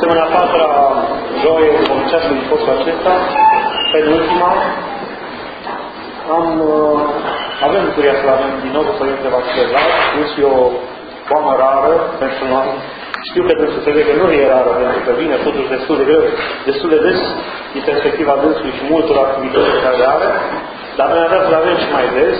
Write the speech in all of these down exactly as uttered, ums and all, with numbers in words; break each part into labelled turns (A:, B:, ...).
A: Săptămâna patra, joie, policească din postul acesta, penultima, am, avem bucuria să avem din nou pe Părinte Vasile, însă e o boamă rară pentru noi. Știu că trebuie să se vede că nu e rară, pentru că vine totuși destul de greu, destul de des din perspectiva dânsului și multor activități care le are, dar noi avem să avem și mai des.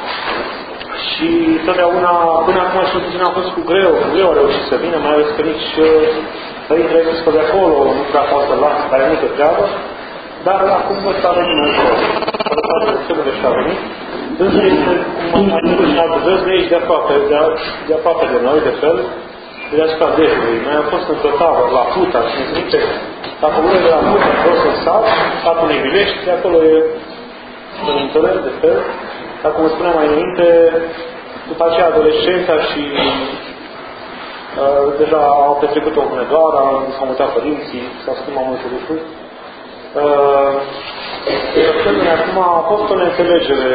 A: Și totdeauna, până acum și puțin a fost cu greu, cu greu a reușit să vină, mai ales că nici Părintele Episcop de acolo nu prea poate să-l lasă, care multă treabă, dar acum văd că a venit mai ușor. Fără să se și a venit. Dânsul este, cum mai spus și în alte vezi, de aici de aproape, de, de aproape de noi, de fel, de deasupra Dejului. Noi am fost într-o tabără, la Puta, și ne zice, dacă urmă de la Puta, acolo să sat, satul Nevilești, de acolo e Părintele, de fel. Dar cum spuneam mai înainte, după aceea adolescența și uh, deja au petrecut o Hunedoară, s-au mutat părinții, s-au schimbat multe lucruri. Uh, acum a fost o neînțelegere,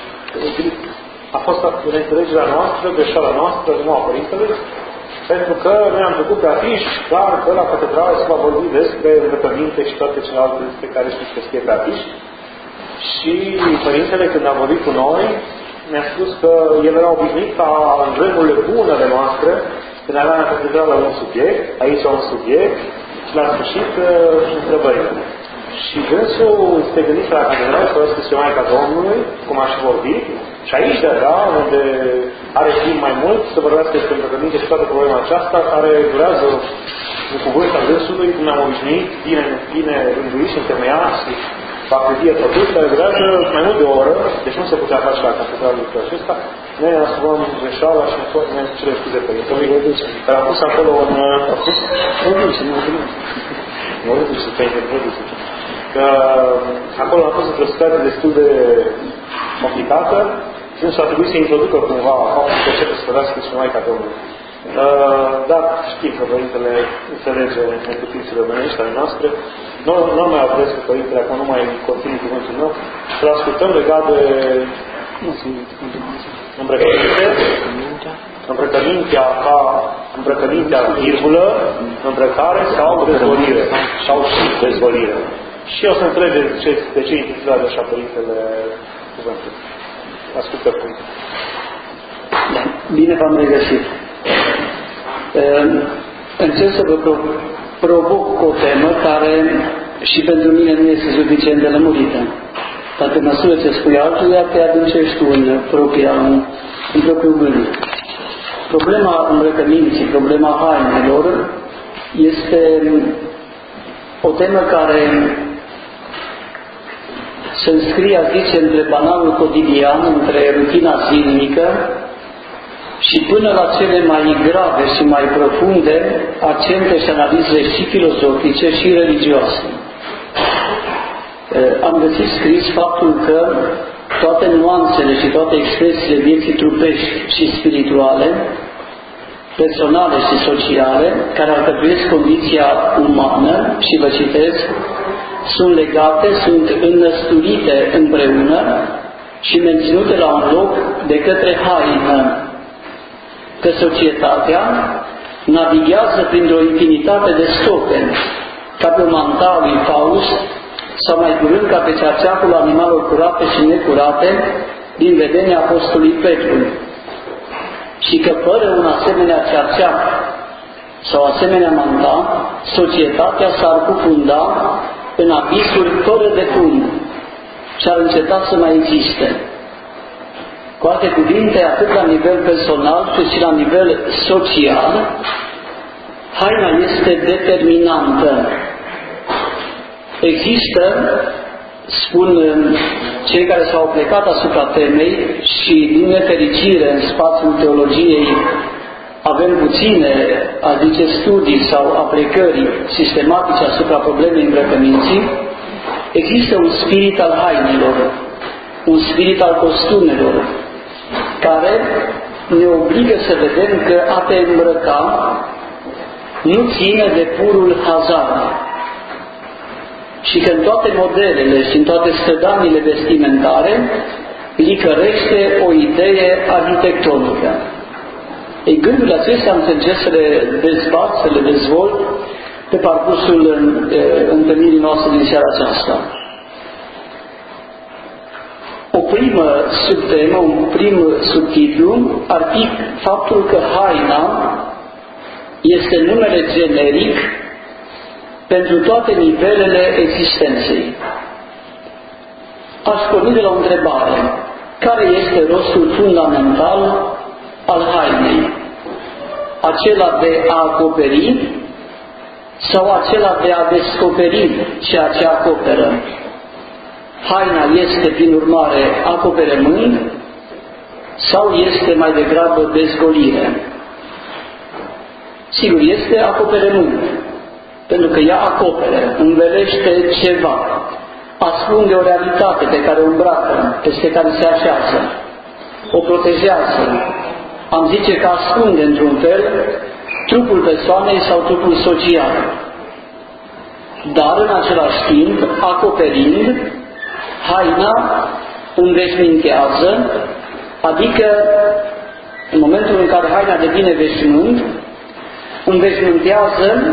A: a fost o neînțelegerea noastră, greșeala noastră, numai a Părintelui, pentru că noi am trecut pe afiș, dar că la catedrală se va vorbi despre îmbrăcăminte și toate celelalte pe care știți că scrie pe afiș. Și Părintele, când a vorbit cu noi, ne-a spus că el era obișnuit ca în vremurile bunele noastre, când avea în catedrală un subiect, aici un subiect, și la sfârșit întrebările. Și dânsul se gândește la catedrală, că a spus eu Maica Domnului, cum aș vorbi, și aici de-a, unde are timp mai mult, să vorbească despre îmbrăcăminte și toată problema aceasta, care durează un cuvânt al dânsului, cum am obișnuit, bine, bine rânduit și întemeiat și factorie făcut, care durează mai mult de o oră, deci nu se putea face la catedrală lucrul acesta. Noi ne asumăm greșeala și ne cerem scuze Părintelui, care a pus acolo un... a pus? Nu reduce, nu reduce. Nu reduce, Părintele, nu reduce. Că acolo a fost într-o situație destul de complicată și nu s-a trebuit să introducă cumva faptul că începe să vorbească și Maica Domnului. Uh, dar știm că Părintele înțelege neputințele omenești ale noastre. Nu, nu mai opresc cu Părintele, acum nu mai continui cuvântul meu, să-l ascultăm legat de îmbrăcăminte, îmbrăcămintea ca îmbrăcămintea virgulă, îmbrăcare sau dezvolire, sau și dezvolire. Și o să înțelegeți ce, de ce intitulează așa Părintele cuvântul. Ascultăm cuvântul.
B: Bine v-am regăsit. Încerc să vă provoc o temă care și pentru mine nu este suficient de lămurită. Dar pe măsură ce spui altuia, te adâncești tu în, propria, în, în propriul gând. Problema îmbrăcăminții, problema hainelor, este o temă care se înscrie, a zice, între banalul cotidian, între rutina zilnică și până la cele mai grave și mai profunde accente și analize și filozofice și religioase. Am găsit scris faptul că toate nuanțele și toate expresiile vieții trupești și spirituale, personale și sociale, care alcătuiesc condiția umană, și vă citesc, sunt legate, sunt înnăsturite împreună și menținute la un loc de către haină, că societatea navighează printr-o infinitate de stope, ca pe manta lui Faust, sau mai curând ca pe țeațeacul animalelor curate și necurate din vedenia Apostolului Petru. Și că fără un asemenea țeațeac sau asemenea manta, societatea s-ar cufunda în abisuri fără de fund și ar înceta să mai existe. Cu alte cuvinte, atât la nivel personal cât și la nivel social, haina este determinantă. Există, spun cei care s-au plecat asupra temei și din nefericire în spațiul teologiei avem puține, a zice, studii sau aplicări sistematice asupra problemei îmbrăcăminții, există un spirit al hainelor, un spirit al costumelor, care ne obligă să vedem că a te îmbrăca nu ține de purul hazard. Și că în toate modelele și în toate strădanile vestimentare licărește o idee arhitectonică. Ei, gândurile acestea am încercat să le dezbat, să le dezvolt, pe parcursul în, e, întâlnirii noastre din seara aceasta. O primă subtemă, un prim subtitlu ar fi faptul că haina este numele generic pentru toate nivelele existenței. Aș porni de la o întrebare. Care este rostul fundamental al hainei? Acela de a acoperi sau acela de a descoperi ceea ce acoperă? Haina este, prin urmare, acoperământ sau este mai degrabă dezgolire? Sigur, este acoperământ, pentru că ea acoperă, învelește ceva, ascunde o realitate pe care o îmbracă, peste care se așează, o protejează. Am zice că ascunde, într-un fel, trupul persoanei sau trupul social. Dar, în același timp, acoperind, haina înveșmintează, adică, în momentul în care haina devine veșmânt, înveșmântează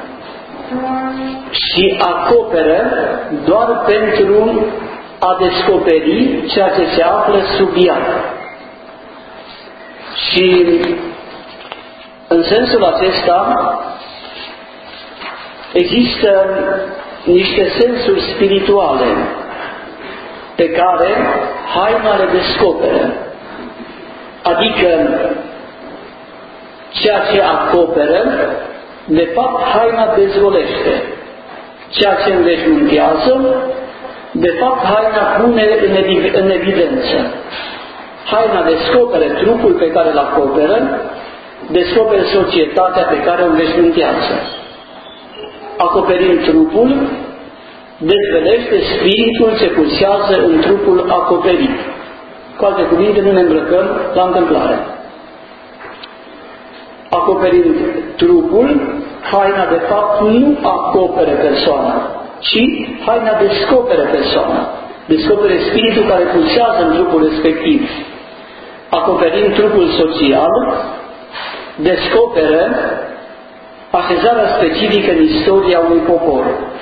B: și acoperă doar pentru a descoperi ceea ce se află sub ea. Și în sensul acesta există niște sensuri spirituale pe care haina le descoperă. Adică ceea ce acoperă, de fapt, haina dezvolește. Ceea ce înveșmântează, de fapt, haina pune în evidență. Haina descoperă trupul pe care îl acoperă, descoperă societatea pe care o înveșmântează. Acoperind trupul, dezvelește spiritul ce pulsează în trupul acoperit. Cu alte cuvinte, nu ne îmbrăcăm la întâmplare. Acoperind trupul, haina de fapt nu acoperă persoana, ci haina descoperă persoana. Descoperă spiritul care pulsează în trupul respectiv. Acoperind trupul social, descoperă așezarea specifică în istoria unui popor.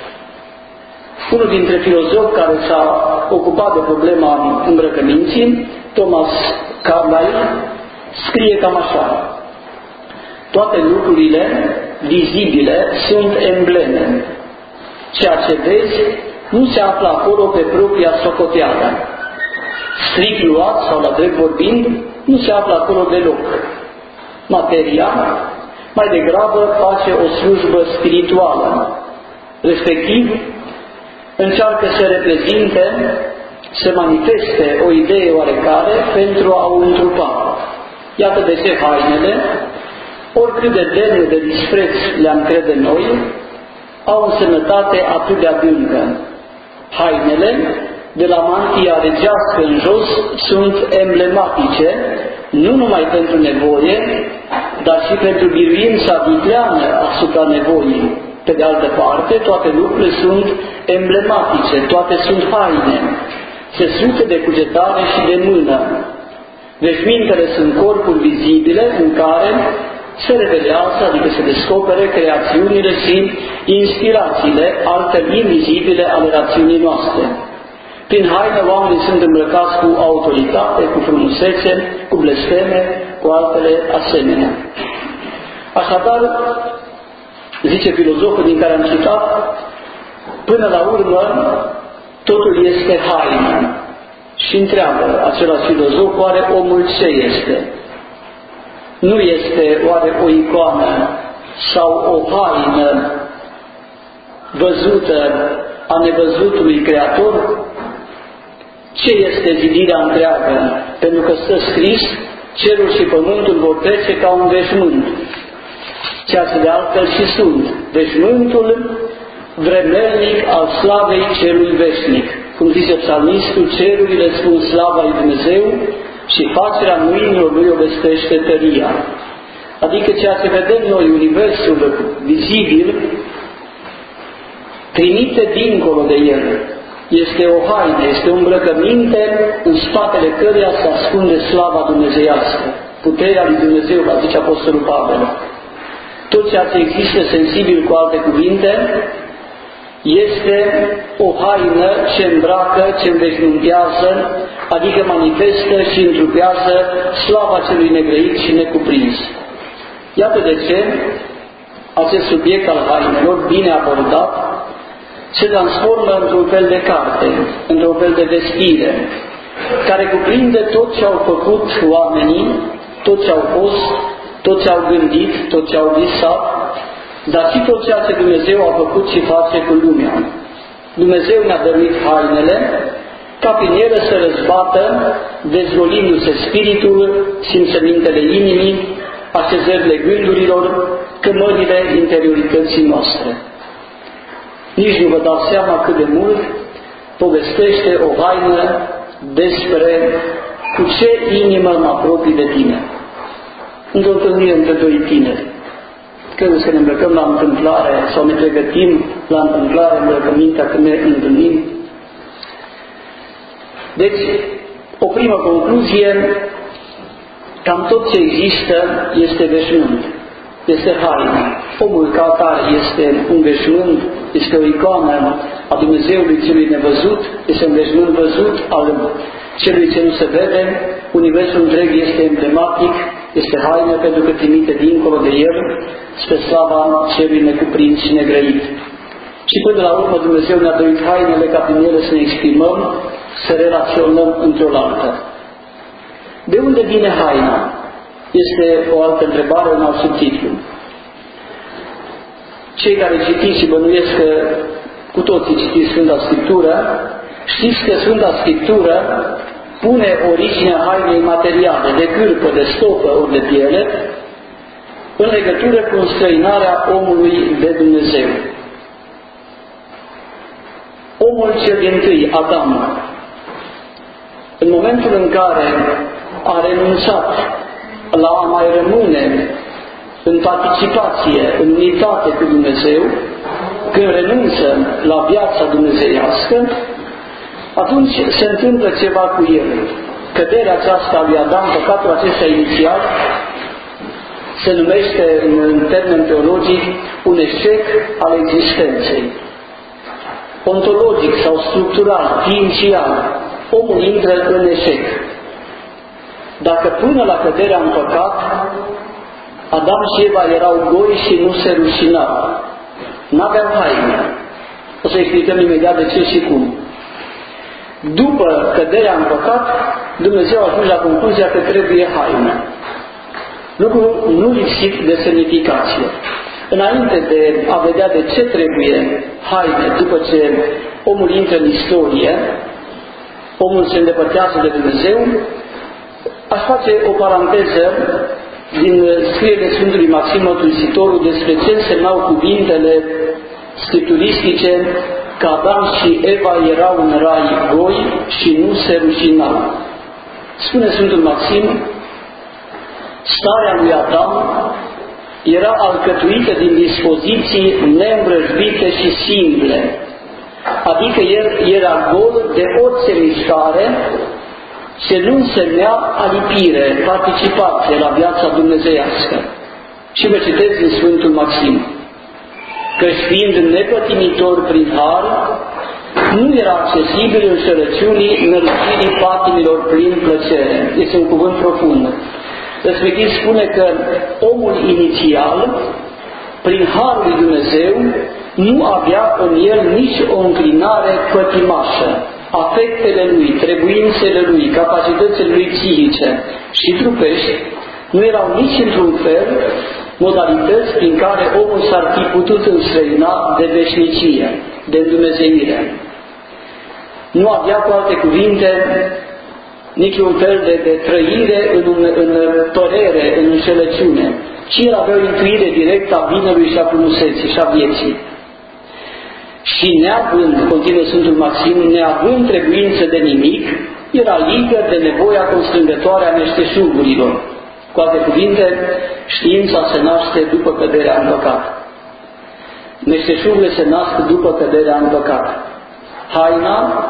B: Unul dintre filozofi care s-a ocupat de problema îmbrăcăminții, Thomas Carlyle, scrie cam așa: toate lucrurile vizibile sunt embleme. Ceea ce vezi nu se află acolo pe propria socoteală. Strict luat sau la drept vorbind, nu se află acolo deloc. Materia mai degrabă face o slujbă spirituală, respectiv încearcă să reprezinte, să manifeste o idee oarecare pentru a o întrupa. Iată de ce hainele, oricât de demne de dispreț le-am crede noi, au o însemnătate atât de adâncă. Hainele, de la mantia regească în jos, sunt emblematice, nu numai pentru nevoie, dar și pentru biruința vicleană asupra nevoii. Pe de altă parte, toate lucrurile sunt emblematice, toate sunt haine. Se sută de cugetare și de mână. Veșmintele sunt corpuri vizibile în care se revelează, adică se descopere creațiunile și inspirațiile altfel invizibile ale rațiunii noastre. Prin haine, oamenii sunt îmbrăcați cu autoritate, cu frumusețe, cu blesteme, cu altele asemenea. Așadar, zice filozoful din care am citat, până la urmă, totul este haină. Și întreabă același filozof, oare omul ce este? Nu este oare o icoană sau o haină văzută a nevăzutului Creator? Ce este zidirea întreagă? Pentru că stă scris, cerul și pământul vor trece ca un veșmânt, ceea ce de altfel și sunt, veșmântul vremelnic al slavei celui veșnic. Cum zice psalmistul, cerurile spun slava lui Dumnezeu și facerea mâinilor lui o vestește tăria. Adică ceea ce vedem noi, universul vizibil, trimite dincolo de el. Este o haină, este o îmbrăcăminte în spatele căreia se ascunde slava dumnezeiască, puterea lui Dumnezeu, va zice Apostolul Pavel. tot ceea ce există sensibil, cu alte cuvinte, este o haină ce îmbracă, ce înveșmântează, adică manifestă și întrupează slava celui negrăit și necuprins. Iată de ce acest subiect al hainelor, bine abordat, se transformă într-un fel de carte, într-un fel de vestire, care cuprinde tot ce au făcut oamenii, tot ce au fost, tot ce au gândit, tot ce au visat, dar și tot ceea ce Dumnezeu a făcut și face cu lumea. Dumnezeu ne-a dăruit hainele ca prin ele să răzbată, dezvolindu-se spiritul, simțămintele inimii, așezările gândurilor, cămările interiorității noastre. Nici nu vă dați seama cât de mult povestește o haină despre cu ce inimă mă apropii de tine. Într-o întâlnire între doi tineri. Când să ne îmbrăcăm la întâmplare sau ne pregătim la întâmplare, îmbrăcămintea când ne întâlnim. Deci, o primă concluzie, cam tot ce există este veșmânt, este haină. Omul ca atare este un veșmânt, este o icoană a Dumnezeului celui nevăzut, este un veșmânt văzut al celui ce nu se vede, universul întreg este emblematic, este haină pentru că trimite dincolo de el spre slava celui necuprins și negrăit. Și până la urmă Dumnezeu ne-a dăruit hainele ca prin ele să ne exprimăm, să relaționăm într-o altă. De unde vine haina? Este o altă întrebare, un alt subtitlu. Cei care citiți și bănuiesc că cu toții citiți Sfânta Scriptură, știți că Sfânta Scriptură pune originea hainei materiale, de cârpă, de stofă ori de piele, în legătură cu înstrăinarea omului de Dumnezeu. Omul cel dintâi, Adam, în momentul în care a renunțat la a mai rămâne în participație, în unitate cu Dumnezeu, când renunță la viața dumnezeiască, atunci se întâmplă ceva cu el. Căderea aceasta a lui Adam, păcatul acesta inițial, se numește în termen teologic un eșec al existenței. Ontologic sau structural, ființial, omul intră în eșec. Dacă până la căderea în păcat, Adam și Eva erau goi și nu se rușinau, n-aveau haine. O să explicăm imediat de ce și cum. După căderea în păcat, Dumnezeu a ajuns la concluzia că trebuie haină. Lucru nu lipsit de semnificație. Înainte de a vedea de ce trebuie haine, după ce omul intră în istorie, omul se îndepărtează de Dumnezeu, aș face o paranteză din scrierile Sfântului Maxim Mărturisitorul despre ce însemnau cuvintele scripturistice că Adam și Eva erau în rai goi și nu se rușinau. Spune Sfântul Maxim, starea lui Adam era alcătuită din dispoziții neîmbrăjbite și simple, adică el era gol de orice mișcare ce nu însemnea alipire, participație la viața dumnezeiască. Și vă citesc din Sfântul Maxim, că fiind nepătimitor prin har, nu era accesibil înșelăciunii, înălțirii patimilor prin plăcere. Este un cuvânt profund. Respectiv spune că omul inițial, prin harul lui Dumnezeu, nu avea în el nici o înclinare pătimașă. Afectele lui, trebuințele lui, capacitățile lui psihice și trupești nu erau nici într-un fel modalități prin care omul s-ar fi putut înstrăina de veșnicie, de Dumnezeire. Nu avea, cu alte cuvinte, niciun fel de, de trăire în, în părere, în înșelăciune, ci el avea o intuire directă a binelui și a frumuseții și a vieții. Și neavând, continuă Sfântul Maxim, neavând trebuință de nimic, era liber de nevoia constrângătoare a meșteșugurilor. Cu alte cuvinte, știința se naște după căderea în păcat. Meșteșugurile se nasc după căderea în păcat. Haina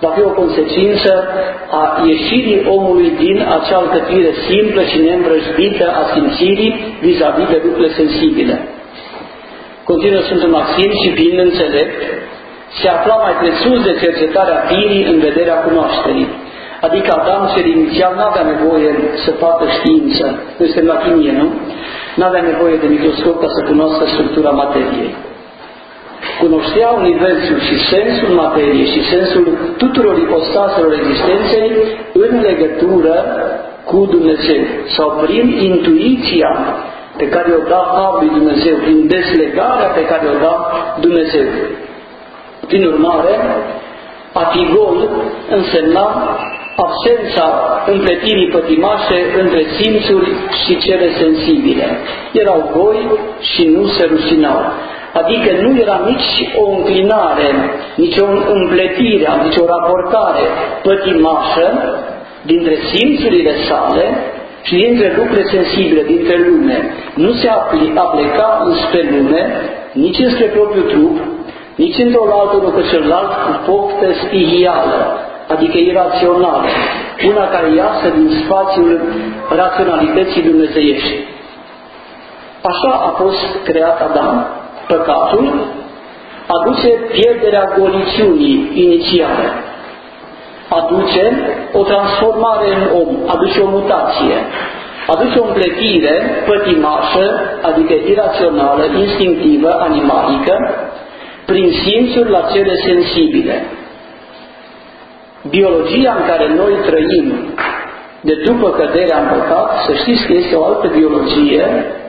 B: Va fi o consecință a ieșirii omului din acea alcătuire simplă și neîmbrăjbită a simțirii vis-a-vis de lucrurile sensibile. Continuă Sfântul Maxim și fiind înțelept, se afla mai presus de cercetarea firii în vederea cunoașterii. Adică Adam cel inițial nu avea nevoie să facă știință, noi suntem la chimie, nu? Nu avea nevoie de microscop ca să cunoască structura materiei. Cunoștea universul și sensul materiei și sensul tuturor ipostaselor existenței în legătură cu Dumnezeu sau prin intuiția pe care o da Harul lui Dumnezeu, prin deslegarea pe care o da Dumnezeu. Prin urmare, a fi gol însemna absența împletirii pătimașe între simțuri și cele sensibile. Erau goi și nu se rușinau. Adică nu era nici o înclinare, nici o împletire, nici o raportare pătimașă dintre simțurile sale și dintre lucrurile sensibile, dintre lume. Nu se apleca înspre lume, nici înspre propriul trup, nici într-o altă lucru celălalt cu poftă stihială, adică irațională, una care iasă din spațiul raționalității dumnezeiești. Așa a fost creat Adam. Păcatul aduce pierderea goliciunii inițiale, aduce o transformare în om, aduce o mutație, aduce o împletire pătimașă, adică irațională, instinctivă, animalică, prin simțuri la cele sensibile. Biologia în care noi trăim de după căderea în păcat, să știți că este o altă biologie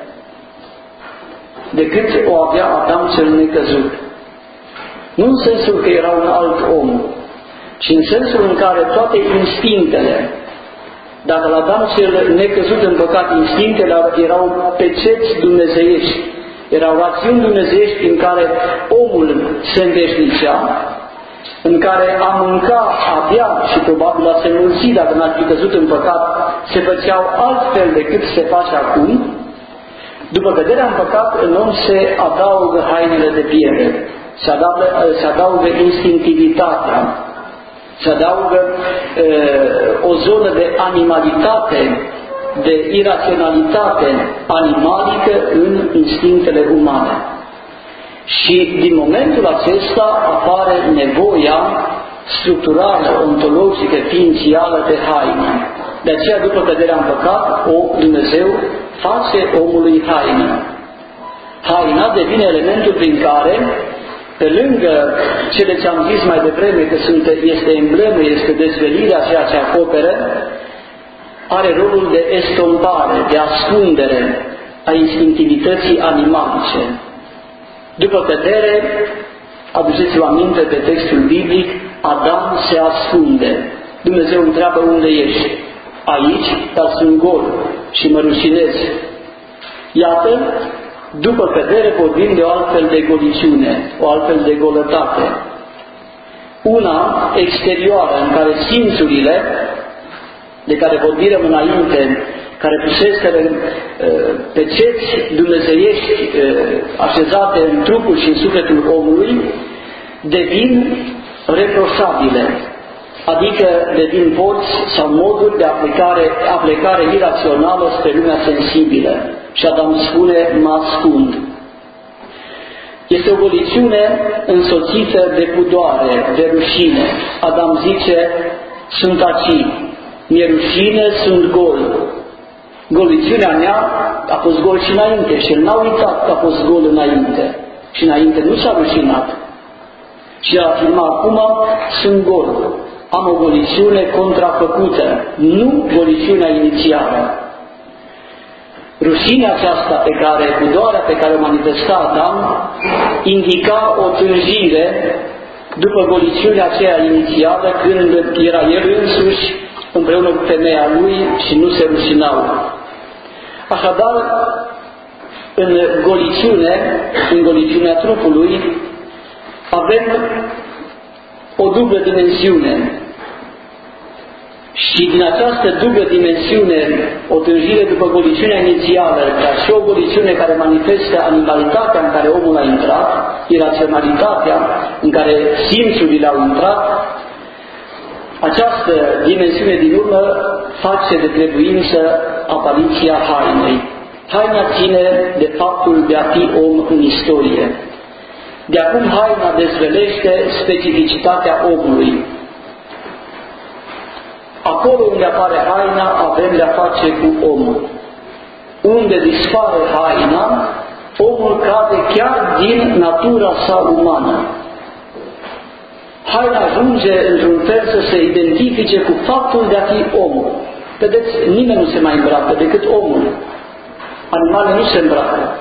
B: decât o avea Adam cel necăzut. Nu în sensul că era un alt om, ci în sensul în care toate instinctele, dacă la Adam cel necăzut în păcat, instinctele erau peceți dumnezeiești, erau rațiuni dumnezeiești prin care omul se înveșnicea, în care a mânca, a bea și probabil a se mulți, dacă n-ar fi căzut în păcat, se făceau altfel decât se face acum. După căderea în păcat, în om se adaugă hainele de piele, se adaugă, se adaugă instinctivitatea, se adaugă uh, o zonă de animalitate, de iraționalitate animalică în instinctele umane. Și din momentul acesta apare nevoia structurală, ontologică, ființială de haină. De aceea, după căderea în păcat, o Dumnezeu face omului haină. Haina devine elementul prin care, pe lângă cele ce am zis mai devreme, că sunt, este emblemă, este dezvelirea ceea ce acoperă, are rolul de estompare, de ascundere a instinctivității animalice. După cădere, aduceți-vă aminte de textul biblic, Adam se ascunde. Dumnezeu întreabă unde ești. Aici, dar sunt gol și mă rușinez. Iată, după cădere vorbim de o altfel de goliciune, o altfel de golătate. Una exterioară, în care simțurile, de care vorbim înainte, care puseseră peceți dumnezeiești așezate în trupul și în sufletul omului, devin reproșabile, adică devin porți sau moduri de aplicare, aplicare irațională spre lumea sensibilă. Și Adam spune, mă ascund. Este o goliciune însoțită de pudoare, de rușine. Adam zice, sunt aici, mi-e rușine, sunt gol. Goliciunea mea a fost gol și înainte și el n-a uitat că a fost gol înainte. Și înainte nu s-a rușinat. Și a afirmat, acum sunt gol. Am o goliciune contrafăcută, nu goliciunea inițială. Rușinea aceasta pe care, pudoarea pe care o manifesta Adam, indica o tânjire după goliciunea aceea inițială, când era el însuși împreună cu femeia lui și nu se rușinau. Așadar, în goliciune, în goliciunea trupului, avem o dublă dimensiune. Și din această dublă dimensiune, o tânjire după goliciunea inițială, dar și o goliciune care manifestă animalitatea în care omul a intrat, iraționalitatea în care simțurile au intrat, Această dimensiune din urmă face de trebuință apariția hainei. Haina ține de faptul de a fi om în istorie. De acum haina dezvelește specificitatea omului. Acolo unde apare haina avem de-a face cu omul. Unde dispare haina, omul cade chiar din natura sa umană. Haina ajunge într-un fel să se identifice cu faptul de a fi omul. Vedeți, nimeni nu se mai îmbracă decât omul. Animalele nu se îmbracă.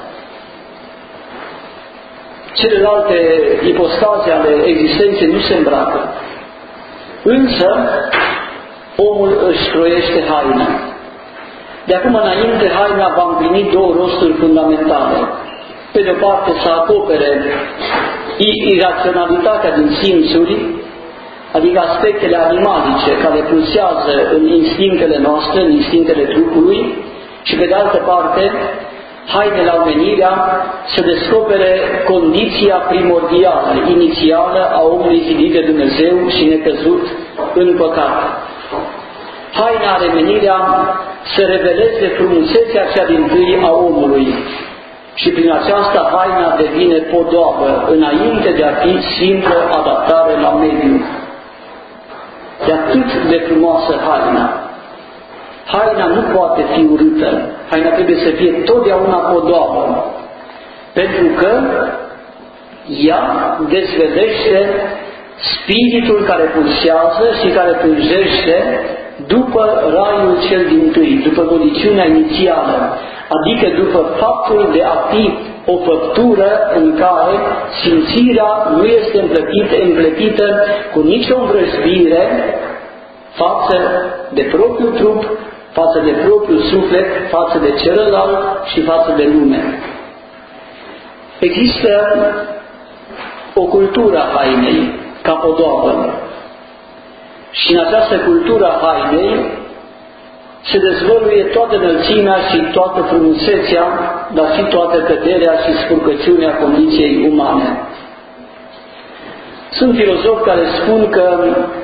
B: Celelalte ipostaze ale existenței nu se îmbracă. Însă, omul își croiește haina. De acum înainte, haina va împlini două rosturi fundamentale. Pe de o parte, să acopere iraționalitatea din simțuri, adică aspectele animalice care pulsează în instinctele noastre, în instinctele trupului, și pe de altă parte, hainele au menirea să descopere condiția primordială, inițială a omului zidit de Dumnezeu și necăzut în păcat. Haina are menirea să reveleze frumusețea cea dintâi a omului și prin aceasta haina devine podoabă înainte de a fi simplă adaptare la mediu. E atât de frumoasă haina. Haina nu poate fi urâtă. Haina trebuie să fie totdeauna podoabă, pentru că ea dezvedește spiritul care pulsează și care tânjește după raiul cel dintâi, după goliciunea inițială, adică după faptul de a fi o făptură în care simțirea nu este împletită, împletită cu nicio învrăjbire față de propriul trup, față de propriul suflet, față de celălalt și față de lume. Există o cultură a hainei, ca podoabă. Și în această cultură a hainei se dezvăluie toată înălțimea și toată frumusețea, dar și toată căderea și spurcăciunea condiției umane. Sunt filozofi care spun că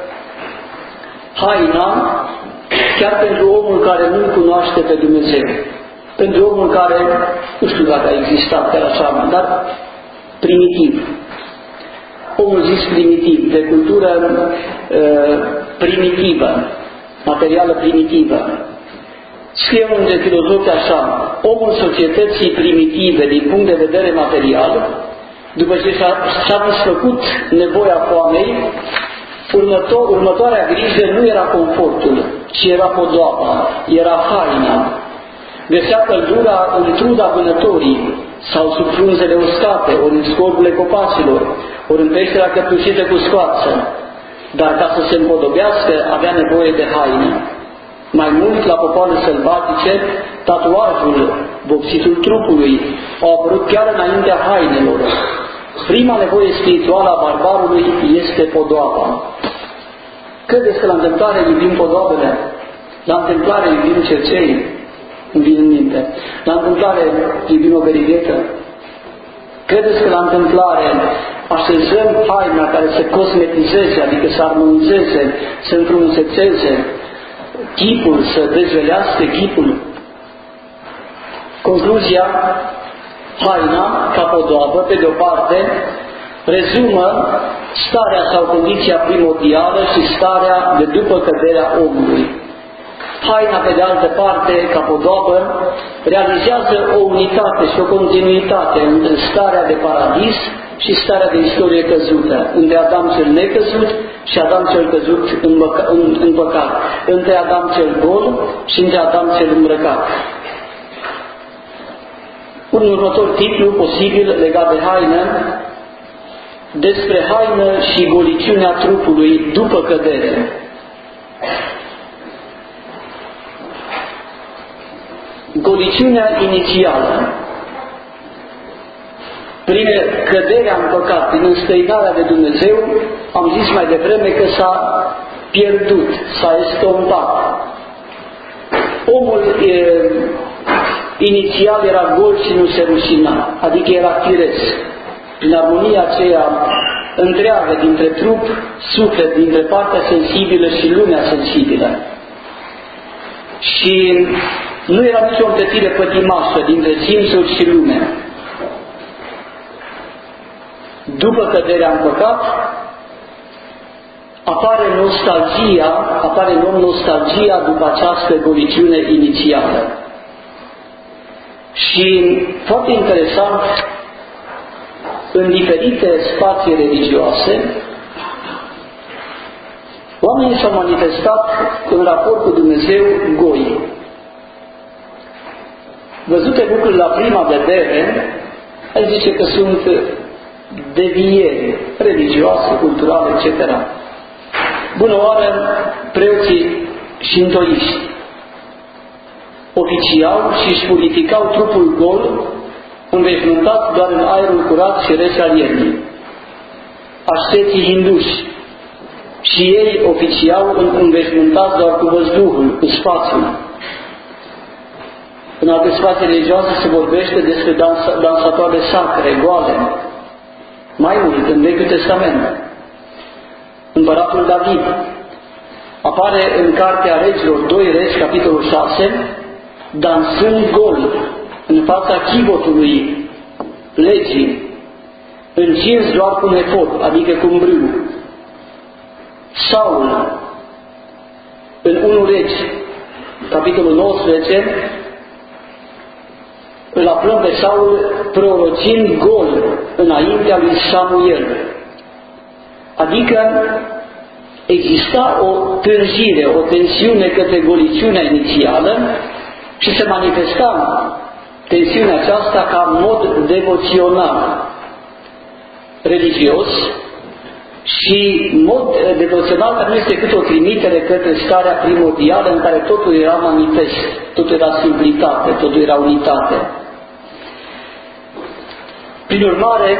B: haina, chiar pentru omul care nu-L cunoaște pe Dumnezeu, pentru omul care, nu știu dacă a existat chiar așa, dar primitiv, omul zis primitiv, de cultură uh, primitivă, materială primitivă. Scrie unul de filozofi așa: omul societății primitive din punct de vedere material, după ce și-a satisfăcut nevoia foamei, următor, următoarea grijă nu era confortul, ci era podoaba, era haina. Găsea căldura în truda vânătorii, sau sub frunzele uscate, ori în scorburile copacilor, ori în peștera căptușită cu scoață. Dar ca să se împodobească, avea nevoie de haină. Mai mult, la popoarele sălbatice, tatuajul, vopsitul trupului, au apărut chiar înaintea hainelor. Prima nevoie spirituală a barbarului este podoaba. Credeți că la întâmplare iubim podoabele? La întâmplare iubim cerceii? Îmi vine în minte. La întâmplare iubim o berighetă? Credeți că la întâmplare așezăm haina care să cosmetizeze, adică să armonizeze, să înfrumusețeze chipul, să dezvelească chipul? Concluzia: haina, ca podoabă, pe de-o parte, rezumă starea sau condiția primordială și starea de după căderea omului. Haina, pe de altă parte, ca podoabă, realizează o unitate și o continuitate între starea de paradis și starea de istorie căzută, între Adam cel necăzut și Adam cel căzut în, băca, în, în păcat, între Adam cel gol și între Adam cel îmbrăcat. Un următor titlu posibil legat de haină: despre haină și goliciunea trupului după cădere. Goliciunea inițială, prin căderea în păcat, prin înstrăinarea de Dumnezeu, am zis mai devreme că s-a pierdut, s-a estompat. Omul e, inițial era gol și nu se rușina, adică era firesc. Prin armonia aceea întreagă dintre trup, suflet, dintre partea sensibilă și lumea sensibilă. Și nu era nicio împletire pătimașă dintre simțuri și lume. După căderea în păcat, apare nostalgia, apare în om nostalgia după această goliciune inițială. Și, foarte interesant, în diferite spații religioase, oamenii s-au manifestat în raport cu Dumnezeu goi. Văzute lucruri la prima vedere, aș zice că sunt devieri religioase, culturale, et cetera. Bună oară, preoții șintoiști oficiau și își purificau trupul gol, înveșmântat doar în aerul curat și rece al iernii. Asceții hinduși și ei oficiau înveșmântați doar cu văzduhul, cu spațiul. În alte spații religioase se vorbește despre dansa, dansatoare sacre, goale. Mai mult, în Vechiul Testament, Împăratul David apare în Cartea Regilor, doi Regi, capitolul șase, dansând gol în fața chivotului legii, încins doar cu un efod, adică cu un brâu. Saul, în unu Regi, capitolul nouăsprezece, îl aflăm pe Saul prorocind gol înaintea lui Samuel. Adică exista o tânjire, o tensiune către goliciunea inițială și se manifesta tensiunea aceasta ca mod devoțional, religios, și mod devoțional care nu este decât o trimitere către starea primordială în care totul era manifest, totul era simplitate, totul era unitate. Prin urmare,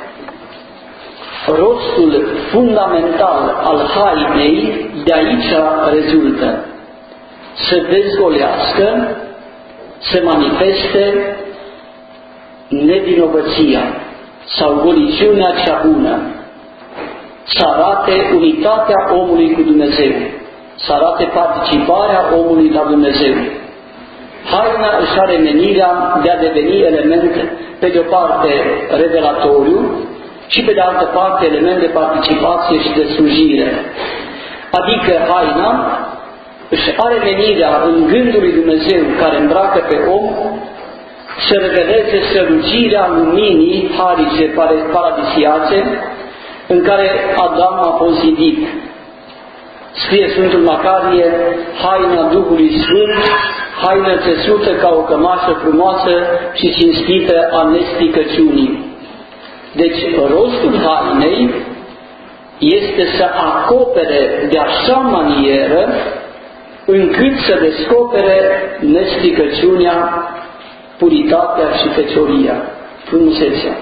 B: rostul fundamental al hainei de aici rezultă: să dezgolească, să manifeste nevinovăția sau goliciunea cea bună, să arate unitatea omului cu Dumnezeu, să arate participarea omului la Dumnezeu. Haina își are menirea de a deveni element, pe de o parte, revelatoriu și pe de altă parte element de participație și de slujire. Adică haina își are menirea în gândul lui Dumnezeu care îmbracă pe om să reveleze strălucirea luminii harice paradisiace în care Adam a fost zidit. Scrie Sfântul Macarie: haina Duhului Sfânt, haină țesută ca o cămașă frumoasă și cinstită a nesticăciunii. Deci rostul hainei este să acopere de așa manieră încât să descopere nesticăciunea, puritatea și fecioria, frumusețea.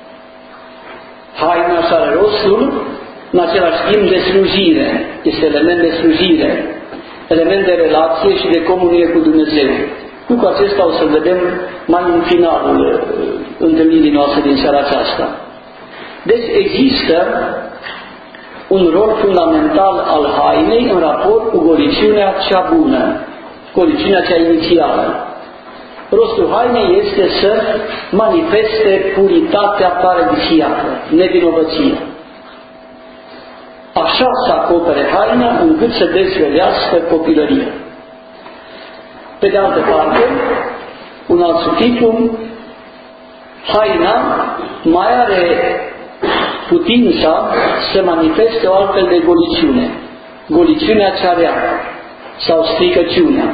B: Haina și are rostul, în același timp, de slujire. Este element de slujire, element de relație și de comunie cu Dumnezeu. Lucrul acesta o să-l vedem mai în finalul întâlnirii noastre din seara aceasta. Deci există un rol fundamental al hainei în raport cu goliciunea cea bună, goliciunea cea inițială. Rostul hainei este să manifeste puritatea paradisiacă, nevinovăție. Așa să acopere haina încât să dezvălească copilăria. Pe de altă parte, un alt subtitlu, haina mai are putința să manifeste o altfel de goliciune, goliciunea cea rea sau stricăciunea.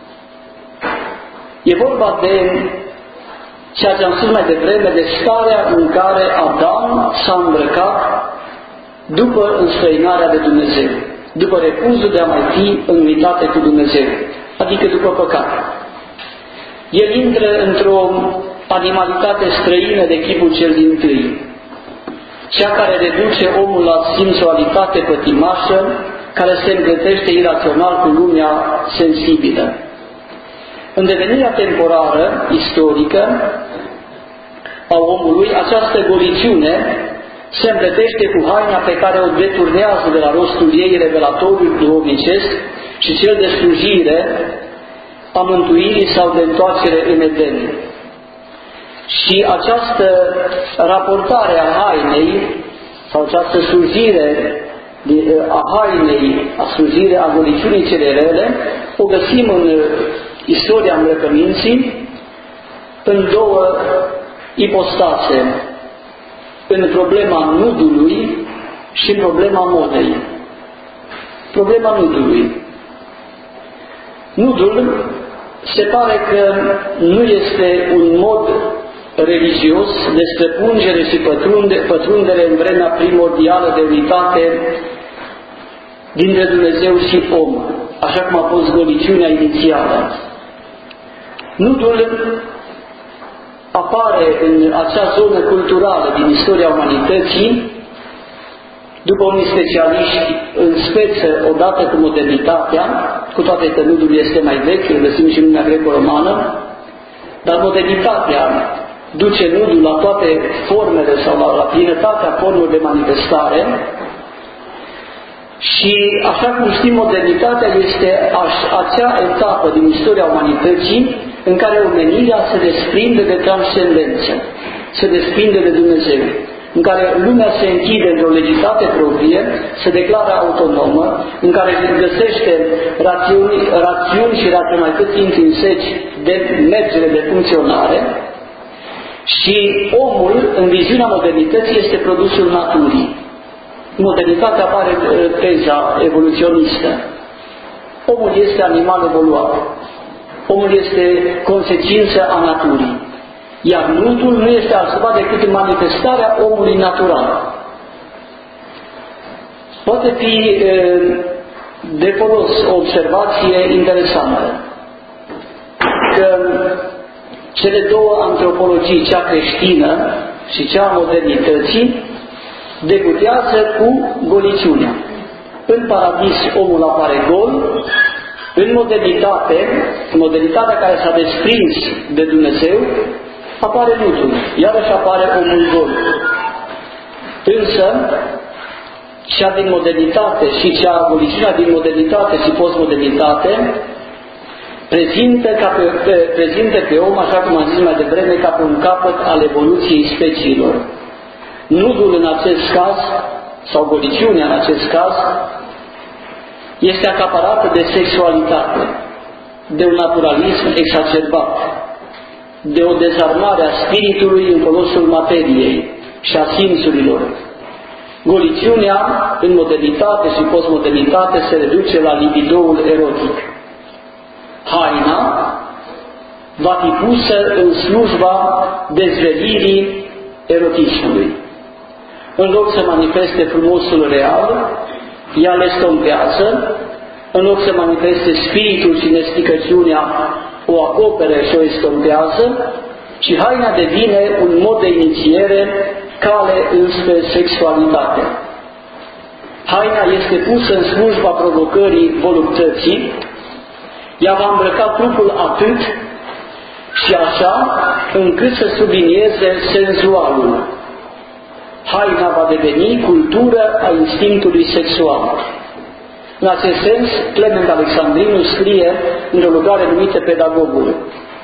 B: E vorba de ceea ce am spus mai devreme, de starea în care Adam s-a îmbrăcat după înstrăinarea de Dumnezeu, după refuzul de a mai fi în unitate cu Dumnezeu, adică după păcat. El intră într-o animalitate străină de chipul cel dintâi, cea care reduce omul la sensualitate pătimașă, care se împletește irațional cu lumea sensibilă. În devenirea temporară, istorică, a omului, această goliciune se împletește cu haina pe care o deturnează de la rostul ei revelatoriu duhovnicesc și cel de slujire a mântuirii sau de întoarcere în Eden. Și această raportare a hainei sau această slujire a hainei, a slujire a goliciunii cele rele, o găsim în istoria îmbrăcăminții în două ipostase, în problema nudului și în problema modei. Problema nudului. Nudul se pare că nu este un mod religios de străpungere și pătrunde, pătrundere în vremea primordială de unitate dintre Dumnezeu și om, așa cum a fost goliciunea inițială. Nudul apare în acea zonă culturală din istoria umanității, după unii specialiști, în speță, odată cu modernitatea, cu toate că nudul este mai vechi, îl găsim și în lumea greco-romană, dar modernitatea duce nudul la toate formele sau la, la plinătatea formelor de manifestare. Și, așa cum știm, modernitatea este acea etapă din istoria umanității în care omenirea se desprinde de transcendență, se desprinde de Dumnezeu, în care lumea se închide într-o legitate proprie, se declară autonomă, în care se găsește rațiuni, rațiuni și raționalități intrinseci de mergere, de funcționare, și omul, în viziunea modernității, este produsul naturii. În modernitate apare teza evoluționistă. Omul este animal evoluat. Omul este consecință a naturii. Iar nudul nu este altceva decât manifestarea omului natural. Poate fi de folos o observație interesantă, că cele două antropologii, cea creștină și cea a modernității, debutează cu goliciunea. În paradis omul apare gol, în modernitate, în modernitatea care s-a desprins de Dumnezeu, apare nudul, iarăși apare omul gol. Însă, cea din modernitate și cea goliciunea din modernitate și postmodernitate prezintă, ca pe, pe, prezintă pe om, așa cum am zis mai devreme, ca pe un capăt al evoluției speciilor. Nudul în acest caz, sau goliciunea în acest caz, este acaparată de sexualitate, de un naturalism exacerbat, de o dezarmare a spiritului în folosul materiei și a simțurilor. Goliciunea, în modernitate și postmodernitate, se reduce la libidoul erotic. Haina va fi pusă în slujba dezvelirii erotismului. În loc să manifeste frumosul real, ea le stompează, în loc să manifeste spiritul și nesticăciunea, o acopere și o estompează, și haina devine un mod de inițiere, cale înspre sexualitate. Haina este pusă în slujba provocării voluptății, ea va îmbrăca trupul atât și așa încât să sublinieze senzualul. Haina va deveni cultură a instinctului sexual. În acest sens, Clement Alexandrinu scrie într-o lucrare numită Pedagogul.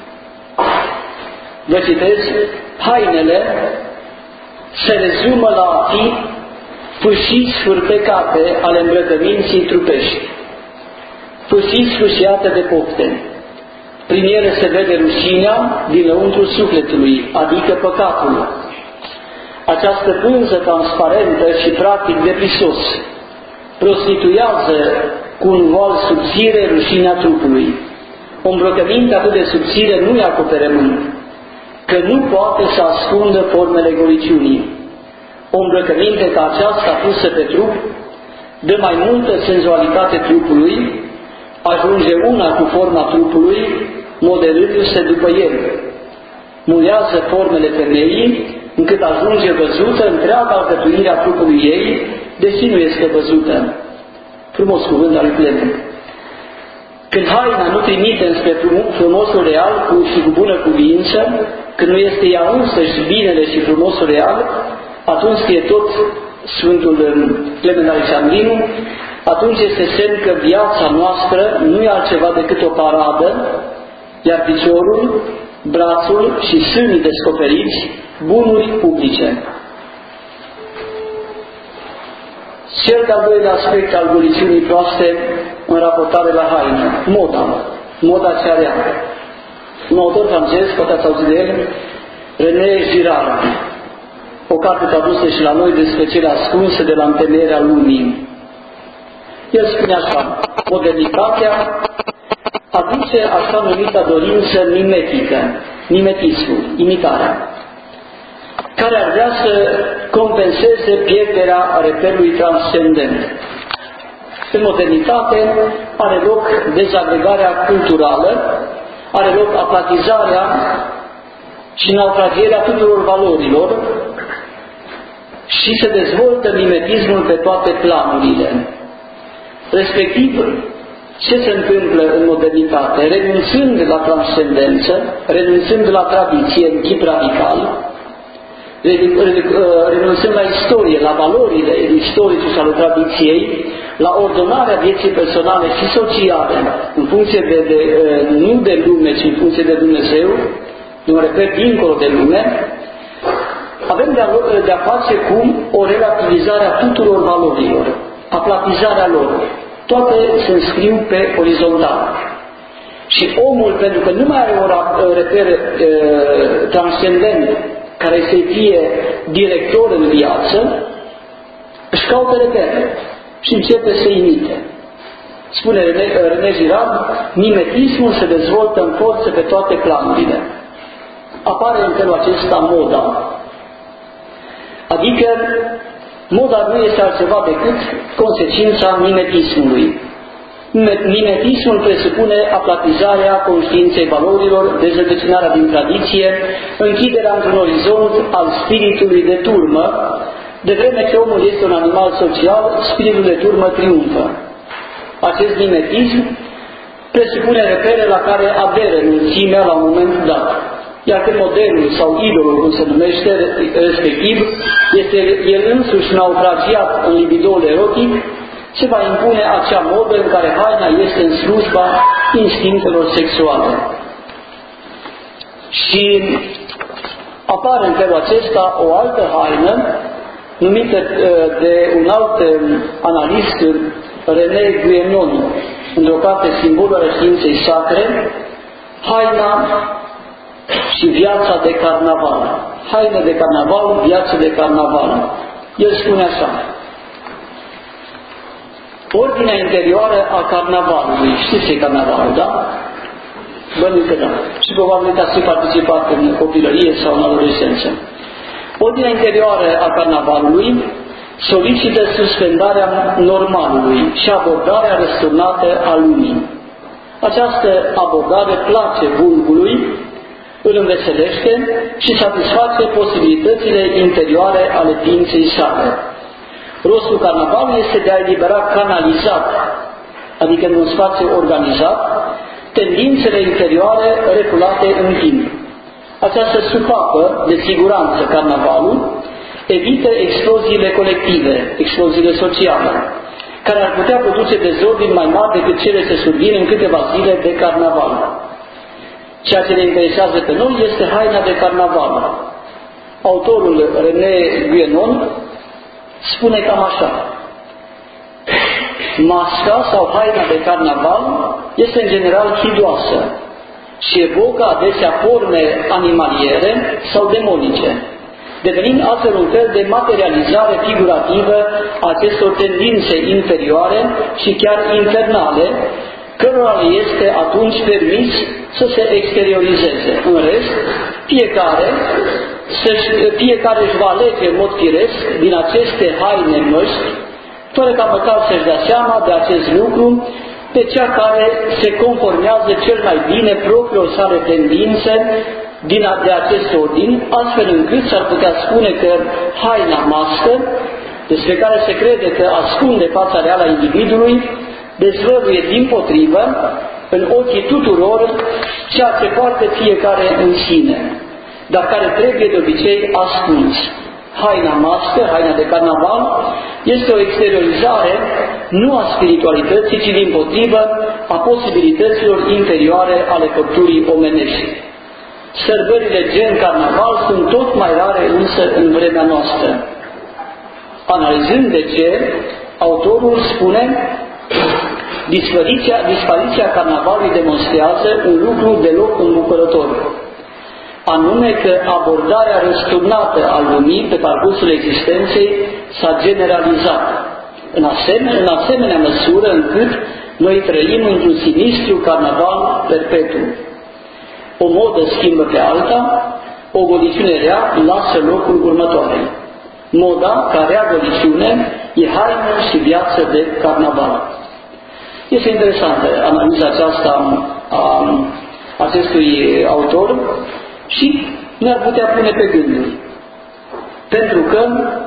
B: Vă citez: hainele se rezumă la a fi fâșii sfârtecate ale îmbrăcăminții trupești, fâșii sfâșiate de pofte. Prin ele se vede rușinea dinăuntru sufletului, adică păcatul. Această pânză transparentă și practic deprisos prostituează cu un voal subțire rușinea trupului. O îmbrăcăminte atât de subțire nu-i acoperământ, că nu poate să ascundă formele goliciunii. O îmbrăcăminte ca aceasta pusă pe trup dă mai multă senzualitate trupului, ajunge una cu forma trupului, modelându-se după el. Mulează formele femeii, încât ajunge văzută întreaga alcătuire a trupului ei, deși nu este văzută. Frumos cuvânt al lui Clement. Când haina nu trimite înspre frumosul real cu, și cu bună cuvință, când nu este ea însăși binele și frumosul real, atunci scrie tot Sfântul Clement Alexandrinu, atunci este semn că viața noastră nu e altceva decât o paradă, iar piciorul, brațul și sânii descoperiți, bunuri publice. Cel de-al doilea aspect al goliciunii proaste în raportare la haină, moda, moda ceareană. Un autor francez, poate ați auzit de el, René Girard, o carte tradusă și la noi despre cele ascunse de la întemeierea lumii. El spune așa: modernitatea aduce așa numita dorință mimetică, mimetismul, imitarea, care ar vrea să compenseze pierderea reperului transcendent. În modernitate are loc dezagregarea culturală, are loc apatizarea și naufragierea tuturor valorilor și se dezvoltă mimetismul pe toate planurile. Respectiv, ce se întâmplă în modernitate? Renunțând la transcendență, renunțând la tradiție în chip radical, renunțând la istorie, la valorile istorice și ale tradiției, la ordonarea vieții personale și sociale, în funcție de, de nu de lume, ci în funcție de Dumnezeu, de un reper dincolo de lume, avem de-a, de-a face cu o relativizare a tuturor valorilor, aplatizarea lor. Toate se înscriu pe orizontal. Și omul, pentru că nu mai are un reper e, transcendent care să fie director în viață, își caută repere și începe să imite. Spune René Girard, mimetismul se dezvoltă în forță pe toate planurile. Apare în felul acesta moda. Adică moda nu este altceva decât consecința mimetismului. Mimetismul presupune aplatizarea conștiinței valorilor, dezrădăcinarea din tradiție, închiderea într-un orizont al spiritului de turmă. De vreme ce omul este un animal social, spiritul de turmă triumfă. Acest mimetism presupune repere la care aderă mulțimea la un moment dat. Iar când modelul sau idolul, cum se numește respectiv, este el însuși naufragiat în libidoul erotic, se va impune acea modă în care haina este în slujba instinctelor sexuale. Și apare în felul acesta o altă haină, numită de un alt analist, René Guénon, într-o carte Simbolul ale științei sacre, haina și viața de carnaval. Haină de carnaval, viață de carnaval. El spune așa: ordinea interioară a carnavalului. Știți ce e carnavalul, da? Bănuiesc că da. Și probabil că ați participat în copilărie sau în adolescență. Ordinea interioară a carnavalului solicită suspendarea normalului și abordarea răsturnată a lumii. Această abordare place vulgului, îl înveselește și satisface posibilitățile interioare ale ființei sale. Rostul carnavalului este de a elibera canalizat, adică în un spațiu organizat, tendințele interioare reculate în timp. Această supapă de siguranță, carnavalul, evită exploziile colective, exploziile sociale, care ar putea produce dezordini mai mari decât cele ce survin în câteva zile de carnaval. Ceea ce ne interesează pe noi este haina de carnaval. Autorul René Guénon spune cam așa: masca sau haina de carnaval este în general hidoasă și evocă adesea forme animaliere sau demonice, devenind astfel un fel de materializare figurativă a acestor tendințe inferioare și chiar infernale, cărora le este atunci permis să se exteriorizeze. În rest, fiecare, fiecare își va alege în mod firesc din aceste haine măști, fără ca măcar să-și dea seama de acest lucru, pe cea care se conformează cel mai bine propriilor sale tendințe din de acest ordin, astfel încât s-ar putea spune că haina mască, despre care se crede că ascunde fața reală a individului, dezvăluie dimpotrivă, în ochii tuturor, ceea ce poartă fiecare în sine, dar care trebuie de obicei ascuns. haina master, haina de carnaval, este o exteriorizare nu a spiritualității, ci dimpotrivă a posibilităților interioare ale făpturii omenești. Sărbările gen carnaval sunt tot mai rare însă în vremea noastră. Analizând de ce, autorul spune: dispariția, dispariția carnavalului demonstrează un lucru deloc îmbucurător, anume că abordarea răsturnată a lumii pe parcursul existenței s-a generalizat în asemenea, în asemenea măsură încât noi trăim într-un sinistru carnaval perpetu. O modă schimbă pe alta, o goliciune rea lasă locul următoarei. Moda, ca rea goliciune, e haină și viață de carnaval. Este interesantă analiza aceasta a acestui autor și ne-ar putea pune pe gânduri. Pentru că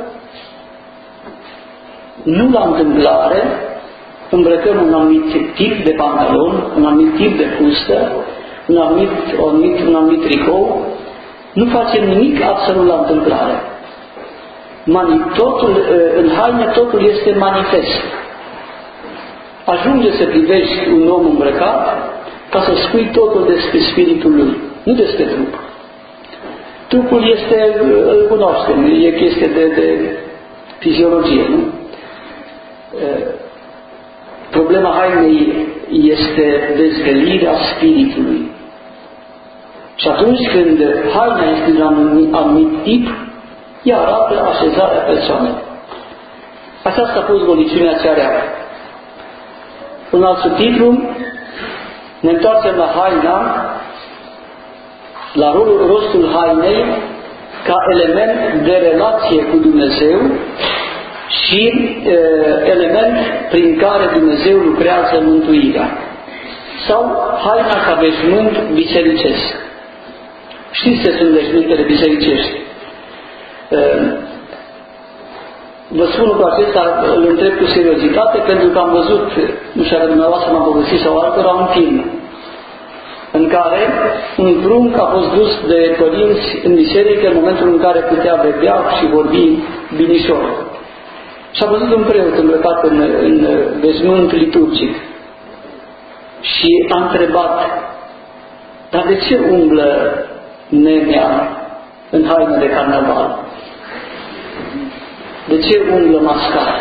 B: nu la întâmplare îmbrăcăm un anumit tip de pantalon, un anumit tip de fustă, un anumit, un anumit, un anumit tricou, nu facem nimic absolut la întâmplare. Mani, totul, în haine totul este manifest. Ajunge să privești un om îmbrăcat ca să spui totul despre spiritul lui, nu despre trup. Trupul este, îl cunoaștem, e chestie de, de fiziologie, nu? Problema hainei este dezvelirea spiritului. Și atunci când haina este de un anumit tip, ea arată așezarea persoanei. Aceasta a fost goliciunea cea rea. Un alt subtitlu, ne întoarcem la haina, la rostul hainei ca element de relație cu Dumnezeu și e, element prin care Dumnezeu lucrează mântuirea. Sau haina ca veșmânt bisericesc. Știți ce sunt veșmintele bisericești? E, vă spun că acesta îl întreb cu seriozitate pentru că am văzut, nu știu dacă dumneavoastră m-am povestit sau altora, un film în care un prunc a fost dus de părinți în biserică în momentul în care putea bebea și vorbi binișor. Și a văzut un preot îmbrăcat în, în veșmânt liturgic și a întrebat: dar de ce umblă nenea în haină de carnaval? De ce umblă mascat?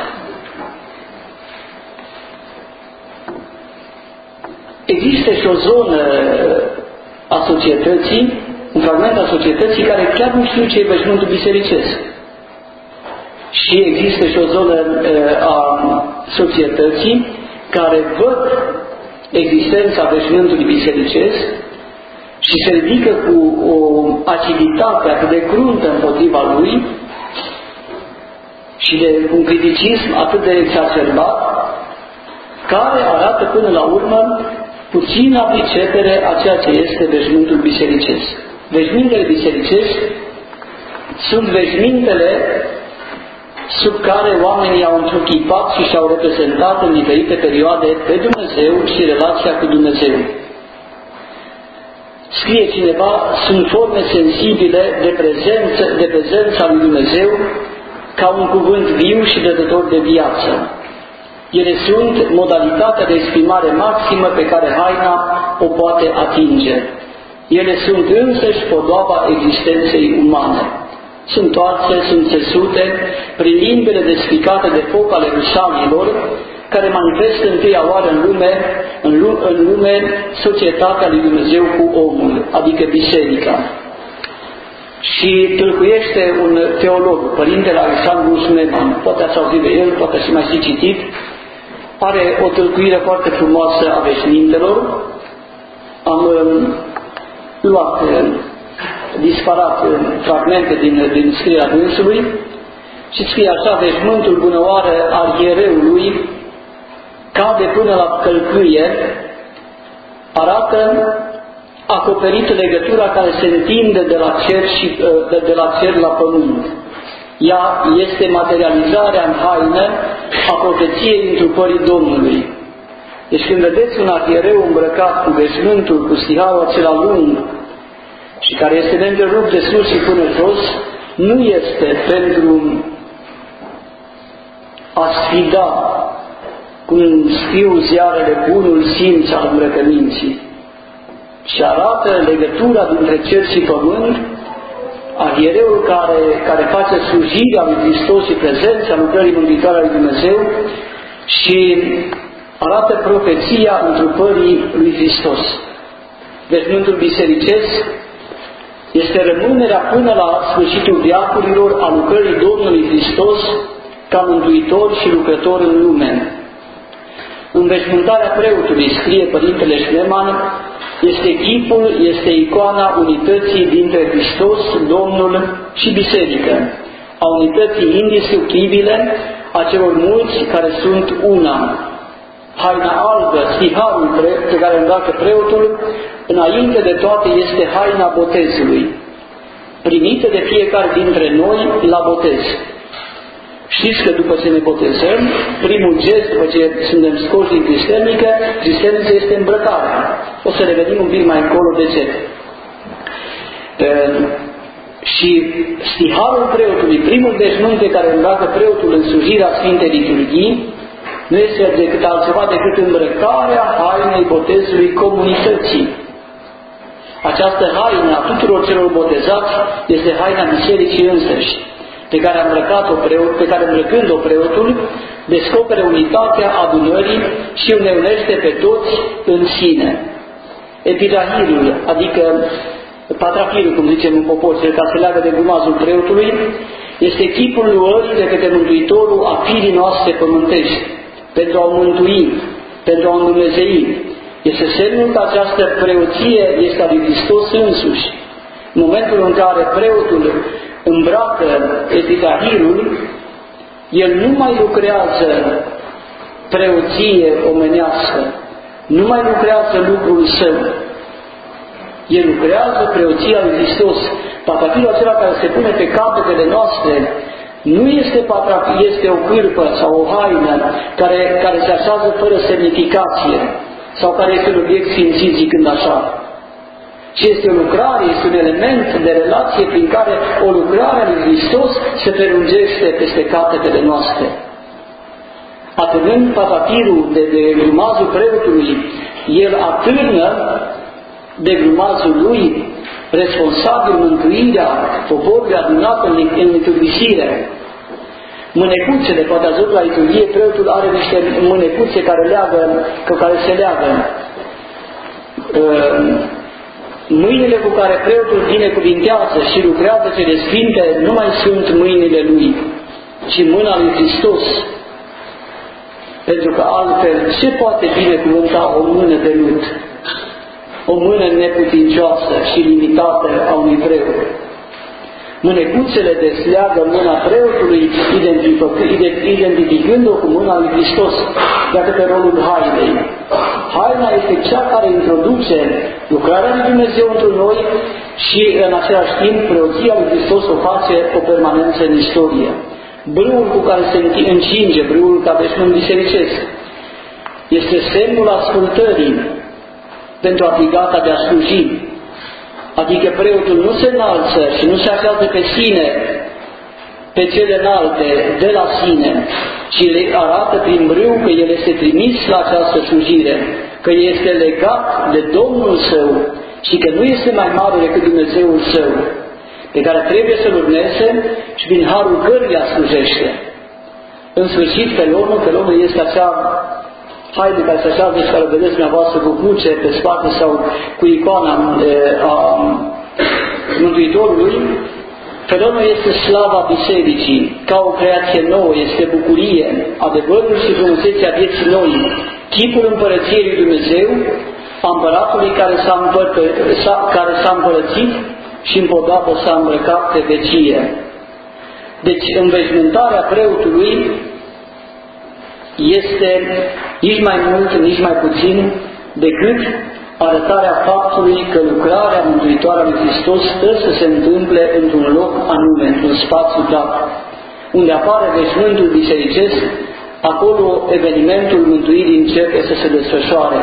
B: Există și o zonă a societății, un fragment al societății care chiar nu știu ce e veșmântul bisericesc. Și există și o zonă a societății care văd existența veșmântului bisericesc și se ridică cu o aciditate atât de cruntă împotriva lui și de un criticism atât de exacerbat, care arată până la urmă puțină pricepere a ceea ce este veșmântul bisericesc. Veșmintele bisericești sunt veșmintele sub care oamenii au întruchipat și și-au reprezentat în diferite perioade pe Dumnezeu și relația cu Dumnezeu. Scrie cineva, sunt forme sensibile de prezență, de prezența lui Dumnezeu ca un cuvânt viu și dătător de viață. Ele sunt modalitatea de exprimare maximă pe care haina o poate atinge. Ele sunt însăși podoaba existenței umane. Sunt toarțe, sunt țesute prin limbile despicate de foc ale rușanilor, care manifestă întâia oară în lume, în lume, în lume societatea lui Dumnezeu cu omul, adică biserica. Și tâlcuiește un teolog, Părintele Alexandru Smeman, poate ați auzit de el, poate și mai și citit, are o tâlcuire foarte frumoasă a veșmintelor. Am um, luat, um, disparat um, fragmente din, din scrierea dânsului și scrie așa: veșmântul bunăoară al iereului cade până la călcâie, arată acoperită legătura care se întinde de la cer, și, de, de la, cer la pământ. Ea este materializarea în haină a profeției întrupării Domnului. Deci când vedeți un arhiereu îmbrăcat cu veșmântul, cu stiharul acela lung și care este neîntrerupt de sus și până jos, nu este pentru a sfida, cum scriu ziarele, bunul simț al îmbrăcăminții, și arată legătura dintre cer și pământ, arhiereul care, care face slujirea lui Hristos și prezența lucrării mântuitoare a lui Dumnezeu și arată profeția întrupării lui Hristos. Veșmântul bisericesc este rămânerea până la sfârșitul veacurilor a lucrării Domnului Hristos ca mântuitor și lucrător în lume. Înveșmântarea preotului, scrie Părintele Șleman, este chipul, este icoana unității dintre Hristos, Domnul și Biserică, a unității indiscutibile a celor mulți care sunt una. Haina albă, stiharul pe care îmbracă preotul, înainte de toate este haina botezului, primită de fiecare dintre noi la botez. Știți că după ce ne botezăm, primul gest, după ce suntem scoși din cristernică, cristerniță este îmbrăcarea. O să revenim un pic mai încolo de ce. E, și stiharul preotului, primul veșmânt pe care îmbracă preotul în slujirea Sfintei Liturghii, nu este decât altceva decât îmbrăcarea hainei botezului comunității. Această haină a tuturor celor botezați este haina bisericii însăși, pe care a îmbrăcat-o preot, pe care îmbrăcând-o preotul, descoperă unitatea adunării și unește pe toți în sine. Epitahirul, adică patrafirul, cum zicem în popor, cel care se leagă de grumazul preotului, este chipul luării de către Mântuitorul a firii noastre pământești, pentru a o mântui, pentru a o îndumnezei. Este semnul că această preoție este a lui Hristos însuși. În momentul în care preotul îmbracă epitahirul, el nu mai lucrează preoție omenească, nu mai lucrează lucrul său. El lucrează preoția lui Hristos. Patrafirul acela care se pune pe capetele noastre nu este patrafir, este o cârpă sau o haină care, care se așează fără semnificație sau care este un obiect sfințit zicând așa. Și este o lucrare, este un element de relație prin care o lucrare a lui Hristos se prelungește peste capetele noastre. Atârnând patrafirul de, de grumazul preotului, el atârnă de grumazul lui responsabil mântuirea poporului adunat în, în liturgisire. Mânecuțele, poate ați văzut la liturghie, preotul are niște mânecuțe care, leagă, cu care se leagă. Mâinile cu care preotul binecuvintează și lucrează cele sfinte nu mai sunt mâinile lui, ci mâna lui Hristos. Pentru că altfel, ce poate binecuvânta o mână de lut? O mână neputincioasă și limitată a unui preot. Mânecuțele desleagă mâna preotului, identificând-o cu mâna lui Hristos. Iată pe rolul hainei. Haina este cea care introduce lucrarea lui Dumnezeu într noi și în același timp preoția lui Hristos o face o permanență în istorie. Brâul cu care se încinge, brâul ca veșmânt bisericesc, este semnul ascultării pentru a fi gata de a sluji. Adică preotul nu se înalță și nu se așează pe sine, pe cele înalte, de la sine, ci le arată prin brâu că el este trimis la această slujire, că este legat de Domnul său și că nu este mai mare decât Dumnezeul său, pe care trebuie să-l urmeze și prin harul căruia slujește. În sfârșit, pelonul, pelonul este acea haine care se așează și care vedeți dumneavoastră cu cruce pe spate sau cu icoana e, a Mântuitorului. Felonul este slava Bisericii, ca o creație nouă, este bucurie, adevărul și frumusețea vieții noi, chipul împărăției lui Dumnezeu, a împăratului care s-a, împărtă, care s-a împărățit și împodată s-a îmbrăcat de vecie. Deci înveșmântarea preotului este nici mai mult, nici mai puțin decât arătarea faptului că lucrarea mântuitoare a lui Hristos stă să se întâmple într-un loc anume, într-un spațiu dat. Unde apare veșmântul bisericesc, acolo evenimentul mântuirii începe să se desfășoare.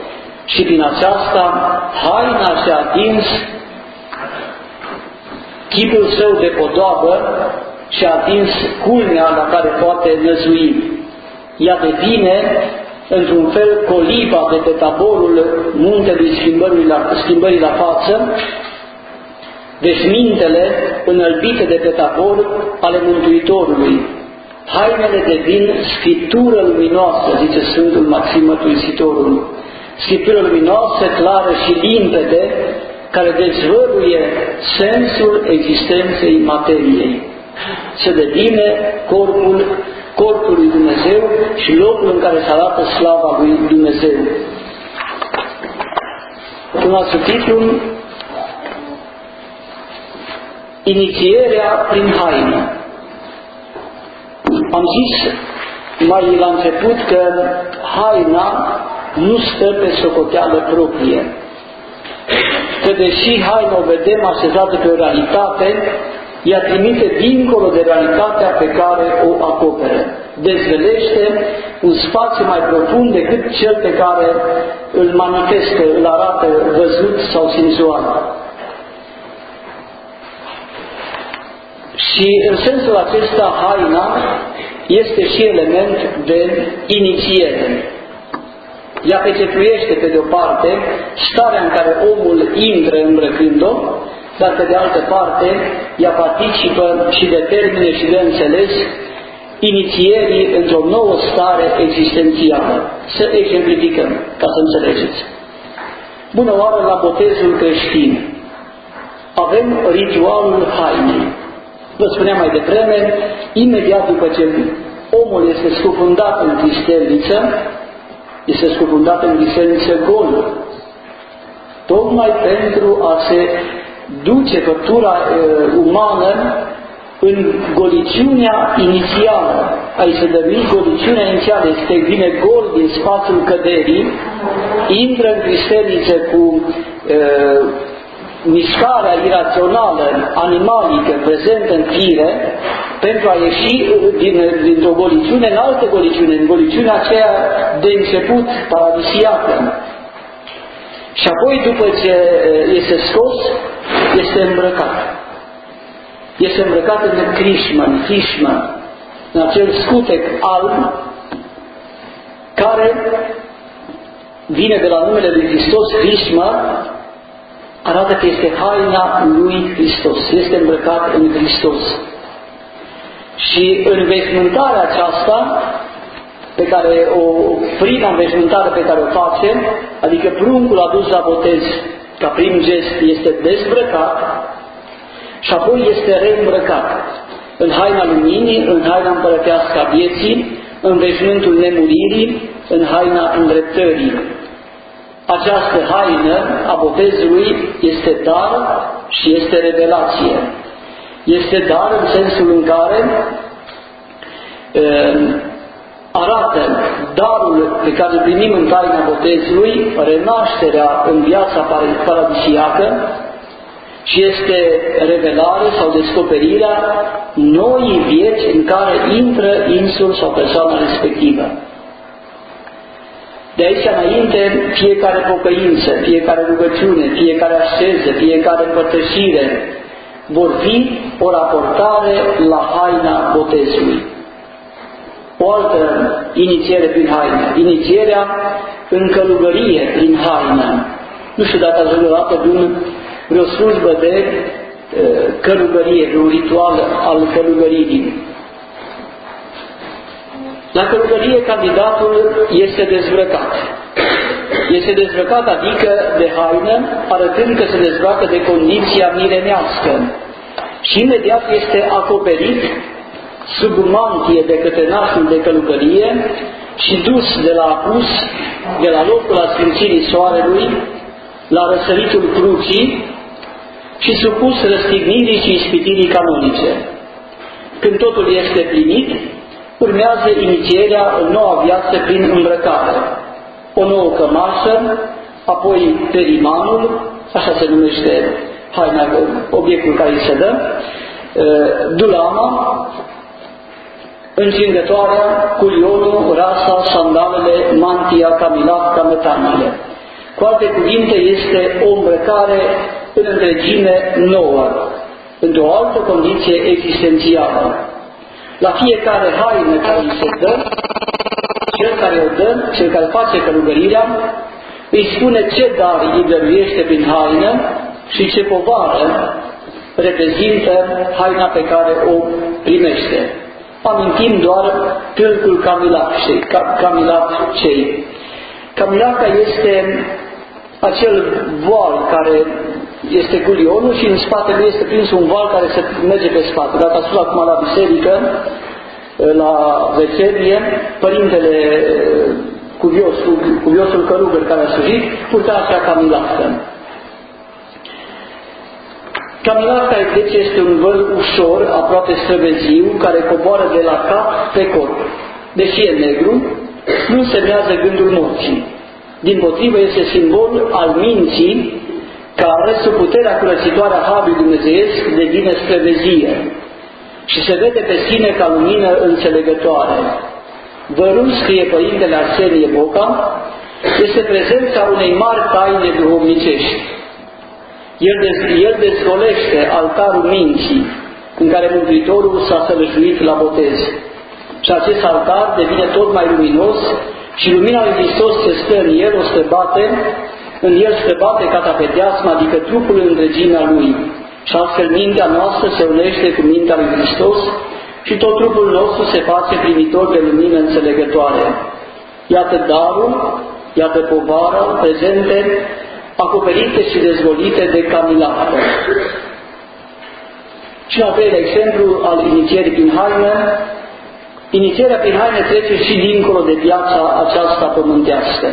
B: Și prin aceasta, haina și-a atins chipul său de podoabă și-a atins culmea la care poate năzui. Ea devine, într-un fel, coliba de pe taborul muntelui schimbării la, schimbării la față, veșmintele înălbite de pe tabor ale Mântuitorului. Hainele devin scriptură luminoasă, zice Sfântul Maxim Mărturisitorul. Scriptură luminoasă, clară și limpede, care dezvăluie sensul existenței materiei. Se devine corpul, corpul lui Dumnezeu și locul în care se arată slava lui Dumnezeu. Un alt subtitlu: Inițierea prin haină. Am zis mai la început că haina nu stă pe socoteală proprie. Că deși haina o vedem așezată pe o realitate, ea trimite dincolo de realitatea pe care o acopere. Dezvelește un spațiu mai profund decât cel pe care îl manifestă, îl arată văzut sau senzual. Și în sensul acesta, haina este și element de inițiere. Ea pecetuiește, pe de o parte, starea în care omul intră îmbrăcând-o, dar pe de altă parte, ea participă și determine și de înțeles inițierii într-o nouă stare existențială. Să exemplificăm, ca să înțelegeți. Bună oară la botezul creștin. Avem ritualul hainei. Vă spuneam mai devreme, imediat după ce omul este scufundat în cristelniță, este scufundat în cristelniță gol, tocmai pentru a se duce făptura uh, umană în goliciunea inițială. Aici se dăruie goliciunea inițială, este vine gol din spațiul căderii, intră în cristelniță cu uh, mișcarea irațională, animalică, prezentă în fire, pentru a ieși din, dintr-o goliciune în altă goliciune, în goliciunea aceea de început paradisiacă. Și apoi, după ce este scos, este îmbrăcat. Este îmbrăcat în crișmă, în fișmă, în acel scutec alb, care vine de la numele lui Hristos, fișmă, arată că este haina lui Hristos, este îmbrăcat în Hristos. Și înveșmântarea aceasta, pe care o, prima înveșmântare pe care o face, adică pruncul adus la botez ca prim gest, este dezbrăcat și apoi este reîmbrăcat în haina luminii, în haina împărătească a vieții, în veșmântul nemuririi, în haina îndreptării. Această haină a botezului este dar și este revelație. Este dar în sensul în care uh, arată darul pe care îl primim în taina botezului, renașterea în viața paradisiacă, și este revelare sau descoperirea noii vieți în care intră insul sau persoana respectivă. De aici înainte, fiecare pocăință, fiecare rugăciune, fiecare asceză, fiecare împărtășire vor fi o raportare la haina botezului. O altă inițiere prin haină, inițierea în călugărie prin haină. Nu știu dacă ați văzut o dată vreo slujbă de uh, călugărie, un ritual al călugăririi. La călugărie, candidatul este dezbrăcat. Este dezbrăcat, adică de haină, arătând că se dezbracă de condiția mirenească. Și imediat este acoperit sub mantie de către nașul de călugărie și dus de la apus, de la locul asfințirii soarelui, la răsăritul crucii și supus răstignirii și ispitirii canonice. Când totul este plinit, urmează inițierea în noua viață prin îmbrăcare. O nouă cămașă, apoi perimanul, așa se numește haina, obiectul care îi se dă, dulama, încingătoarea, culionul, rasa, sandalele, mantia, camilat, cametanile. Cu alte cuvinte, este o îmbrăcare în întregime nouă, într-o altă condiție existențială. La fiecare haină care îi se dă, cel care o dă, cel care face călugărirea, îi spune ce dar îi dăruiește prin haină și ce povară reprezintă haina pe care o primește. Amintim doar tâlcul camilacei. Camilacei. Camilaca este acel voal care este gulionul și în spatele este prins un voal care se merge pe spate. Dacă ați fost acum la biserică, la veselie, părintele cuviosul, cuviosul călugăr care a slujit, purta acea camilacă. Camilaca, deci, este un văl ușor, aproape străveziu, care coboară de la cap pe corp. Deși e negru, nu semnează gândul morții. Dimpotrivă, este simbol al minții, care, sub puterea curățitoare a Harului Dumnezeiesc, devine străvezie și se vede pe sine ca lumină înțelegătoare. Vărul, scrie Părintele Arsenie Boca, este prezența unei mari taine duhovnicești. El, dez, el dezgolește altarul minții, în care Mântuitorul s-a sălășuit la botez. Și acest altar devine tot mai luminos și lumina lui Hristos se stă în el, o străbate, în el străbate catapedeasma, adică trupul în întregimea lui. Și astfel mintea noastră se unește cu mintea lui Hristos și tot trupul nostru se face primitor de lumină înțelegătoare. Iată darul, iată povara, prezente, acoperite și dezvolite de camilacă. Și al treilea exemplu al inițierii prin haină, inițierea prin haină trece și dincolo de viața aceasta pământească.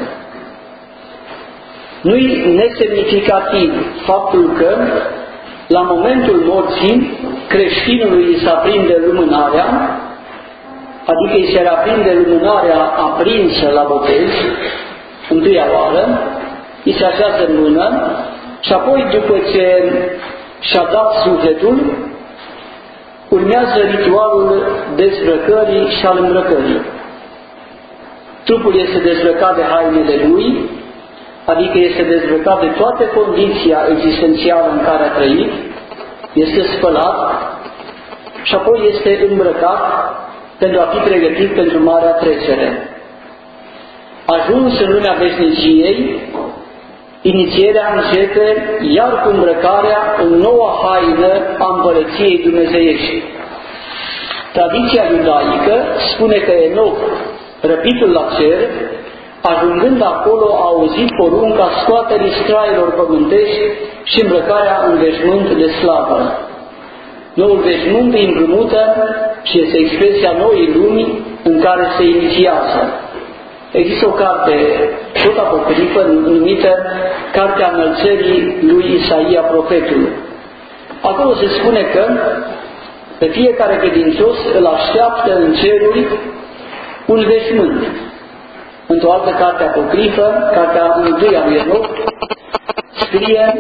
B: Nu-i nesemnificativ faptul că, la momentul morții, creștinului îi se aprinde lumânarea, adică îi se aprinde lumânarea aprinsă la botez, întâia oară, îi se așează în mână și apoi, după ce și-a dat sufletul, urmează ritualul dezbrăcării și al îmbrăcării. Trupul este dezbrăcat de hainele lui, adică este dezbrăcat de toată condiția existențială în care a trăit, este spălat și apoi este îmbrăcat pentru a fi pregătit pentru marea trecere. Ajuns în lumea veșniciei, inițierea începe iar cu îmbrăcarea în noua haină a împărăției dumnezeiești. Tradiția iudaică spune că Enoch, răpitul la cer, ajungând acolo, a auzit porunca scoaterii strailor pământești și îmbrăcarea în veșmânt de slavă. Noul veșmânt îi împrumută și este expresia noii lumi în care se inițiază. Există o carte tot apocrifă numită Cartea Înălțării lui Isaia profetul. Acolo se spune că pe fiecare credincios îl așteaptă în ceruri un veșmânt. Într-o altă carte apocrifă, cartea întâia lui Enoch, scrie: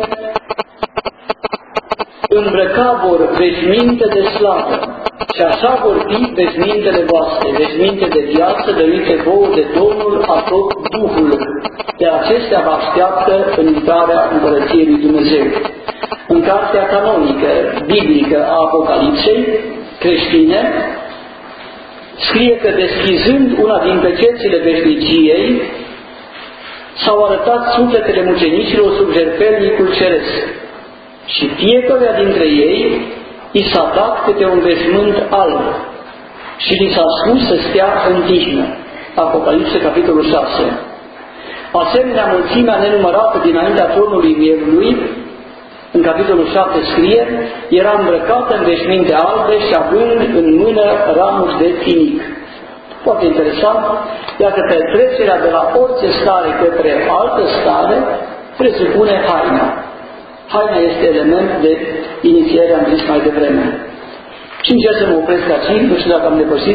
B: îmbrăca vor veșminte de slavă și așa vor fi veșmintele voastre, veșminte de viață dăruite vouă de Domnul a tot Duhul. De acestea vă așteaptă în intrarea împărăției lui Dumnezeu. În cartea canonică, biblică a Apocalipsei creștine, scrie că deschizând una dintre cerțile veșniciei, s-au arătat sufletele mucenicilor sub jertfelnicul ceresc și fiecăruia dintre ei i s-a dat câte un veșmânt alb și li s-a spus să stea în tihnă. Apocalipse, capitolul șase. Asemenea, mulțimea nenumărată dinaintea tronului Mielului, în capitolul șapte scrie, era îmbrăcată în veșminte albe și având în mână ramuri de finic. Foarte interesant, iar că trecerea de la orice stare către altă stare presupune haina. Haina este element de inițiere, am zis mai devreme. Și încerc să mă opresc aici, nu știu dacă am depășit.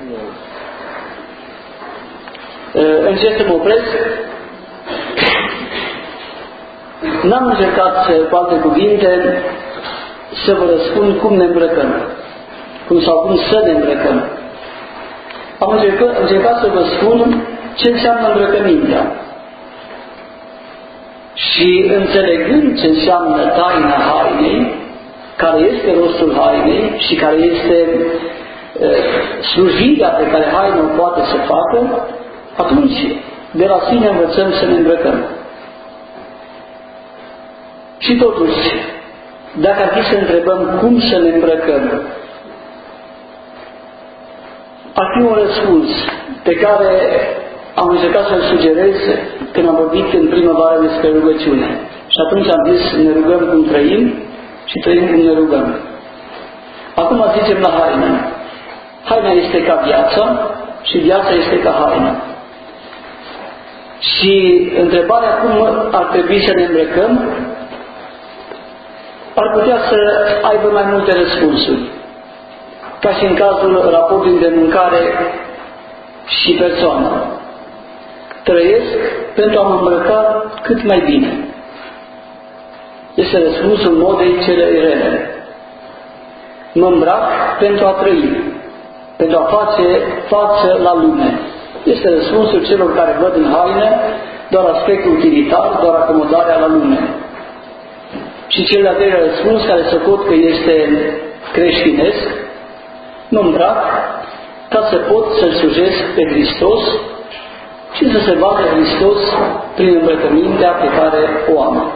B: Încerc să mă opresc. N-am încercat, cu alte cuvinte, să vă răspund cum ne îmbrăcăm, cum sau cum să ne îmbrăcăm. Am încercat, încercat să vă spun ce înseamnă îmbrăcămintea. Și înțelegând ce înseamnă taina hainei, care este rostul hainei și care este uh, slujirea pe care haina o poate să facă, atunci de la sine învățăm să ne îmbrăcăm. Și totuși, dacă ar fi să întrebăm cum să ne îmbrăcăm, ar fi un răspuns pe care am încercat să-l sugerez când am vorbit în primăvară despre rugăciune. Și atunci am zis, ne rugăm cum trăim și trăim cum ne rugăm. Acum zicem la haină. Haina este ca viața și viața este ca haină. Și întrebarea cum ar trebui să ne îmbrăcăm ar putea să aibă mai multe răspunsuri. Ca și în cazul raportului de mâncare și persoană. Trăiesc pentru a mă îmbrăca cât mai bine. Este răspunsul modei cele rele. Mă îmbrac pentru a trăi, pentru a face față la lume. Este răspunsul celor care văd în haine doar aspectul utilitar, doar acomodarea la lume. Și cel de-al treilea răspuns, care socot că este creștinesc, mă îmbrac ca să pot să-L slujesc pe Hristos și să se vadă Hristos prin îmbrăcămintea pe care o am.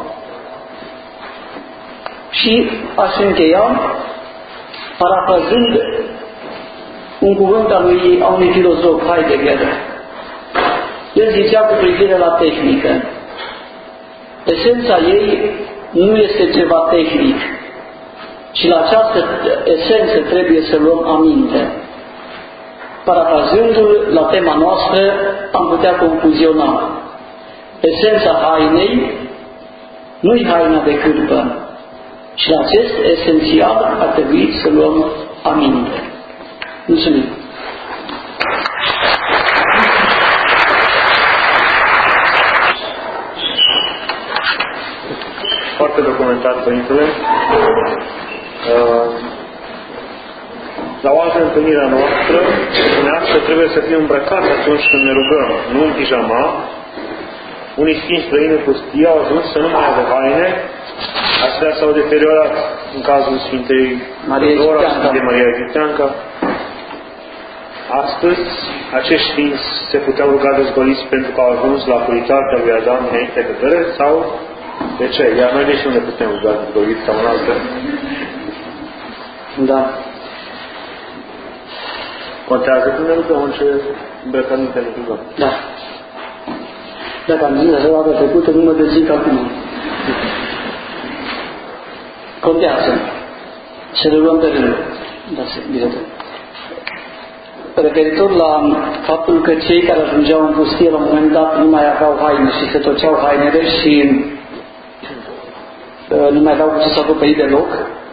B: Și aș încheia parafrazând un cuvânt al lui, a unui filozof, Heidegger. El zicea cu privire la tehnică. Esența ei nu este ceva tehnic, și la această esență trebuie să luăm aminte. Parafrazându-l la tema noastră, am putea concluziona. Esența hainei nu-i haina de cârpă, și la acest esențial ar trebui să luăm aminte. Mulțumim!
A: Foarte documentat, Părintele. La o altă întâlnire a noastră, spunea că trebuie să fim îmbrăcați atunci când ne rugăm, nu în pijama. Unii sfinți străini în pustie au ajuns să nu mai aibă haine, astea s-au deteriorat în cazul Sfintei Dora, Sfintei Maria Egipteanca. Astăzi, acești sfinți se puteau ruga dezgoliți pentru că au ajuns la puritatea lui Adam înainte de cădere, sau de ce? Iar noi de ce nu ne putem ruga dezgoliți sau în altă?
B: Da.
A: Contează când ne rugăm în ce îmbrăcăminte ne rugăm.
B: Da. Dacă am zis așa data trecută, nu mă dezic acum. Contează. Să le luăm pe rând. Da, bine. Referitor la faptul că cei care ajungeau în pustie la un moment dat nu mai aveau haine și se toceau hainele și uh, nu mai aveau cu ce să acoperi deloc,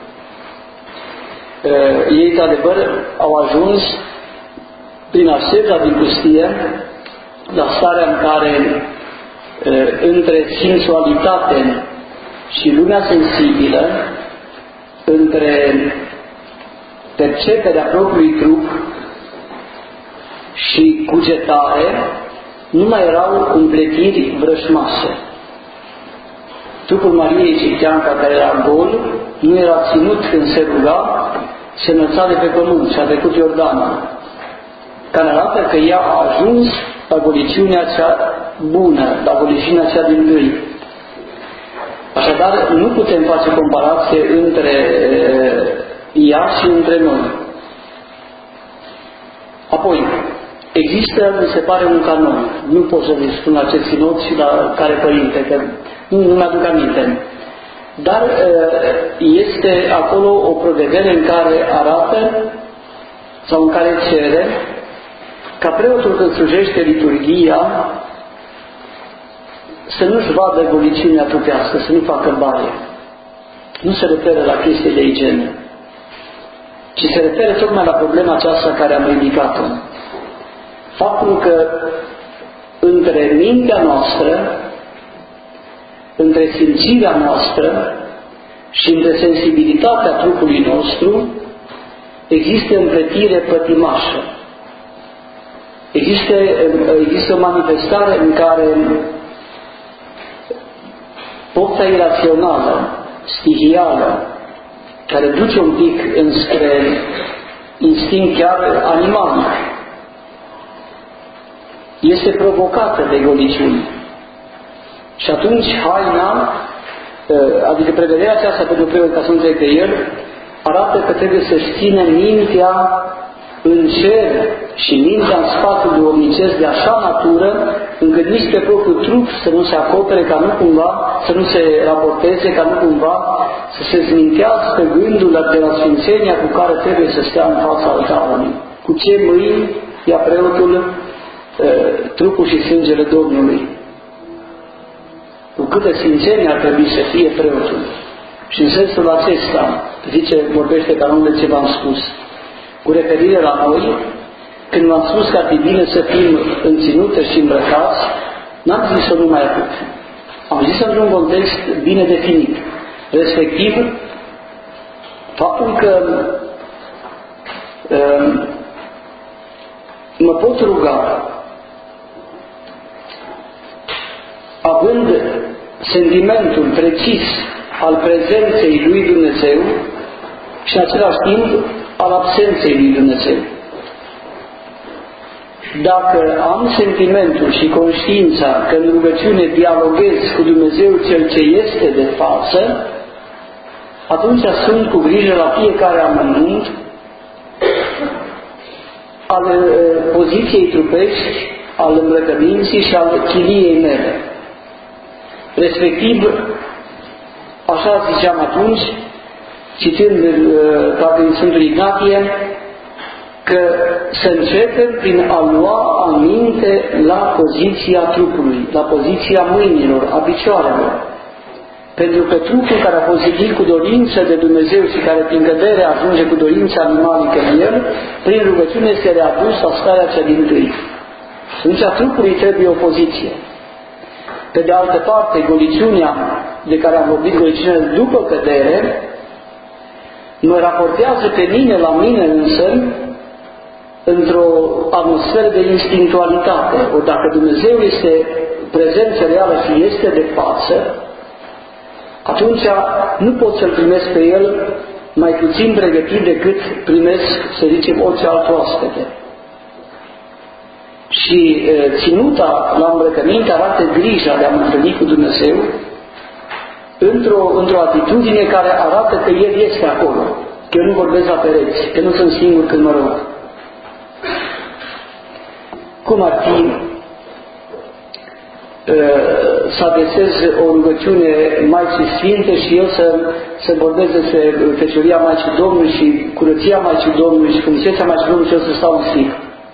B: uh, ei, într-adevăr, au ajuns prin asceza din pustie la starea în care uh, între sensualitate și lumea sensibilă, între perceperea propriului trup și cugetare, nu mai erau împletiri vrășmașe. Trupul Mariei Egipteanca, care era gol, nu era ținut când se ruga, se înălța de pe pământ și a trecut Iordanul, care arată că ea a ajuns la goliciunea cea bună, la goliciunea cea din tâi. Așadar, nu putem face comparație între ea și între noi. Apoi, există, mi se pare, un canon. Nu pot să vă spun la ce sinod și la care părinte, că nu, nu mi-aduc aminte. Dar este acolo o prevedere în care arată sau în care cere ca preotul când slujește liturghia să nu-și vadă goliciunea trupească, să nu facă baie. Nu se referă la chestii de igienă, ci se referă tocmai la problema aceasta care am ridicat-o. Faptul că între mintea noastră, între simțirea noastră și între sensibilitatea trupului nostru există împletire pătimașă. Există, există o manifestare în care pofta irațională, stihială, care duce un pic înspre instinct chiar animalic, este provocată de goliciuni. Și atunci haina, adică prevederea aceasta pentru preot, ca să înțeleg că el, arată că trebuie să-și țină mintea în cer și mintea în spațiul duhovnicesc de așa natură, încât nici pe propriul trup să nu se acopere, ca nu cumva, să nu se raporteze, ca nu cumva să se zmintească gândul de la sfințenia cu care trebuie să stea în fața altarului. Cu ce mâini ia preotul e, trupul și sângele Domnului. Cu câtă sfințenie ar trebui să fie preotul. Și în sensul acesta, zice, vorbește ca de ce v-am spus, cu referire la noi, când v-am spus că ar fi bine să fim înținute și îmbrăcați, n-am zis-o numai atât. Am zis-o într-un context bine definit. Respectiv, faptul că um, mă pot ruga având sentimentul precis al prezenței lui Dumnezeu și în același timp al absenței lui Dumnezeu. Dacă am sentimentul și conștiința că în rugăciune dialoghez cu Dumnezeu Cel ce este de față, atunci sunt cu grijă la fiecare amănunt al poziției trupești, al îmbrăcăminții și al chiliei mele. Respectiv, așa ziceam atunci, citând partea din Sfântul Ignatie, că să începem prin a lua aminte la poziția trupului, la poziția mâinilor, a picioarelor. Pentru că trupul care a fost zidit cu dorință de Dumnezeu și care prin cădere ajunge cu dorința animalică în el, prin rugăciune este readus la starea cea dintâi. Atunci a trupului trebuie o poziție. Pe de altă parte, goliciunea de care am vorbit, goliciunea după cădere, mă raportează pe mine, la mine însă, într-o atmosferă de instinctualitate. Ori dacă Dumnezeu este prezență reală și este de față, atunci nu pot să-L primesc pe El mai puțin pregătit decât primesc, să zicem, orice alt oaspete. Și e, ținuta la îmbrăcăminte arată grija de a mă întâlni cu Dumnezeu într-o, într-o atitudine care arată că El este acolo, că eu nu vorbesc la pereți, că nu sunt singur când mă rog. Cum ar fi să adresez o rugăciune Maicii Sfinte și eu să, să vorbesc despre Fecioria Maicii Domnului și curăția Maicii Domnului și frumusețea Maicii Domnului și eu să stau în sfânt.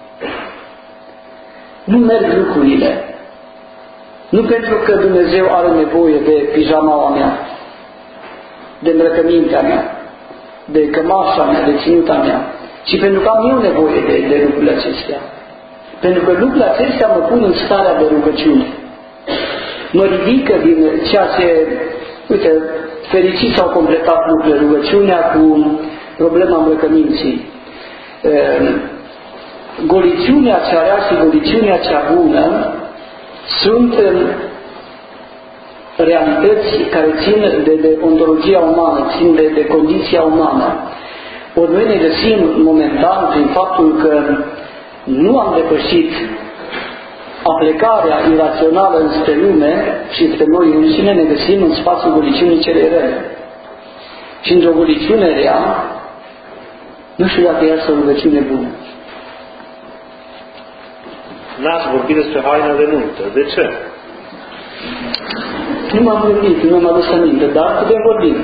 B: Nu merg lucrurile. Nu pentru că Dumnezeu are nevoie de pijamaua mea, de îmbrăcămintea mea, de cămașa mea, de ținuta mea, ci pentru că am eu nevoie de, de lucrurile acestea. Pentru că lucrurile acestea mă pun în starea de rugăciune. Mă ridică din ceea ce, uite, fericit s-au completat lucrurile, rugăciunea cu problema îmbrăcăminții. Goliciunea cea rea și goliciunea cea bună sunt realități care țin de, de ontologia umană, țin de, de condiția umană. Ori noi ne găsim momentan prin faptul că nu am depășit aplecarea irațională înspre lume și spre noi înșine, ne găsim în spațiul goliciunii cele rele. Și într-o goliciune rea, nu știu dacă ea este o rugăciune bună.
A: N-ați vorbit despre haina de nuntă. De ce?
B: Nu m-am gândit, nu m-am adus aminte, dar putem vorbi.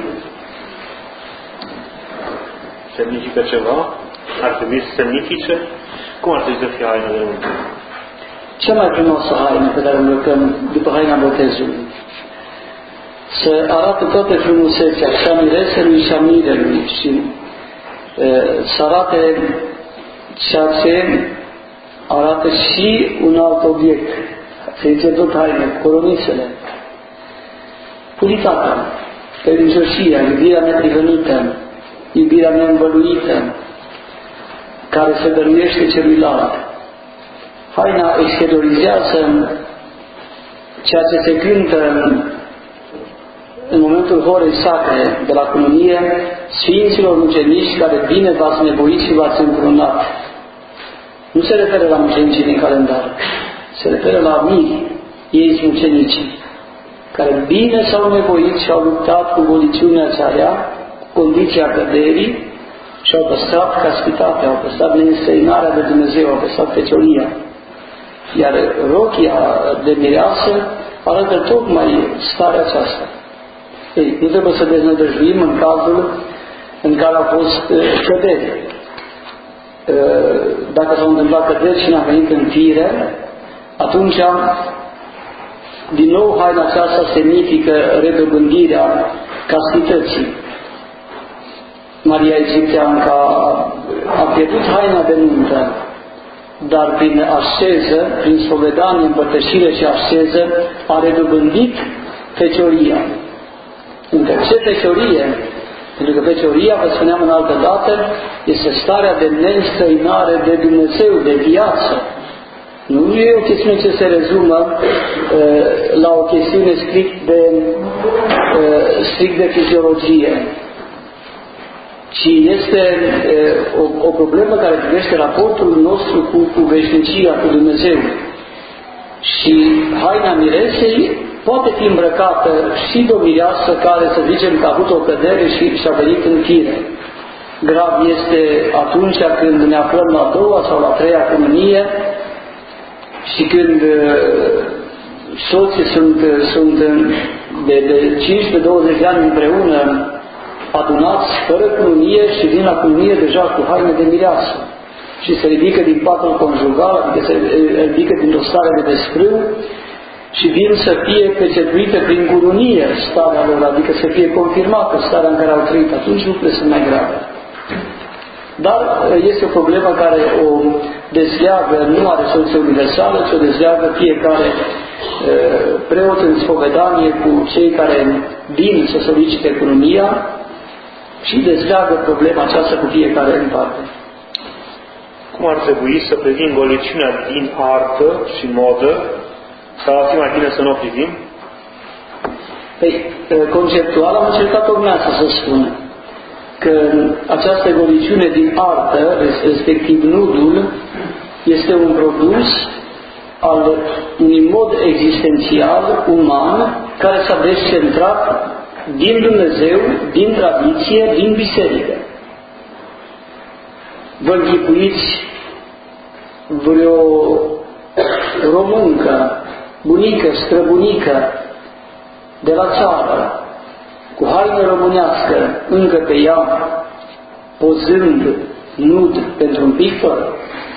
A: Semnifică ceva? Ar trebui să semnifice? Cum ar trebui să fie haina de nuntă?
B: Cea mai frumoasă haină pe care o îmbrăcăm după haina botezului. Să arată toată frumusețea și a mireselui și a mirelui și e, să arate ceea ce arată și un alt obiect. Se zice tot haine, coronițele. Puritatea, credincioșia, iubirea neprihănită, iubirea neînvăluită, care se dăruiește celuilalt. Haina exteriorizează ceea ce se cântă în momentul horei sacre de la cununie, Sfinților mucenici care bine v-ați nevoit și v-ați încununat. Nu se referă la mucenicii din calendar, se referă la miri, ei sunt mucenicii, care bine s-au nevoit și au luptat cu goliciunea aceea, cu condiția căderii, și au păstrat caspitatea, au păstrat neînstrăinarea de Dumnezeu, au păstrat fecioria. Iar rochia de mireasă arată tocmai starea aceasta. Ei, nu trebuie să deznădăjduim în cazul în care au fost căderi. Dacă s-au întâmplat căderi și n-a venit în fire, atunci, din nou, haina aceasta semnifică redobândirea castității. Maria Egipteanca a pierdut haina de nuntă, dar prin asceză, prin spovedanie, împărtășire și asceză, a redobândit fecioria. Încă ce feciorie? Pentru că fecioria, vă spuneam în altă dată, este starea de neînstrăinare de Dumnezeu, de viață. Nu e o chestiune ce se rezumă uh, la o chestiune strict de, uh, strict de fiziologie, ci este uh, o, o problemă care privește raportul nostru cu, cu veșnicia, cu Dumnezeu. Și haina miresei poate fi îmbrăcată și de o mireasă care, să zicem, că a avut o cădere și și-a venit în fire. Grav este atunci când ne aflăm la a doua sau la a treia cununie și când uh, soții sunt, sunt de, de cincisprezece douăzeci de ani împreună adunați fără cununie și vin la cununie deja cu haine de mireasă și se ridică din patul conjugal, adică se ridică dintr-o stare de desfrâu și vin să fie pecetuite prin cununie starea lor, adică să fie confirmată starea în care au trăit. Atunci lucrurile sunt mai grave. Dar este o problemă care o dezleagă, nu are soluție universală, ci o dezleagă fiecare e, preot în spovedanie cu cei care vin să solicite cununia și dezleagă problema aceasta cu fiecare în parte.
A: Cum ar trebui să privim goliciunea din artă și modă, sau ar fi mai bine să nu o privim?
B: Păi, conceptual am încercat tocmai să spun că această goliciune din artă, respectiv nudul, este un produs al unui mod existențial, uman, care s-a descentrat din Dumnezeu, din tradiție, din biserică. Vă închipuiți vreo româncă, bunică, străbunică, de la țară, cu haină românească, încă pe ea, pozând nud pentru un pictor?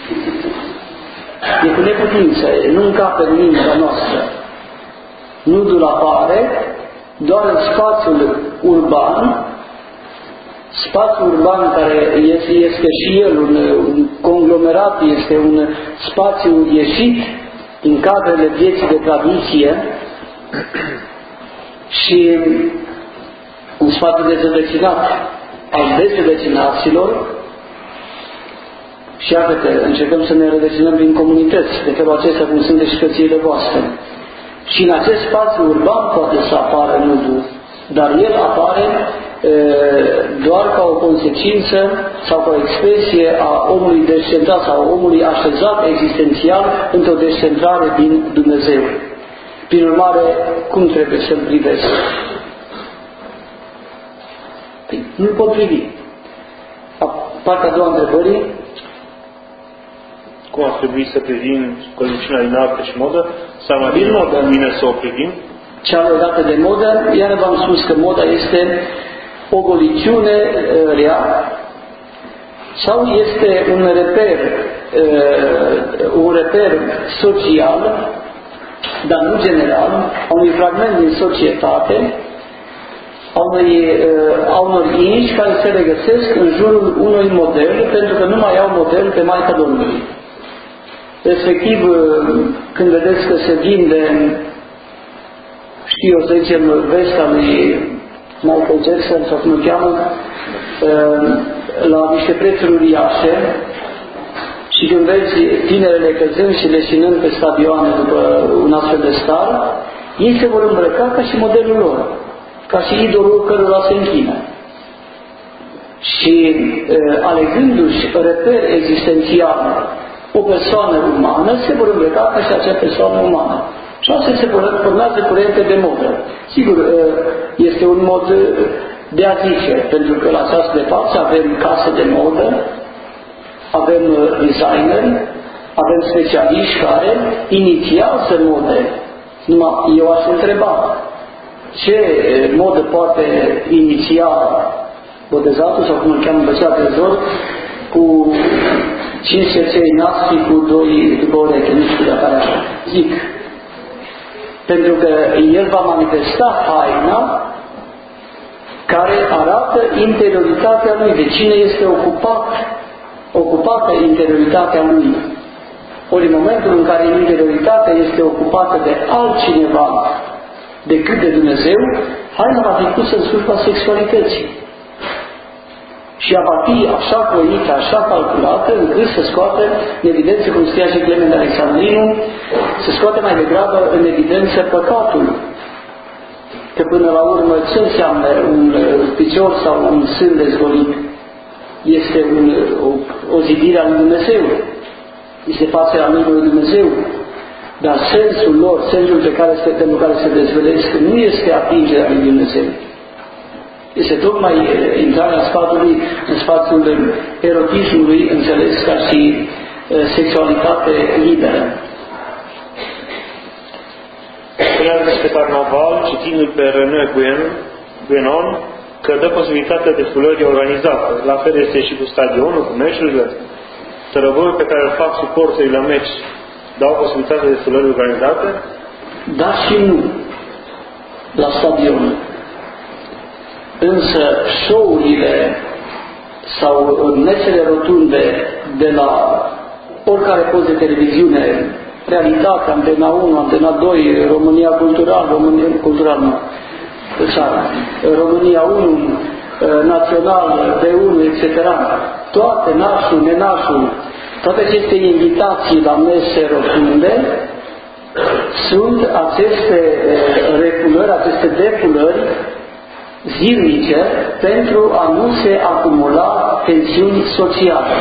B: E cu neputință, nu încape în mintea noastră. Nudul apare doar în spațiul urban, spațiul urban care este, este și el un, un conglomerat, este un spațiu ieșit din cadrele vieții de tradiție și un spațiu dezădăcinat al dezădăcinaților. Și iată că încercăm să ne rădăcinăm prin comunități, de felul acesta cum sunt și cățiile voastre. Și în acest spațiu urban poate să apară nudul, dar el apare e, doar ca o consecință sau ca o expresie a omului descentrat sau a omului așezat existențial într-o descentrare din Dumnezeu. Prin urmare, cum trebuie să-l privesc? Păi, nu-l pot privi. Partea a doua întrebării.
A: Cum ar trebui să privim goliciunea din artă și modă? Sau mai bine, modă, bine să o privim?
B: Cea legată de modă, iar v-am spus că moda este o goliciune uh, rea sau este un reper, uh, un reper social, dar nu general, a unui fragment din societate, a, unui, uh, a unor inși care se regăsesc în jurul unui model, pentru că nu mai au model pe Maica Domnului. Respectiv, când vedeți că se vinde, știu eu, să zicem, vesta lui Michael Jackson, sau cum îl cheamă, la niște prețuri uriașe, și când vezi tinerele căzând și leșinând pe stadioane după un astfel de star, ei se vor îmbrăca ca și modelul lor. ca și idolul cărora se închină. Și uh, alegându-și reper existențial o persoană umană, se vor îmbrăca ca și acea persoană umană. Și astfel se formează curente de modă. Sigur, uh, este un mod de a zice, pentru că la ceasul de față avem case de modă, avem uh, designeri, avem specialiști care inițiază mode. Numai eu aș întreba, ce modă poate iniția botezatul, sau cum îl cheamă băceatul zor, cu cinci cercei nas și cu doi după ureche, nu știu dacă așa. Zic, pentru că el va manifesta haina care arată interioritatea lui, de cine este ocupat, ocupată interioritatea lui. Ori în momentul în care interioritatea este ocupată de altcineva decât de Dumnezeu, haina va fi pusă în slujba sexualității. Și ea va fi așa croită, așa calculată, încât să scoată în evidență, cum scria și Clement Alexandrinu, să scoată mai degrabă în evidență păcatul. Că până la urmă, ce înseamnă un picior sau un sân dezgolit? Este un, o, o zidire a lui Dumnezeu. Este fața amiului lui Dumnezeu. Dar sensul lor, sensul pe care se, pentru care se dezvălesc, nu este atingerea lui Dumnezeu. Este tocmai intrarea în spațiul, în spațiul erotismului, înțeles ca și sexualitate liberă.
A: Spuneam despre carnaval, citindu-l pe René Guénon, că dă posibilitatea de fulări organizată. La fel este și cu stadionul, cu meciurile. Tărăvărul pe care îl fac suporterii la meci dau posibilitatea de fulări organizate?
B: Da și nu. La stadion. Însă show-urile sau mesele rotunde de la oricare post de televiziune, Realitatea, Antena unu, Antena doi, România Cultural, România Cultural, nu, țara, România unu, Național, B unu, et cetera. Toate, nașul, nenașul, toate aceste invitații la mese rotunde sunt aceste refulări, aceste defulări zilnice pentru a nu se acumula tensiuni sociale.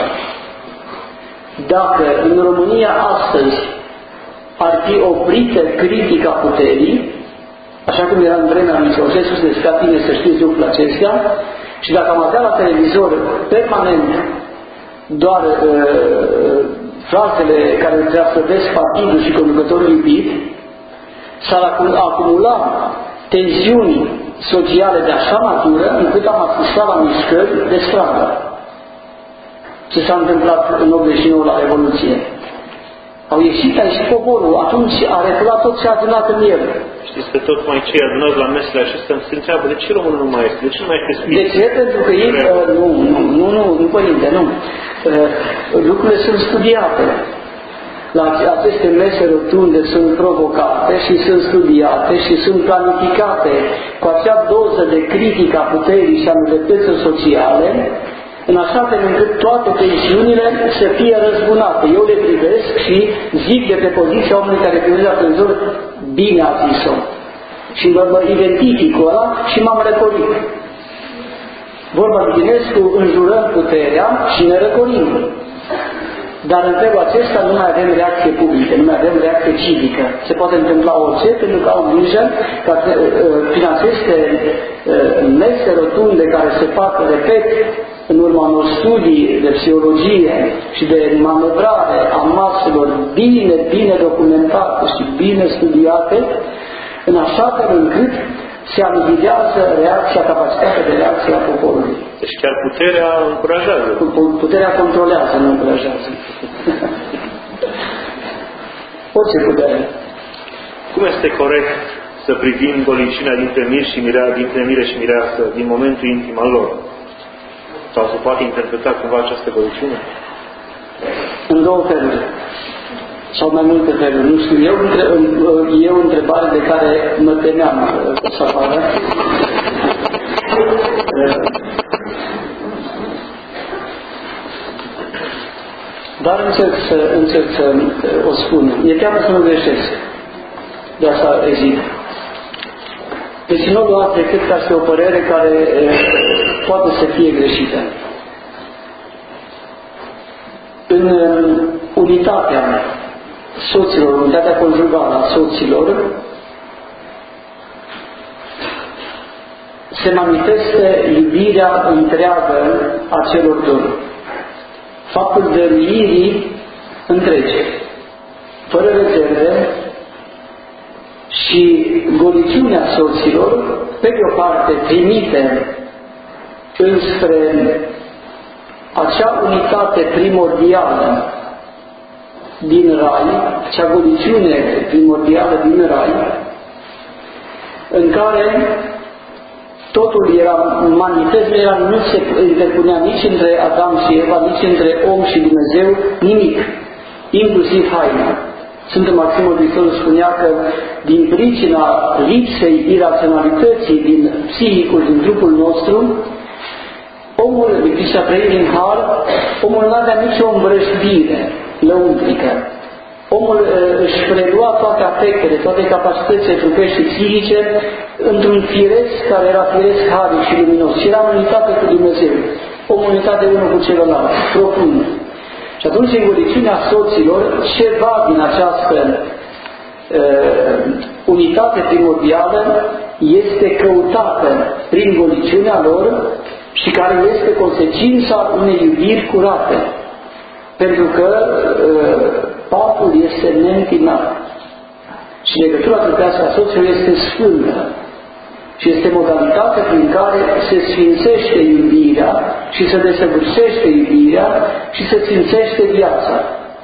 B: Dacă în România astăzi ar fi oprită critica puterii, așa cum era în vremea lui Ceaușescu, se descria bine să știți lucrul acestea, și dacă am avea la televizor permanent doar uh, frazele care treasăvesc partidul și conducătorul iubit, s-ar acumula tensiuni sociale de așa natură, încât am asistat la mișcări de stradă. Ce s-a întâmplat în optzeci și nouă la Revoluție? Au ieșit aici poporul, atunci a reculat tot ce a adunat în el.
A: Știți că tot mai cei adunați la mesele acestea se întreabă de ce românul nu mai este, de ce nu mai este spirit?
B: De ce? Pentru că ei, uh, nu, nu, nu, nu, nu, părinte, nu. Uh, lucrurile sunt studiate. La aceste mese rotunde sunt provocate și sunt studiate și sunt planificate cu acea doză de critică a puterii și a nedreptăților sociale, în așa fel încât toate tensiunile să fie răzbunate. Eu le privesc și zic de pe poziția omului care privește la televizor, bine a zis-o. Și mă, mă identific cu ăla și m-am răcorit. Vorba lui Dinescu, înjurăm puterea și ne răcorim. Dar în felul acesta nu mai avem reacție publică, nu mai avem reacție civică. Se poate întâmpla orice, pentru că au grijă ca prin aceste mese rotunde care se fac, repet, în urma unor studii de psihologie și de manevrare a maselor bine, bine documentate și bine studiate, în așa fel încât se anihilează reacția, capacitatea de reacție a poporului.
A: Deci chiar puterea încurajează.
B: Puterea controlează, nu încurajează. Orice putere.
A: Cum este corect să privim golicina dintre mir și mirea, dintre mire și mireasă din momentul intim al lor? Sau se poate interpreta cumva această golicină?
B: În două feluri. Sau mai multe feluri. Nu știu, eu, e o întrebare de care mă temeam să apară. Dar încerc să, încerc să o spun. E teamă să nu greșesc. De asta ezit. Deci nu o luați decât ca și o părere care e, poate să fie greșită. În unitatea soților, unitatea conjugală a soților, se manifestă iubirea întreagă a celor doi. Faptul dăruirii întrege, fără rezerve, și goliciunea soților, pe de o parte, trimite înspre acea unitate primordială din rai, acea goliciune primordială din rai, în care totul era manifest, nu, era, nu se interpunea nici între Adam și Eva, nici între om și Dumnezeu, nimic, inclusiv haina. Sfântul Maximul Hristos spunea că din pricina lipsei iraționalității din psihicul, din trupul nostru, omul, din pricina trăirii în har, omul nu avea nicio îmbrășbire lăuntrică. Omul își prelua toate afectele, toate capacitățile trupești și psihice într-un firesc care era firesc haric și luminos și era în unitate cu Dumnezeu, o unitate unul cu celălalt, profund. Și atunci, în goliciunea soților, ceva din această uh, unitate primordială este căutată prin goliciunea lor și care este consecința unei iubiri curate. Pentru că uh, patul este neîntinat și legătura trupească a soților este sfântă și este modalitatea prin care se sfințește iubirea și se desăvârșește iubirea și se sfințește viața.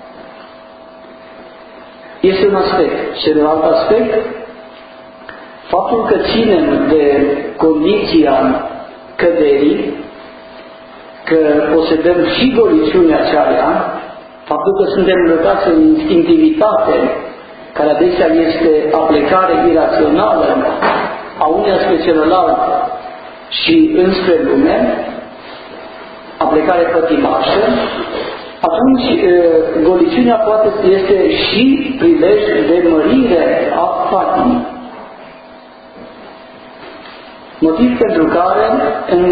B: Este un aspect. Celălalt aspect, faptul că ținem de condiția căderii, că posedăm și goliciunea aceea, faptul că suntem lăsați în instinctivitate, care adesea este aplecare irațională a uneia spre celălalt și înspre lume, aplecare pătimașă, atunci goliciunea poate să este și prilej de mărire a patimii. Motiv pentru care în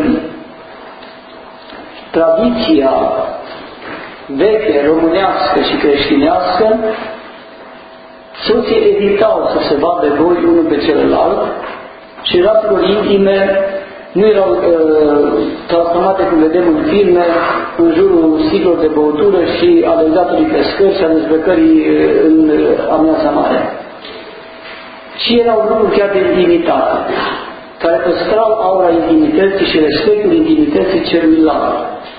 B: tradiția veche, românească și creștinească, soții evitau să se vadă voi unul pe celălalt și raturile intime nu erau uh, transformate, cum vedem în filme, în jurul sticlor de băutură și alergatului pescări și a dezbrăcării uh, în uh, amiaza mare. Și erau lucruri chiar de intimitate, care păstrau aura intimității și respectul intimității celuilalt.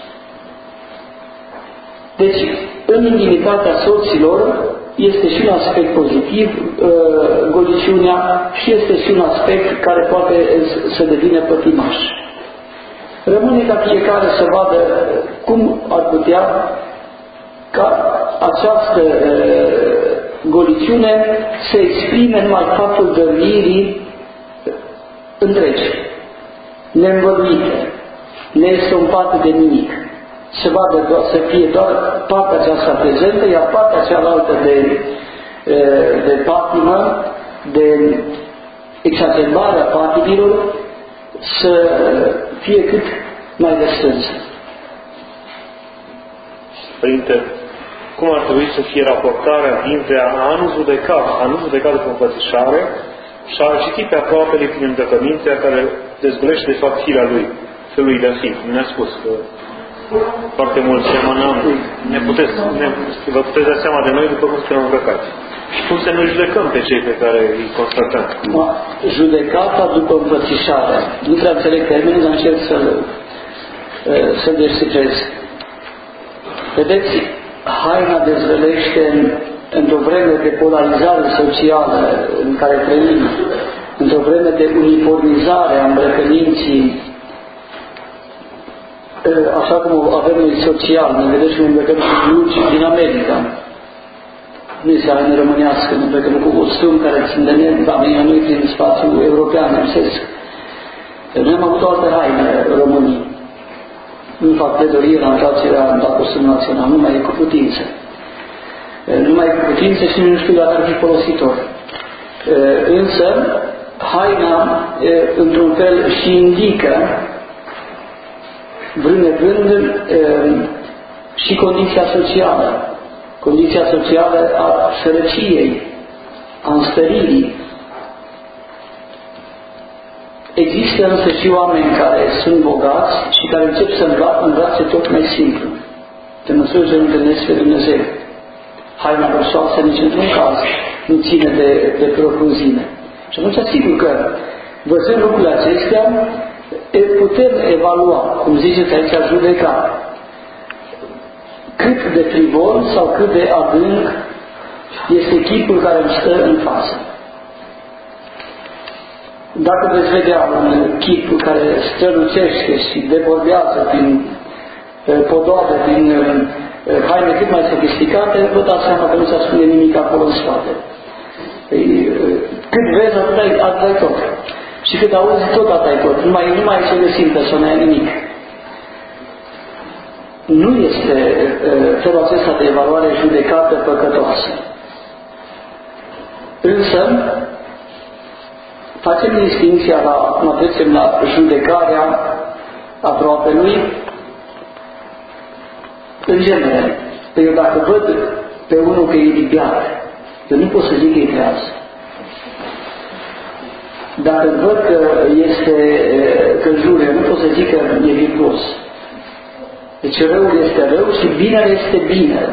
B: Deci, în intimitatea soților este și un aspect pozitiv, uh, goliciunea, și este și un aspect care poate să devină pătimaș. Rămâne ca fiecare să vadă cum ar putea ca această uh, goliciune să exprime numai faptul dăruirii întregi, neînvăluite, neestompate de nimic. Să vadă doar, să fie doar partea aceasta prezentă, iar partea cealaltă de, de patimă, de exacerbarea patimilor, să fie cât mai restrânsă.
A: Părinte, cum ar trebui să fie raportarea dintre a nu judeca, a nu judeca după împățișare și a citi pe aproapele prin îndăcămintea care dezvăluiește de fapt firea lui, felul de a fi. Ne-a spus că foarte mult semănăm, ne puteți, ne, vă puteți da seama de noi după cum suntem îmbrăcați. Și cum să ne judecăm pe cei pe care îi constatăm?
B: Judecata după îmbrățișare. Nu prea înțeleg termenul, dar încerc să-l să descifrez. Vedeți, haina dezvălește într-o vreme de polarizare socială în care trăim, într-o vreme de uniformizare a îmbrăcăminții, așa cum avem noi social, ne vedeți cum îmbrăcăm cu blugi din America. Nu este haină românească, ne îmbrăcăm cu costum care țin de ne, noi prin spațiul european, rusesc. Noi am avut o altă haină, românii. Nu fac pledorie la întoarcerea la costumul național, nu mai e cu putință. Nu mai e cu putință și nu știu dacă ar fi folositor. Însă, haina, într-un fel, și indică, vrând nevrând, și condiția socială, condiția socială a sărăciei, a înstăririi. Există însă și oameni care sunt bogați și care încep să învațe tot mai simplu, pe măsură ce întâlnesc pe Dumnezeu. Haina rășoasă nici într-un caz nu ține de, de profunzime. Și atunci, sigur că, văzând lucrurile acestea, putem evalua, cum ziceți aici, judeca, cât de frivol sau cât de adânc este chipul care îmi stă în față. Dacă veți vedea un chip care strălucește și debordează prin podoabe, prin haine cât mai sofisticate, vă dați seama că nu se ascunde nimic acolo în spate. Cât vezi, atât ai tot. Și cât auzi, tot atât ai tot. Nu mai, nu mai se găsim persoana nimic. Nu este felul acesta de evaluare judecată păcătoasă. Însă, facem distinția la, mă trecem la judecarea aproapelui, în genere. Eu dacă văd pe unul că e libiat, eu nu pot să zic că e treaz. Dacă văd că este, că jure, nu pot să zic că e virtuos. Deci răul este rău și binele este bine.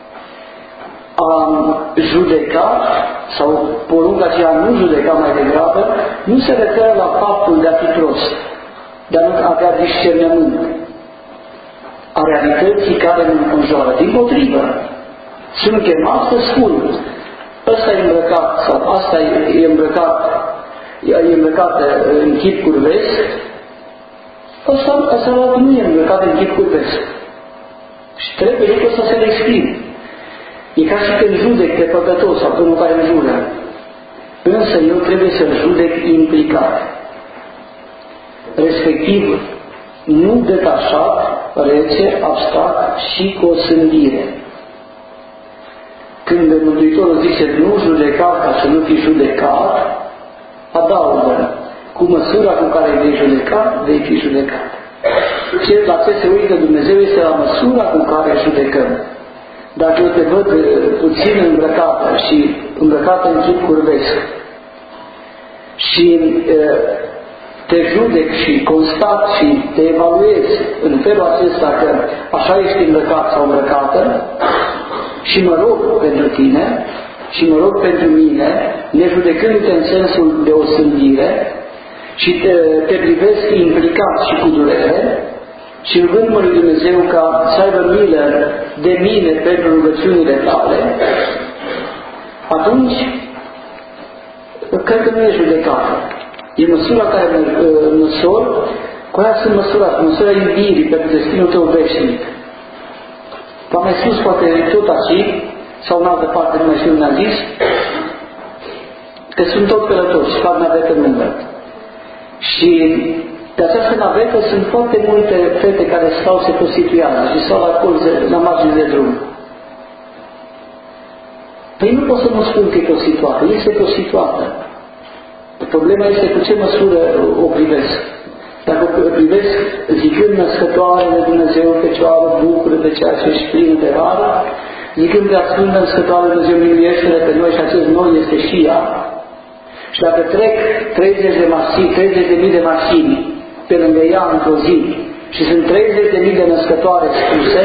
B: A judeca, sau porunca aceea nu judeca mai degrabă, nu se referă la faptul de a fi prost, de a nu avea discernământ a realității care ne înconjoară. Dimpotrivă, sunt chemat să spun, ăsta e îmbrăcat, sau asta e îmbrăcat, e îmbrăcat în chip curvesc, ăsta, ăsta nu e îmbrăcat în chip curvesc. Și trebuie lucrul ăsta să le exprim. E ca și când judec pe păcătos sau pe unul care îmi jură. Însă eu trebuie să-l judec implicat. Respectiv, nu detașat, rece, abstract și cu o sândire. Când Mântuitorul zice nu judeca ca să nu fii judecat, adaugă, cu măsura cu care vei judeca, vei fi judecat. Ce, la ce se uită Dumnezeu este la măsura cu care judecăm. Dacă eu te văd puțin îmbrăcată și îmbrăcată în chip curvesc și te judec și constat și te evaluez în felul acesta că așa ești îmbrăcat sau îmbrăcată și mă rog pentru tine și mă rog pentru mine, nejudecându-te în sensul de osândire și te, te privesc implicat și cu durere, și rugându-mă lui Dumnezeu ca să aibă milă de mine pentru rugăciunile tale, atunci, cred că nu e judecată. E măsura care mă măsor, cu aia sunt măsurat, măsura iubirii pentru destinul tău veșnic. V-am mai spus poate tot aici, sau în altă parte, nu mai știu unde am zis, că sunt tot călători și fac navetă lungă. Și pe această navetă sunt foarte multe fete care stau, se prostituează și stau la colț, la margine de drum. Păi nu pot să nu spun că e prostituată, este prostituată. Problema este cu ce măsură o privesc. Dacă o privesc zicând născătoare de Dumnezeu, Fecioară, bucură de ceea ce ești plină de hară, zicând că Sfântă Născătoare de Dumnezeu, miluiește-ne pe noi și acest noi este și ea. Și dacă trec treizeci de mașini, treizeci de mii de mașini pe lângă ea într-o zi și sunt treizeci de mii de născătoare spuse,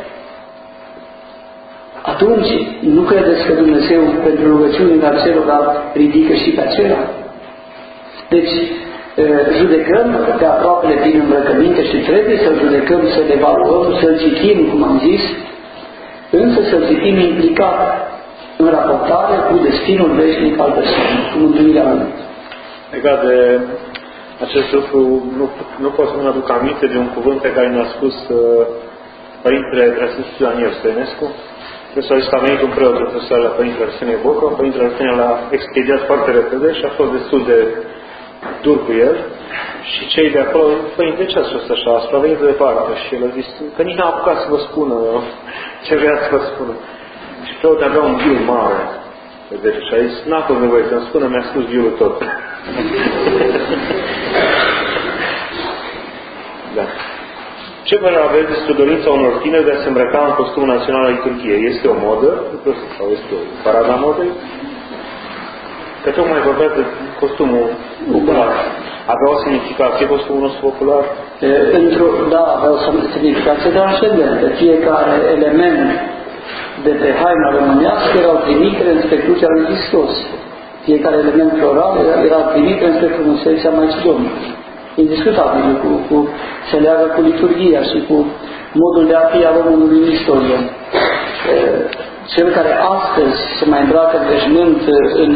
B: atunci nu credeți că Dumnezeu pentru rugăciunile acelora ridică și pe acela? Deci, judecăm pe aproapele prin îmbrăcăminte și trebuie să judecăm, să-l evaluăm, să-l citim, cum am zis, însă să-l citim implicat în raportare cu destinul veșnic al persoanei, cu mântuirea lui.
A: Legat de acest lucru, nu, nu pot să-mi aduc aminte de un cuvânt pe care ne-a spus uh, Părintele Preasfințitul Daniel Stoinescu. Profesorul ăsta a venit un preot profesor la Părintele Arsenie Bocă, Părintele Arsenie l-a expediat foarte repede și a fost destul de dur cu el. Și cei de acolo, Părinte, de ce ați fost așa? Asta a venit de departe și el a zis că nici n-a apucat să vă spună ce vrea să vă spună. Și preotul avea un viu mare. Deci și a zis, n-a fost nevoie să-mi spună, mi-a spus viul tot. Da. Ce părere aveți despre dorința unor tineri de a se îmbrăca în costumul național al Turciei? Este o modă? Sau este o parada modei? Că tocmai vorbea de costumul popular. Avea o semnificație costumul nostru popular?
B: E, pentru, da, avea o semnificație transcendentă. Fiecare element de pe haina românească era o trimitere înspre crucea lui Hristos. Fiecare element floral era o trimitere înspre frumusețea Maicii Domnului. Indiscutabil, cu, cu, se leagă cu liturghia și cu modul de a fi al omului în istorie. E, cel care astăzi se mai îmbracă în veșmânt în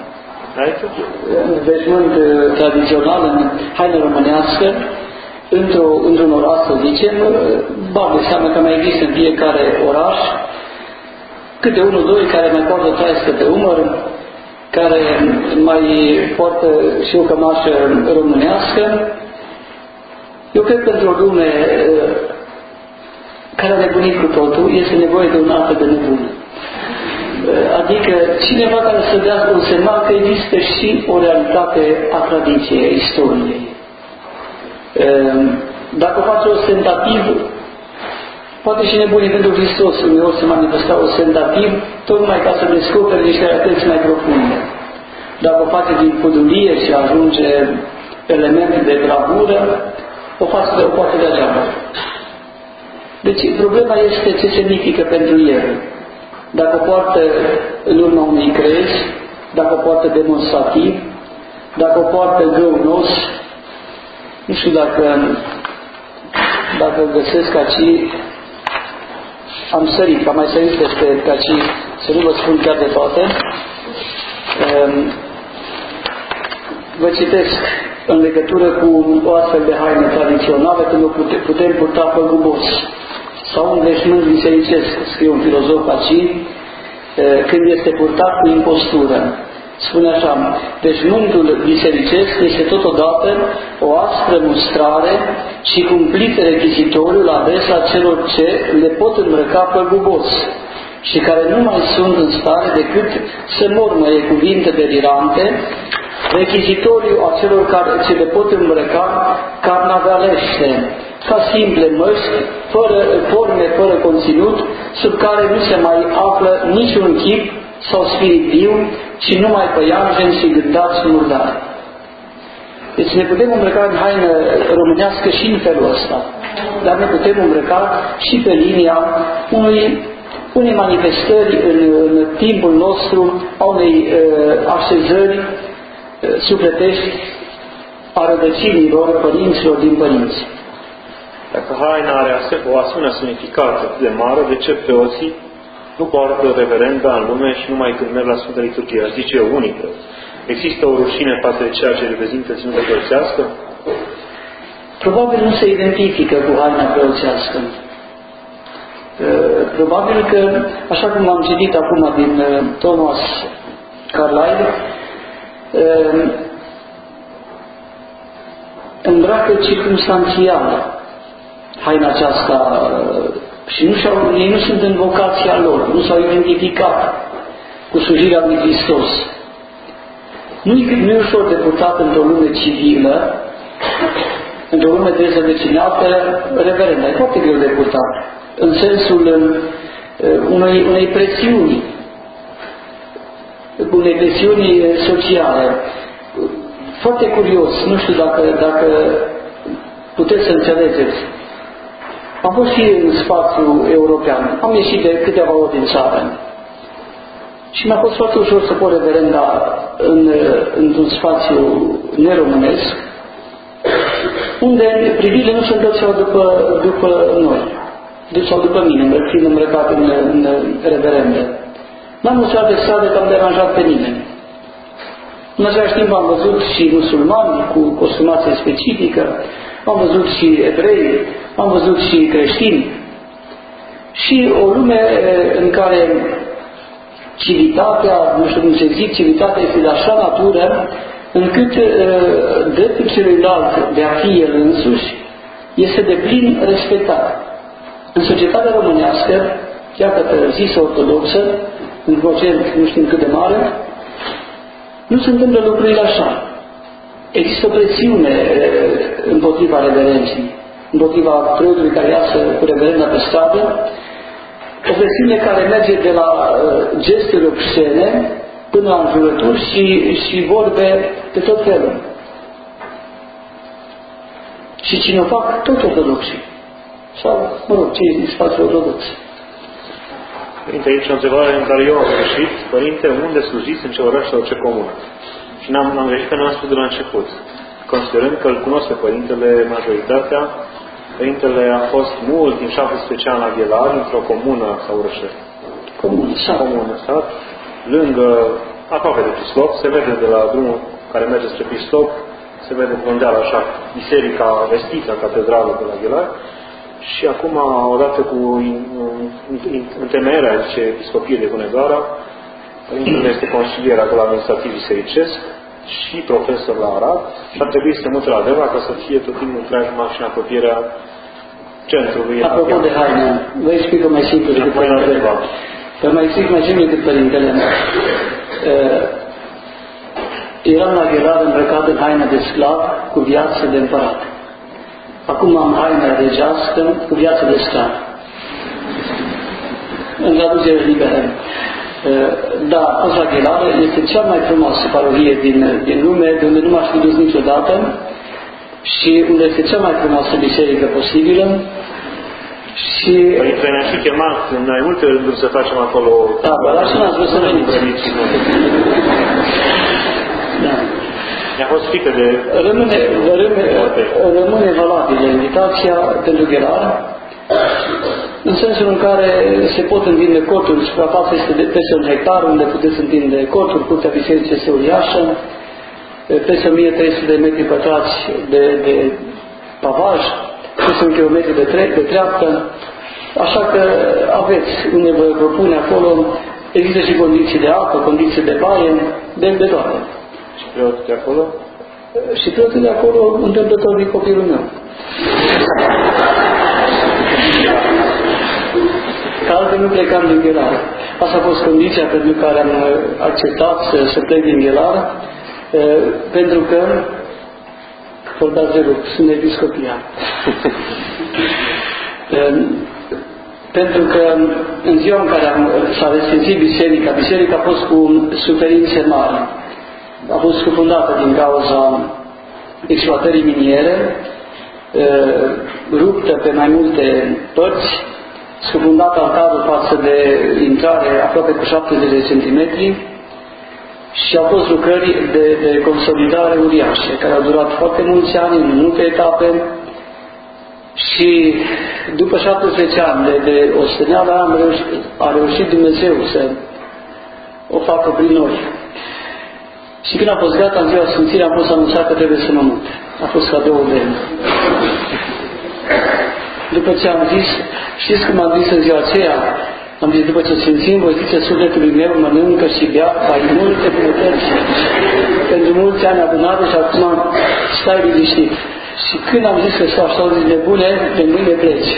B: veșmânt tradițional, în haină românească, într-o, într-un oraș, să zicem, bag de seamă că mai există în fiecare oraș câte unul, doi care mai poartă o traiscă pe umăr, care mai poartă și o cămașă românească. Eu cred că într-o lume care a nebunit cu totul, este nevoie de un altă de nebun. Adică cineva care să dea un semnal că există și o realitate a tradiției, a istoriei. Dacă face ostentativ, poate și nebunii pentru Hristos uneori se manifesta ostentativ, tocmai ca să descopere niște realități mai profunde. Dacă o face din pudulie și ajunge elemente de bravură, o face de o poate degeaba. Deci problema este ce semnifică pentru el. Dacă o poartă în urma unui crez, dacă o poartă demonstrativ, dacă o poartă găunos, nu știu dacă, dacă găsesc aici, am sărit, am mai sărit peste aici, să nu vă spun chiar de toate. Vă citesc în legătură cu o astfel de haină tradițională, când o putem purta păgubos. Sau un veșmânt bisericesc, scrie un filozof aici, când este purtat cu impostură. Spune așa, veșmântul bisericesc este totodată o aspră mustrare și cumplit rechizitoriu la adresa celor ce le pot îmbrăca păgubos și care nu mai sunt în stare decât să mormăie cuvinte delirante, rechizitoriu a celor care ce le pot îmbrăca carnavalește, ca simple măști, fără forme, fără conținut, sub care nu se mai află niciun chip sau spirit viu, ci numai păianjeni și gândați murdari. Deci ne putem îmbrăca în haină românească și în felul ăsta, dar ne putem îmbrăca și pe linia unui, unei manifestări în, în timpul nostru a unei uh, așezări uh, sufletești a rădăcinilor părinților din părinți.
A: Dacă haina are o asemenea semnificație de mare, de ce preoții nu poartă reverenda în lume și numai când merg la Sfânta Liturghie? Aș zice eu, unii preoți. Există o rușine față de ceea ce reprezintă ținută preoțească?
B: Probabil nu se identifică cu haina preoțească. Probabil că, așa cum am citit acum din Thomas Carlyle, îmbracă circumstanțial haina aceasta și nu și-au, ei nu sunt în vocația lor, nu s-au identificat cu slujirea lui Hristos. Nu e ușor de purtat într-o lume civilă, într-o lume dezvădăcinată, reverenda. E foarte greu de purtat, în sensul unei, unei presiuni, unei presiuni sociale. Foarte curios, nu știu dacă, dacă puteți să înțelegeți. Am fost și în spațiul european, am ieșit de câteva ori din țară și mi-a fost foarte ușor să pot reverenda în, într-un spațiu neromânesc, unde privirile nu se întorceau după, după noi, sau după mine, fiind îmbrăcat în, în reverende. N-am mustrat de stradă că am deranjat pe nimeni. În același timp am văzut și musulmani cu costumație specifică, am văzut și evrei, am văzut și creștini. Și o lume în care civitatea, nu știu cum se zic, civitatea este de așa natură, încât dreptul celuilalt de a fi el însuși este de plin respectat. În societatea românească, chiar că zisă ortodoxă, în procent nu știm cât de mare, nu se întâmplă lucrurile așa. există o presiune împotriva reverenței, împotriva preotului care iasă cu reverenda pe stradă, o presiune care merge de la gesturi obscene până la înjurături și, și vorbe de tot felul. Și cine o fac, tot ortodoxii. Sau, mă rog, cei din spațiul ortodox.
A: Părinte, aici o întrebare în care eu am greșit. Părinte, unde slujiți, în ce oraș sau ce comună? Și n-am, n-am greșit că n-am spus de la început. Considerând că îl cunosc pe Părintele majoritatea, Părintele a fost mult, din șaptesprezece ani la Ghelari, într-o comună sau orășel.
B: Comună, sat.
A: Comună, sat. Lângă, aproape de Pislop, se vede de la drumul care merge spre Pislop, se vede pe undeală așa, biserica vestită, catedrală de la Ghelari. Și acum, odată cu întemeierea, zice, episcopie de Hunedoara, Părintele este consilier acolo administrativ bisericesc și profesor la Arad și ar trebui să se mute la Deva ca să fie tot timpul preajma și în apropierea centrului.
B: Apropo de haine, vă explic mai simplu decât Părintele. Vă mai explic mai simplu decât Părintele. Eram la Ghelari îmbrăcat în haină de sclav cu viață de împărat. Acum am haină regească cu viață de sclav. În traducere liberă. Da, a fost la Ghelari, este cea mai frumoasă parohie din, din lume, de unde nu m-aș fi dus niciodată și unde este cea mai frumoasă biserică posibilă. Și...
A: Părinte, ne-a și chemat în mai multe rânduri să facem acolo...
B: Da, dar așa n-ați vrut să veniți. Da.
A: Mi-a fost frică de...
B: Rămâne, rămâne, rămâne valabilă invitația pentru Ghelari, în sensul în care se pot întinde corturi, suprafața este de peste un hectar, unde puteți întinde corturi, curtea bisericii este uriașă, peste o mie trei sute de metri pătrați de, de pavaj, peste un kilometru de, tre- de treaptă, așa că aveți unde vă propune acolo, există și condiții de apă, condiții de baie, de, de toate.
A: Și preotul de acolo?
B: Și preotul de acolo, întâmplător din copilul meu. Că altfel nu plecam din Ghelari. Asta a fost condiția pentru care am acceptat să, să plec din Ghelari, pentru că, vorbeați de rog, sunt episcopia. Pentru că în ziua în care am, s-a resfințit biserica, biserica a fost cu suferințe mari. A fost scufundată din cauza exploatării miniere, ruptă pe mai multe părți, scufundat altarul față de intrare aproape cu șaptezeci de centimetri și au fost lucrări de, de consolidare uriașe, care au durat foarte mulți ani, în multe etape și după șaptesprezece ani de, de osteneală am reușit, a reușit Dumnezeu să o facă prin noi. Și când a fost gata, în ziua Sfințirii, am fost anunțat că trebuie să mă mut. A fost cadou de... După ce am zis, știți cum am zis în ziua aceea? Am zis, după ce Sfințim, voi zice sufletului meu, mănâncă și bea, ai multe bunătăți pentru mulți ani adunate și acum stai liniștit. Și când am zis că s-o așa, au zis, nebune, de mâine pleci.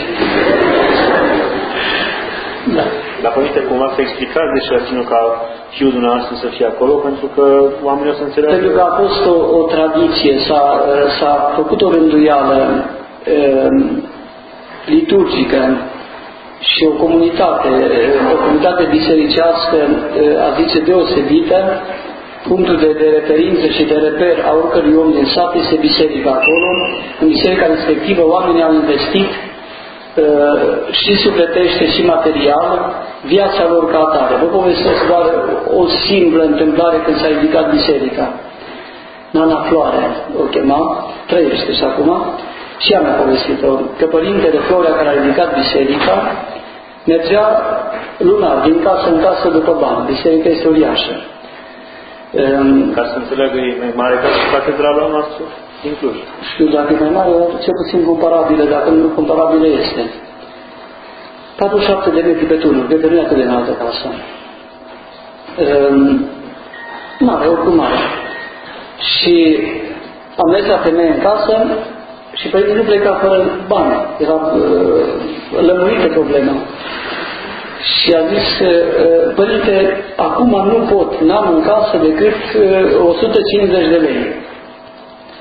B: Da.
A: Dar, Părinte, cumva să explicați de ce a ținut ca fiul dumneavoastră să fie acolo, pentru că oamenii o să înțeleagă...
B: Pentru că a fost o, o tradiție, s-a, s-a făcut o rânduială e, liturgică și o comunitate, o comunitate bisericească, a zice, deosebită, punctul de, de referință și de reper a oricărui om din sat este biserica acolo. În biserica respectivă oamenii au investit și sufletește și material viața lor ca atare. Vă povestesc doar o simplă întâmplare când s-a ridicat biserica. Nana Floarea o chema, trăiește și acum, și ea mi-a povestit-o, că Părintele Florea, care a ridicat biserica, mergea lunar, din casă în casă după bani. Biserica este uriașă.
A: Ca să înțeleagă ei mai mare ca și catedrala noastră din Cluj.
B: Știu dacă e mai mare, cel puțin comparabilă, dacă nu comparabilă este. patruzeci și șapte de metri pe turnul, cred că nu e atât de înaltă ca asta. Um, mare, oricum mare. Și am mers la femeie în casă și Părintele nu pleca fără bani. Era uh, lămurită problema. Și a zis, Părinte, acum nu pot, n-am în casă decât o sută cincizeci de lei.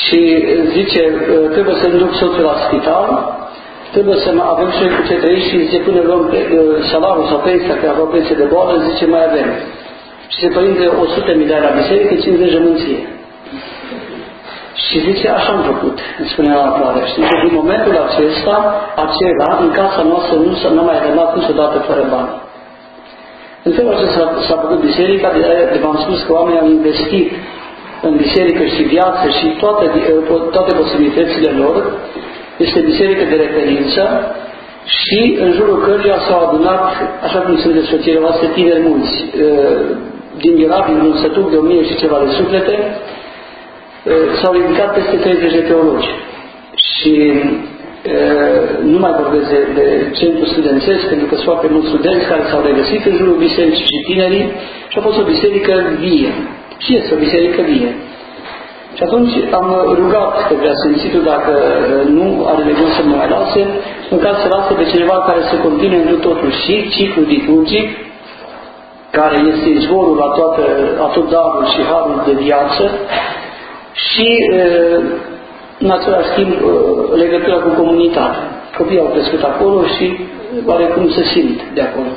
B: și zice, trebuie să-mi duc soțul la spital, trebuie să avem și cu ce trăi și zice, până luăm salariul sau pensia, că aveau pensie de boală, zice, mai avem. Și se părinte o sută mii de la biserică, cincizeci de mânție. Și zice, așa am făcut, îmi spunea la toare. Și zice, din momentul acesta, acela, în casa noastră nu s-a mai rămas niciodată fără bani. În felul acesta s-a făcut biserica, de, de v-am spus că oamenii au investit în biserică și viață și toate, toate posibilitățile lor. Este biserică de referință și în jurul căruia s-au adunat, așa cum sunteți soțiile voastre, tineri mulți, din Ierab, din un sătuc de o mie și ceva de suflete, s-au ridicat peste treizeci de teologi. Și nu mai vorbesc de, de centru studențesc, pentru că sunt foarte mulți studenți care s-au regăsit în jurul bisericii și tinerii și a fost o biserică vie. Și este o biserică vie. Și atunci am rugat pe preasfințitul, dacă nu are de gând să mă mai lase, în caz să lase pe cineva care să continue în totul și ciclul liturgic, care este izvorul la, toată, la tot darul și harul de viață, și în același timp legătura cu comunitatea. Copiii au crescut acolo și oarecum se simt de acolo.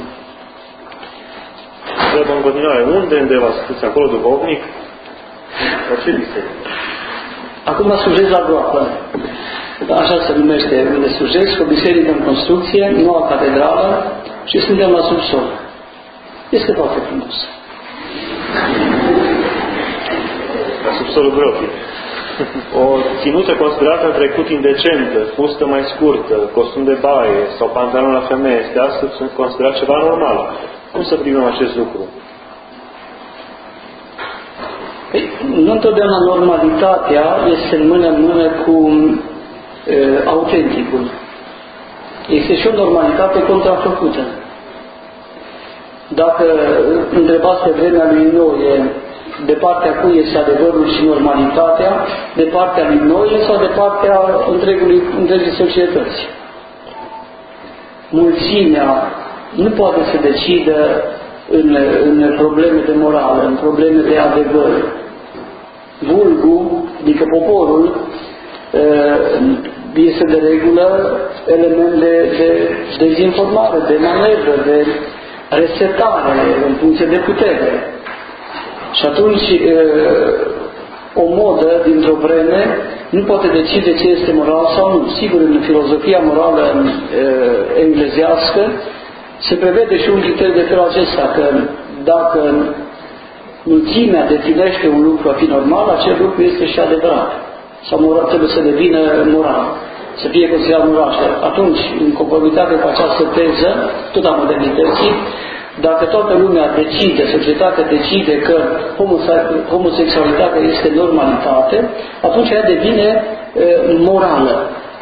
A: Trebuie în continuare, unde undeva sunteți acolo duhovnic? La ce biserică?
B: Acum slujesc la groapă. Așa se numește unde slujesc, o biserică în construcție, noua catedrală și suntem la subsol. Este foarte frumos.
A: La subsolul gropii. O ținută considerată în trecut indecentă, fustă mai scurtă, costum de baie sau pantalon la femeie, este astăzi considerat ceva normal. Cum să primim acest lucru?
B: Păi, nu întotdeauna normalitatea este în mână în mână cu e, autenticul. Este și o normalitate contrafăcută. Dacă întrebați pe vremea lui Noe, de partea cui este adevărul și normalitatea, de partea lui Noe sau de partea întregului, întregii societăți? Mulțimea nu poate să decidă în, în probleme de morală, în probleme de adevăr. Vulgul, adică poporul, este de regulă element de, de dezinformare, de manevră, de resetare în funcție de putere. Și atunci o modă dintr-o vreme nu poate decide ce este moral sau nu. Sigur, în filozofia morală englezească se prevede și un criteriu de felul acesta, că dacă mulțimea definește un lucru a fi normal, acel lucru este și adevărat. Sau moral, trebuie să devină moral, să fie considerat moral. Și atunci, în conformitate cu această teză, tot a modernității, dacă toată lumea decide, societatea decide că homosexualitatea este normalitate, atunci ea devine e, morală.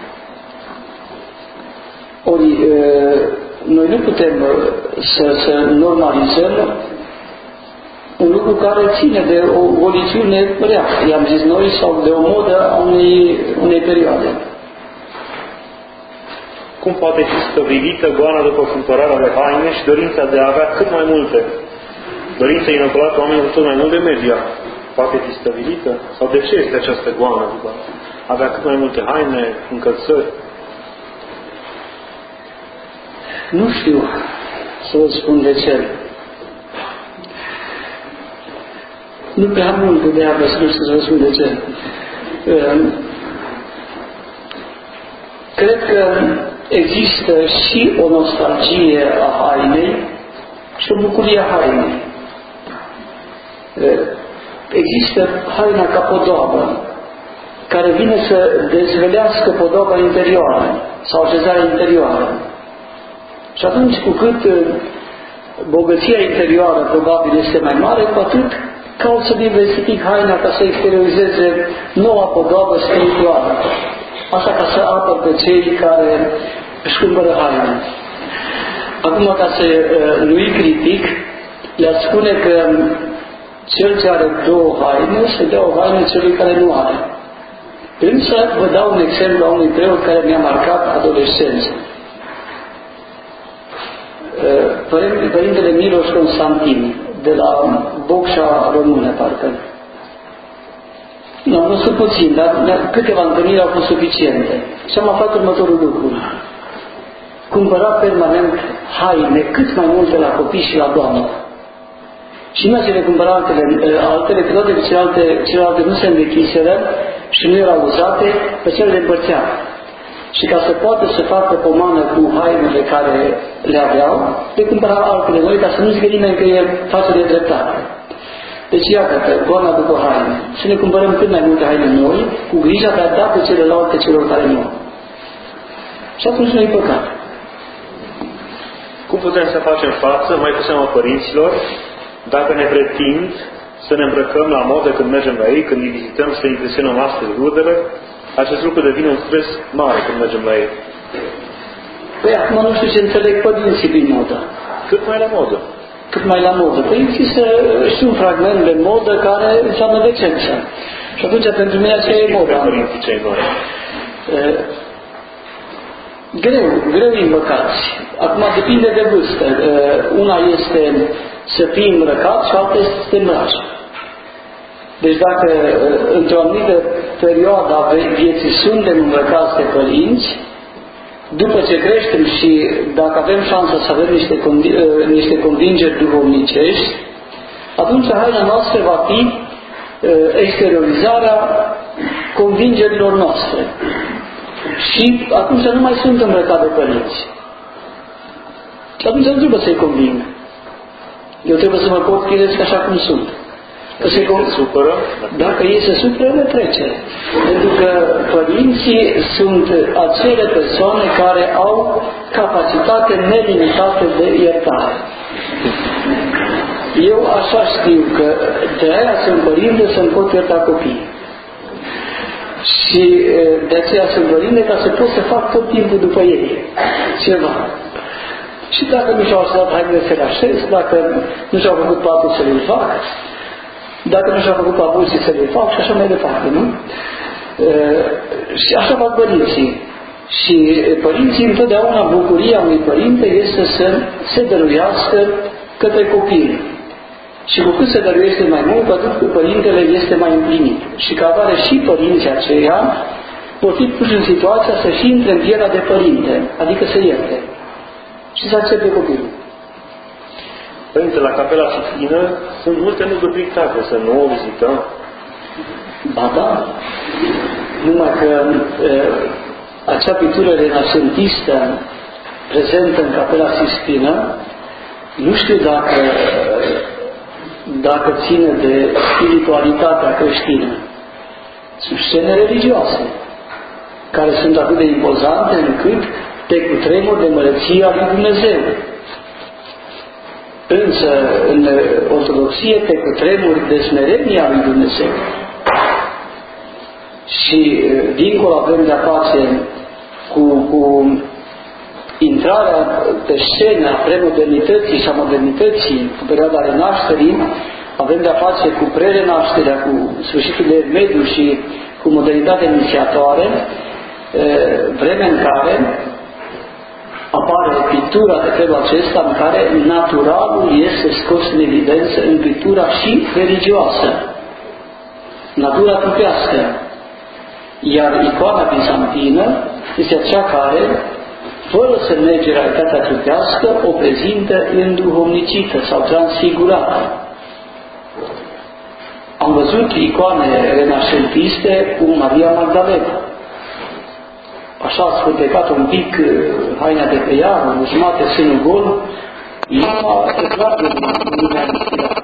B: Ori e, noi nu putem să, să normalizăm un lucru care ține de o volițiune rea, i-am zis noi, sau de o modă a unei, unei perioade.
A: Cum poate fi stăvilită goana după cumpărarea de haine și dorința de a avea cât mai multe? Dorința inoculată oamenilor tot mai mult de media. Poate fi stăvilită? Sau de ce este această goană după a avea cât mai multe haine, încălțări?
B: Nu știu să vă spun de ce. Nu prea mult de a vă spun să vă spun de ce. Cred că există și o nostalgie a hainei și o bucurie a hainei. Există haina ca podoabă, care vine să dezvelească podoaba interioară sau așezarea interioară. Și atunci, cu cât bogăția interioară probabil este mai mare, cu atât caut să diversific haina ca să exteriorizeze noua podoabă spirituală. Asta ca să apăr pe cei care își cumpără haine. Acum, ca să nu-i critic, le-a spune că cel ce are două haine, să dea o haină celui care nu are. Însă, vă dau un exemplu a unui preot care mi-a marcat adolescența. Părintele Miloș Constantin, de la Bocșa Română, parcă. Nu, am văzut puțin, dar câteva întâlniri au fost suficiente. Și am aflat următorul lucru. Cumpăra permanent haine cât mai multe la copii și la doamnă. Și nu ce le cumpăra altele, altele, că toate celelalte, celelalte nu se învechiseră și nu erau uzate, pe cele le împărțea. Și ca să poată să facă pomană cu hainele care le aveau, le cumpăra altele noi, ca să nu zică nimeni că e față de dreptate. Deci iată, goana după haine. Să ne cumpărăm cât mai multe haine noi, cu grija de a da pe celelalte celor care nu. Și atunci nu-i păcat.
A: Cum putem să facem față, mai cu seama părinților, dacă ne pretind să ne îmbrăcăm la modă când mergem la ei, când îi vizităm, să impresionăm astfel rudele, acest lucru devine un stres mare când mergem la ei.
B: Păi acum nu știu ce înțeleg părinții prin modă.
A: Cât mai la modă.
B: Cât mai la modă. Păi există și un fragment de modă care înseamnă decență. Și atunci pentru mine aceea e moda.
A: Părinții cei noi.
B: Greu, greu îmbăcați. Acum depinde de vârstă. Una este să fii îmbrăcat și alta este să te îmbraci. Deci dacă într-o anumită perioadă a vieții suntem îmbrăcați de părinți, după ce creștem și dacă avem șansa să avem niște, niște convingeri duhovnicești, atunci haina noastră va fi exteriorizarea convingerilor noastre. Și atunci nu mai sunt îmbrăcat de părinți. Și atunci nu trebuie să-i conving. Eu trebuie să mă pot chiresc așa cum sunt. Că se
A: supără?
B: Dacă ei se supără, le trece. Pentru că părinții sunt acele persoane care au capacitate nelimitată de iertare. Eu așa știu că de aia sunt părinte să-mi pot ierta copiii. Și de aceea sunt părinte ca să pot să fac tot timpul după ei ceva. Și dacă nu și-au așezat hainele să le așez, dacă nu și-au făcut patul să le fac, dacă nu și-au făcut papuții să le fac și așa mai departe, nu? E, și așa fac părinții. Și părinții, întotdeauna bucuria unui părinte este să se dăruiască către copil. Și cu cât se dăruiește mai mult, cu atât părintele este mai împlinit. Și ca atare și părinții aceia pot fi puși în situația să-și intre în pielea de părinte, adică să ierte. Și să accepte copilul.
A: Părinte, la Capela Sistină sunt multe lucruri pictate, să nu o vizităm.
B: Ba da, numai că e, acea pictură renacentistă prezentă în Capela Sistină, nu știu dacă, dacă ține de spiritualitatea creștină. Sunt scene religioase, care sunt atât de impozante încât te cutremur de măreția lui Dumnezeu. Însă, în ortodoxie, te cutremuri de smerenia lui Dumnezeu. Și, dincolo, avem de-a face cu, cu intrarea pe scenă a premodernității și a modernității cu perioada renașterii, avem de-a face cu prerenașterea, cu sfârșitul de mediu și cu modernitatea inițiatoare, vreme în care apare pictura de felul acesta în care naturalul este scos în evidență în pictura și religioasă, natura trupească. Iar icoana bizantină este cea care, fără să nege realitatea trupească, o prezintă înduhovnicită sau transfigurată. Am văzut icoane renașentiste cu Maria Magdalena. Așa a scurtecat un pic haina de pe ea, o jumate sânul gol, inima e clar de lumea inspirată.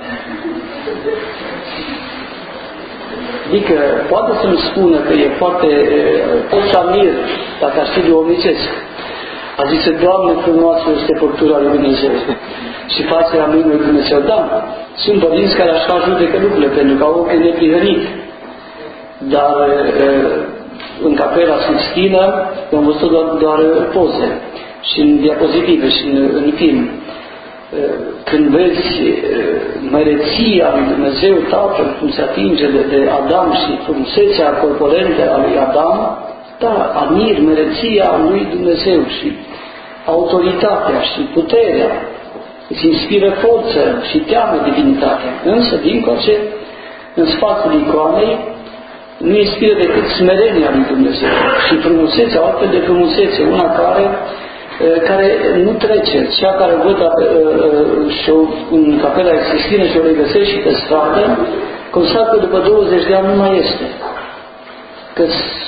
B: Adică poate să-mi spună că e foarte pot să amir, dacă aș fi duhovnicesc. A zis, Doamne, frumoasă este păctura lui Dumnezeu și facerea mâinii lui Dumnezeu. Da, sunt părinți care așa judecă lucrurile, pentru că au ochi neprihănit. Dar în Capela Sistină am văzut doar, doar poze și în diapozitive și în, în film. Când vezi măreția lui Dumnezeu Tatăl, cum se atinge de, de Adam și frumusețea corporentă a lui Adam, da, admir măreția lui Dumnezeu și autoritatea și puterea, îți inspiră forță și teamă divinitatea. Însă, din coace, în spatele icoanei, nu inspiră decât smerenia lui Dumnezeu și frumusețea, altfel de frumusețe, una care, care nu trece, cea care văd și-o în capela Sistină și o regăsește și pe stradă, constat că după douăzeci de ani nu mai este. Că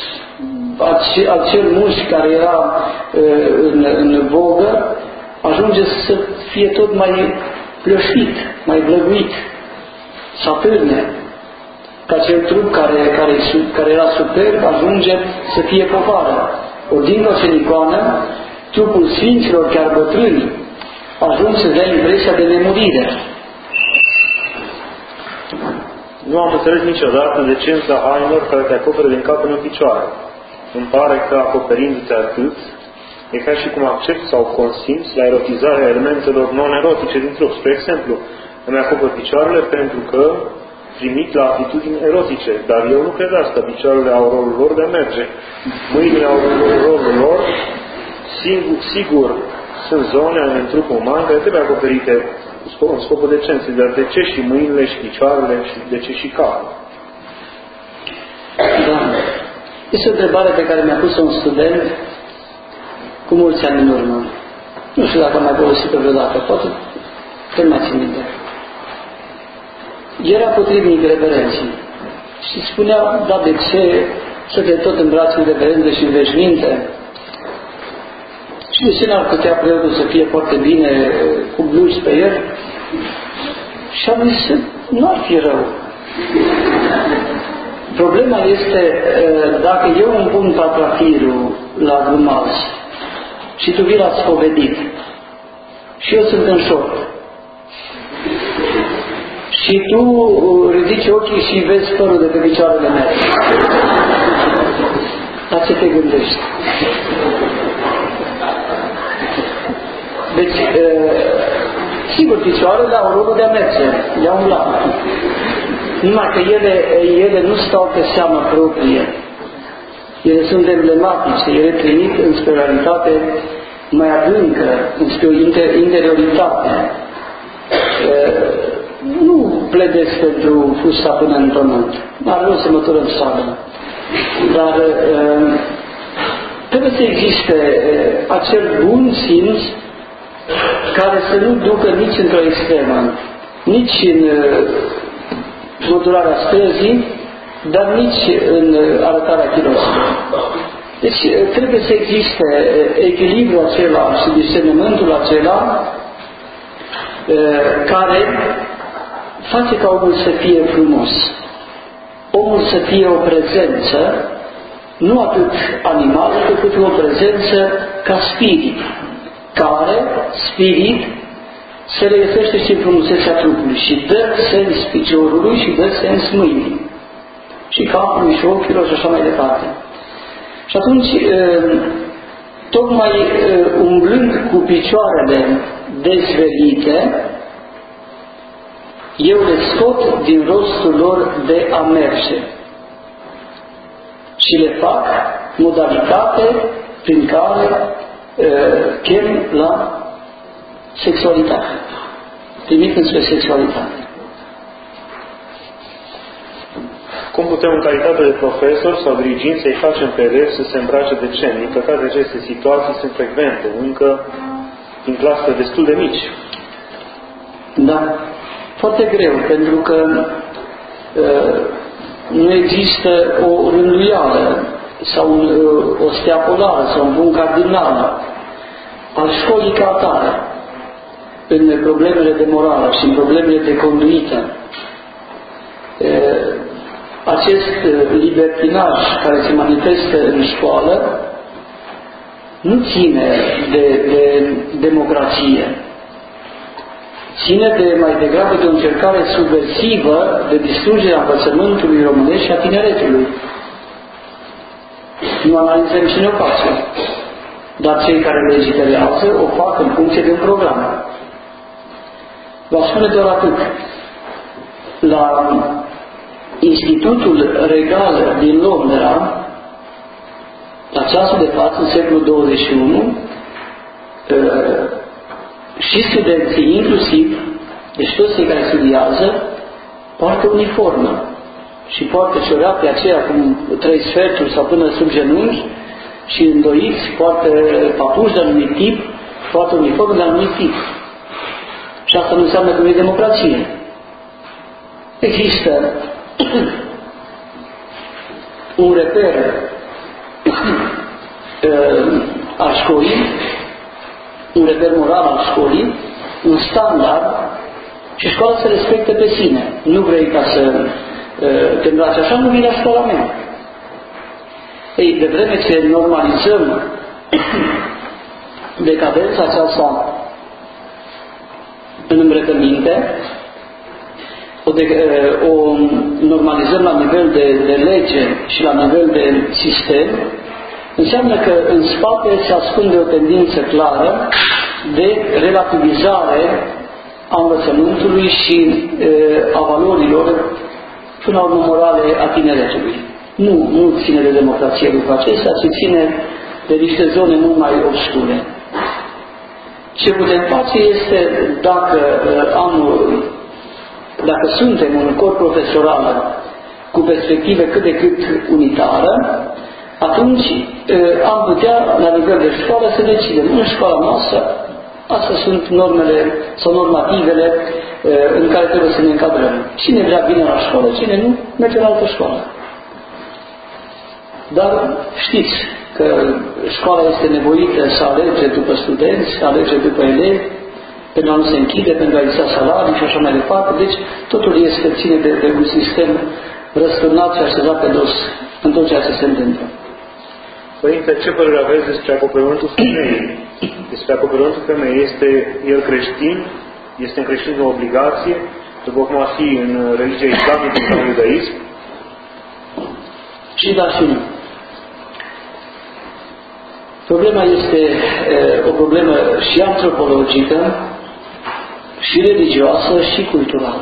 B: acel mușchi care era în, în vogă ajunge să fie tot mai plășit, mai vlăguit, să atârne. Că acel trup care, care, care era superb ajunge să fie povară. O dincolo ce icoană, trupul sfinților, chiar bătrâni, ajung să dea impresia de nemurire.
A: Nu am înțeles niciodată decența hainelor care te acoperă din cap până în picioare. Îmi pare că acoperindu-te atât, e ca și cum accept sau consimți la erotizarea elementelor non-erotice din trup. Spre exemplu, îmi acopăr picioarele pentru că trimit la atitudini erotice, dar eu nu cred asta. Picioarele au rolul lor de a merge. Mâinile au rolul lor. Sigur, sigur sunt zone în trupul uman care trebuie acoperite în scopul decenței, dar de ce și mâinile și picioarele și de ce și capul?
B: Da. Este o întrebare pe care mi-a pus-o un student cu mulți ani în urmă. Nu știu dacă am mai folosit-o vreodată, poate că nu mai țin minte. Era potrivnic reverenții și spunea, da, de ce să te tot în brațul de reverență și în veșminte? Și de ce n-ar putea preotul să fie foarte bine cu blugi pe el? Și am zis, nu ar fi rău. Problema este, dacă eu îmi pun patrafirul la grumaz și tu vii la spovedit și eu sunt în șort și tu ridici ochii și vezi părul de pe picioarele mele, la ce te gândești? Deci, sigur, picioarele au rolul de a merge, de a umbla. Numai că ele, ele nu stau pe seamă proprie. Ele sunt emblematice, ele trimit înspre realitate mai adâncă, înspre o interioritate. Nu pledez pentru fusta până în pământ. N-ar rost să măturăm sală. Dar trebuie să existe acel bun simț care să nu ducă nici într-o extremă, nici în măturarea străzii, dar nici în arătarea chiloților. Deci trebuie să existe echilibrul acela și discernământul acela care face ca omul să fie frumos, omul să fie o prezență, nu atât animală, cât o prezență ca spirit, care, spirit, se regăsește și în frumusețea trupului și dă sens piciorului și dă sens mâinii și capului și ochilor și așa mai departe. Și atunci, tocmai umblând cu picioarele dezvelite, eu le scot din rostul lor de a merge și le fac modalitate prin care chem la sexualitate, trimit înspre sexualitate.
A: Cum putem, în calitate de profesor sau dirigent, să-i facem pe elevi să se îmbrace decent? Din păcate, aceste situații sunt frecvente, încă din clasele destul de mici.
B: Da, foarte greu, pentru că uh, nu există o rânduială sau uh, o stea polară sau un punct cardinal al școlii ca atare în problemele de morală și în problemele de conduită. Uh, acest libertinaj care se manifestă în școală nu ține de, de democrație, ține de mai degrabă de o încercare subversivă de distrugerea învățământului românesc și a tineretului. Nu analizăm cine o face, dar cei care legiferează o fac în funcție de un program. Vă spune doar atât. La Institutul Regal din Londra, la ceasul de față, în secolul douăzeci și unu, și studenții, inclusiv, deci toți cei care studiază, poartă uniformă. și poartă ciorapii aceia cum trei sferturi sau până sub genunchi și îndoiți, poartă papuși de anumit tip, poartă uniform de anumit tip. Și asta nu înseamnă că nu e democrație. Există un reper al școlii, un reper moral al școlii, un standard și școala se respectă pe sine. Nu vrei ca să te îmbraci așa, nu vii la școala mea. Ei, de vreme ce normalizăm decadența aceasta în îmbrăcăminte, o, de, o normalizăm la nivel de, de lege și la nivel de sistem, înseamnă că în spate se ascunde o tendință clară de relativizare a învățământului și e, a valorilor, până la urmă morale, a tineretului. Nu, nu ține de democrație lucrul acesta, ci ține de niște zone mult mai obscure. Ce putem face este, dacă am, dacă suntem un corp profesoral cu perspective cât de cât unitară, atunci am putea, la nivel de școală, să decidem în școala noastră, astea sunt normele sau normativele în care trebuie să ne încadrăm. Cine vrea bine la școală, cine nu, merge la altă școală. Dar știți că școala este nevoită să alege după studenți, să alege după elevi, pentru a nu se închide, pentru a exista salarii și așa mai departe. Deci totul este ține de, de un sistem răsturnat și așezat pe dos în tot ceea ce se întâmplă.
A: Părinte, ce părere aveți despre acoperământul femeii? Despre acoperământul femeii, este el creștin? Este în creștinism o obligație? După cum ar fi în religia islamică sau în iudaism?
B: Și da și nu. Problema este e, o problemă și antropologică, și religioasă, și culturală.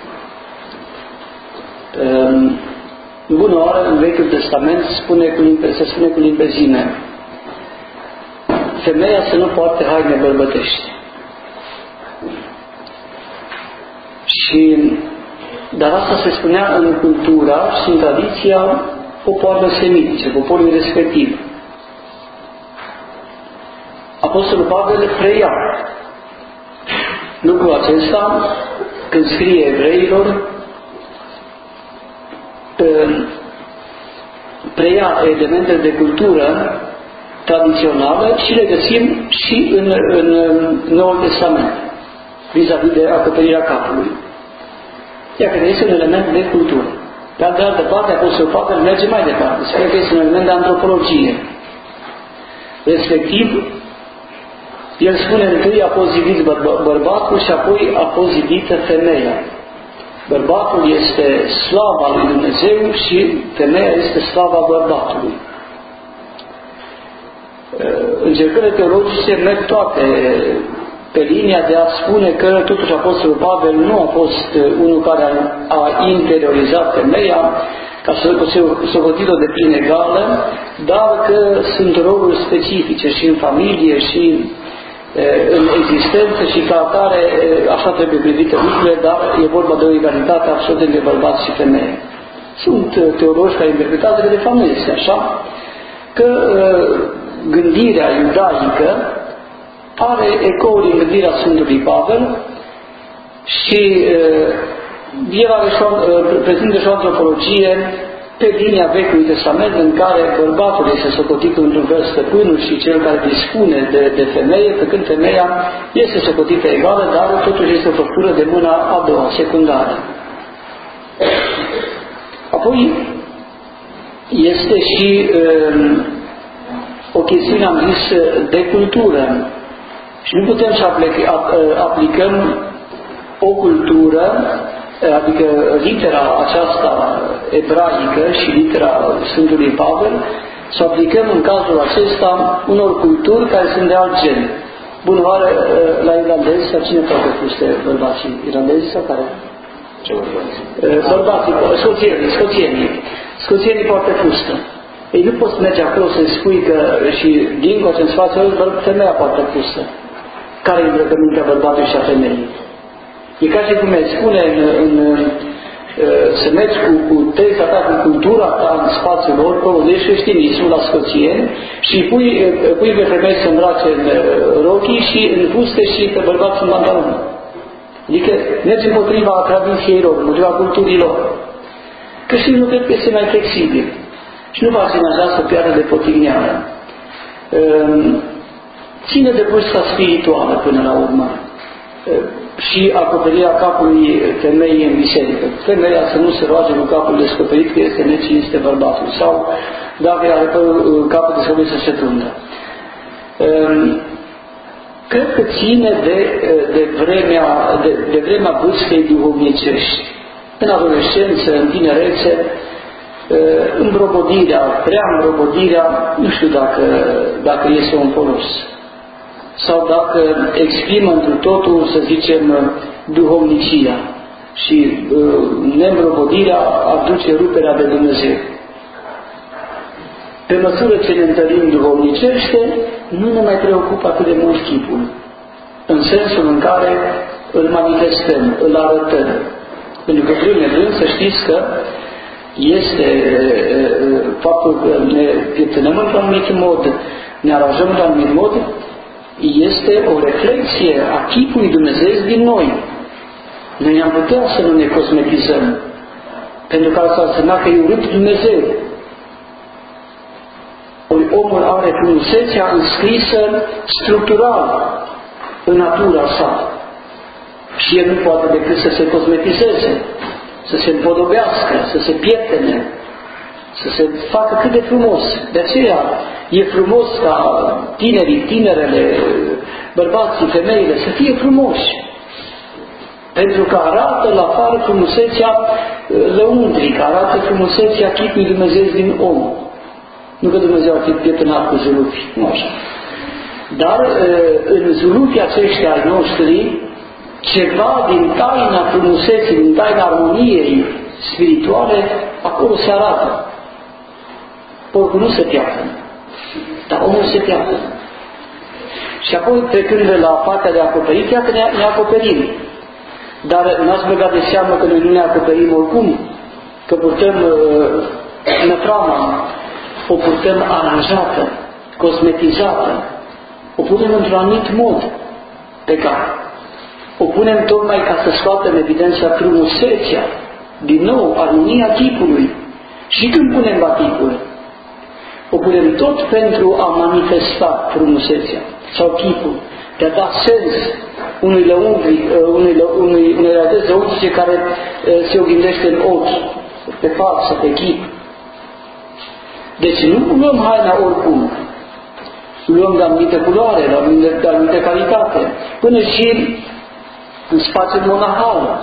B: În bună oară, în Vechiul Testament spune cu limpe, se spune cu limpezime: femeia să nu poarte haine bărbătești. Și, dar asta se spunea în cultura și în tradiția popoarelor semitice, poporului respectiv. Apostolul Pavel preia lucrul acesta când scrie evreilor, preia elemente de cultură tradițională și le găsim și în, în Noul Testament, vis-a-vis de acoperirea capului. Iar că este un element de cultură. Dar de altă parte, Apostolul Pavel merge mai departe. Spune că este un element de antropologie. Respectiv, el spune întâi a fost zidit băr- bărbatul și apoi a fost zidită femeia. Bărbatul este slava lui Dumnezeu și femeia este slava bărbatului. Încercările teologice merg toate pe linia de a spune că totuși Apostolul Pavel nu a fost unul care a, a interiorizat femeia ca să o socotit-o de plin egală, dar că sunt roluri specifice și în familie și în existență și ca atare așa trebuie privite lucrurile, dar e vorba de o egalitate absolută între bărbați și femeie. Sunt teologi care interpretează că de fapt nu este așa, că gândirea iudaică are ecouri în gândirea Sfântului Pavel și el are și o, prezintă și o antropologie pe linia Vechiului Testament, în care bărbatul este socotit într-un fel stăpânul și cel care dispune de, de femeie, pe când femeia este socotită egală, dar totuși este o făptură de mâna a doua, secundară. Apoi este și um, o chestiune, am zis, de cultură. Și nu putem să aplicăm o cultură, adică litera aceasta ebraică și litera Sfântului Pavel, să aplicăm în cazul acesta unor culturi care sunt de alt gen. Bună oară, la irlandezi, sau cine poate fuste bărbații? Irlandezii sau care?
A: Ce bărbații?
B: Bărbații, scoțienii, scoțienii. Scoțienii poartă fustă. Ei nu poți merge acolo să-i spui că și dincolo în spațiul ăla, femeia poartă fustă. Care e îmbrăcămintea bărbatului și a femeii? E ca și cum îi spune în, în să mergi cu, cu teza ta, cu cultura ta în spațiul lor, promovești creștinismul la scoțieni și pui, pui pe femei să îmbrace în rochii și în fuste și pe bărbați în pantaloni. Adică mergi împotriva tradiției lor, împotriva culturii lor. Creștinul cred că este mai flexibil și nu va amenaja să piardă de potigneală. Ține de vârsta spirituală până la urmă și acoperirea capului femeii în biserică. Femeia să nu se roage cu capul descoperit, că este necinste bărbatul, sau dacă are capul descoperit să se tundă. Cred că ține de, de, vremea, de, de vremea vârstei duhovnicești. În adolescență, în tinerețe, îmbrobodirea, prea îmbrobodirea, nu știu dacă, dacă este un folos. Sau dacă exprimă întru totul, să zicem, duhovnicia și neîmbrobodirea aduce ruperea de Dumnezeu. Pe măsură ce ne întărim duhovnicește, nu ne mai preocupă atât de mult chipul, în sensul în care îl manifestăm, îl arătăm. Pentru că vrând nevrând să știți că este faptul că ne pieptănăm într-un anumit mod, ne aranjăm într-un anumit mod, este o reflexie a chipului Dumnezeu din noi. Noi am putea să nu ne cosmetizăm, pentru că asta însemna că e urât Dumnezeu. Ori omul are frumusețea înscrisă structural în natura sa. Și el nu poate decât să se cosmetizeze, să se împodobească, să se pieptene, să se facă cât de frumos. De aceea e frumos ca tinerii, tinerele, bărbații, femeile să fie frumoși. Pentru că arată la afară frumusețea lăuntrică, arată frumusețea chipului Dumnezeu din om. Nu că Dumnezeu ar fi pieptănat cu zulufi, nu așa. Dar în zulufii aceștia ai noștri, ceva din taina frumuseții, din taina armoniei spirituale, acolo se arată. Porcul nu se piaptănă, dar omul se piaptănă. Și apoi, trecând de la partea de acoperit, iată ne, ne acoperim. Dar n-ați băgat de seamă că noi nu ne acoperim oricum, că purtăm uh, năprama, o purtăm aranjată, cosmetizată, o punem într-un anumit mod pe cap. O punem tocmai ca să scoată în evidență frumusețea, din nou, armonia chipului. Și când punem baticul, o punem tot pentru a manifesta frumusețea sau chipul, de a da sens unui lăuntri, unui, unui, unei realități lăuntrice care se oglindește în ochi, pe față, pe chip. Deci nu luăm haina oricum, luăm de anumită culoare, de anumită calitate, până și în spațiul monahal.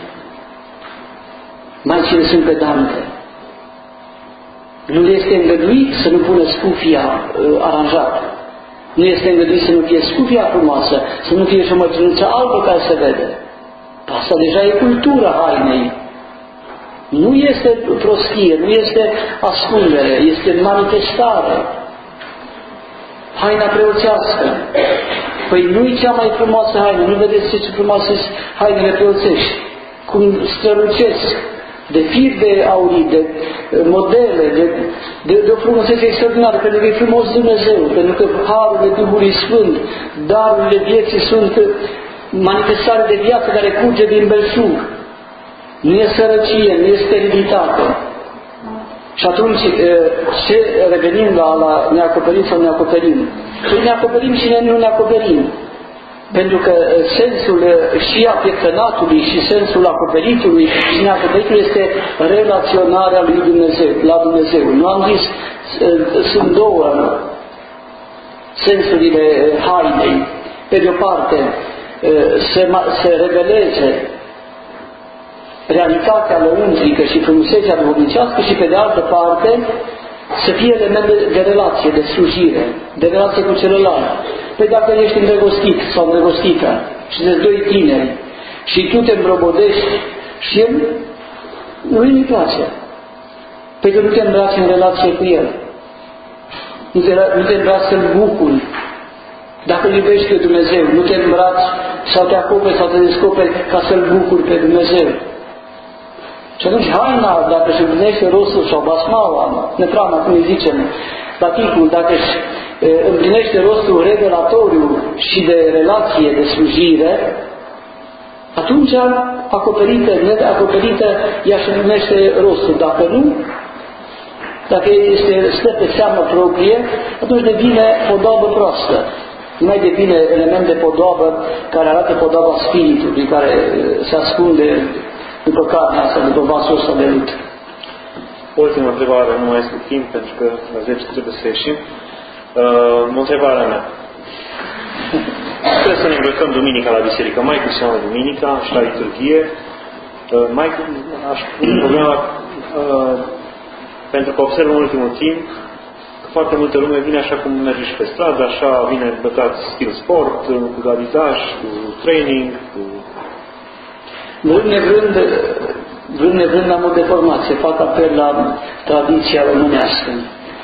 B: Maicile sunt pedante. Nu le este îngăduit să nu pună scufia uh, aranjată. Nu este îngăduit să nu fie scufia frumoasă, să nu fie și o măcinuță albă care se vede. Asta deja e cultura hainei. Nu este prostie, nu este ascundere, este manifestare. Haina preoțească. Păi nu-i cea mai frumoasă haină, nu vedeți ce frumoase sunt hainele preoțești, cum strălucesc, de fir de aurii, de modele, de, de, de o frumusețe extraordinară, pentru că e frumos Dumnezeu, pentru că harurile Duhului Sfânt, darurile vieții sunt manifestare de viață care curge din belșug. Nu e sărăcie, nu e sterilitate. Și atunci, ce revenim la, la ne acoperim sau ne acoperim? Păi ne acoperim și ne, nu ne acoperim. Pentru că sensul și a pieptănatului și sensul acoperitului și neacoperitului este relaționarea lui Dumnezeu, la Dumnezeu. Nu am zis, sunt două sensurile hainei. Pe de o parte, se, se reveleze realitatea lăuntrică și frumusețea duhovnicească și pe de altă parte să fie element de, de relație, de slujire, de relație cu celălalt. Păi dacă ești îndrăgostit sau îndrăgostită și de doi tineri și tu te îmbrobodești și el nu-i place. Păi că nu te îmbraci în relație cu el. Nu te, nu te îmbraci să-l bucuri. Dacă îl iubești pe Dumnezeu, nu te îmbraci sau te acoperi sau te descoperi ca să-l bucuri pe Dumnezeu. Și atunci haina, dacă își împlinește rostul sau basmaua, neframa, cum îi zicem, baticul, dacă își împlinește rostul revelatoriu și de relație, de slujire, atunci acoperită, neacoperită, ea își împlinește rostul. Dacă nu, dacă este, stă pe seamă proprie, atunci devine podoabă proastă. Nu mai devine element de podoabă care arată podoaba spiritului, care se ascunde după carnea asta, după vasul ăsta de lut.
A: Ultima întrebare, nu mai este timp, pentru că la zece trebuie să ieșim. Uh, întrebarea mea. Trebuie să ne îmbrăcăm duminica la biserică, mai cu seamă duminica și la liturghie. Uh, mai cu, aș pune problema, uh, pentru că observ în ultimul timp că foarte multă lume vine așa cum merge și pe stradă, așa vine îmbrăcat stil sport, cu gardizaj, cu training, cu...
B: Vrând nevrând, vrând nevrând am o deformație, fac apel la tradiția românească.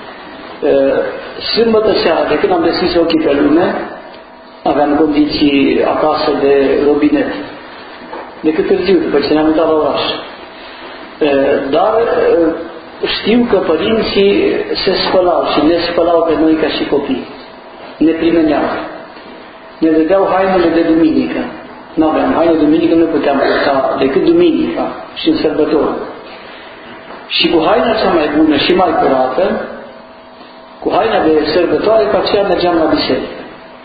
B: Sâmbătă seara, de când am deschis ochii pe lume, aveam condiții acasă de robinet, decât târziu, după ce ne-am mutat la oraș. Dar știu că părinții se spălau și ne spălau pe noi ca și copii. Ne primeneau. Ne dădeau hainele de duminică. Nu aveam haine de duminică, nu puteam purta decât duminica și în sărbători. Și cu haina cea mai bună și mai curată, cu haina de sărbătoare, cu aceea mergeam la biserică.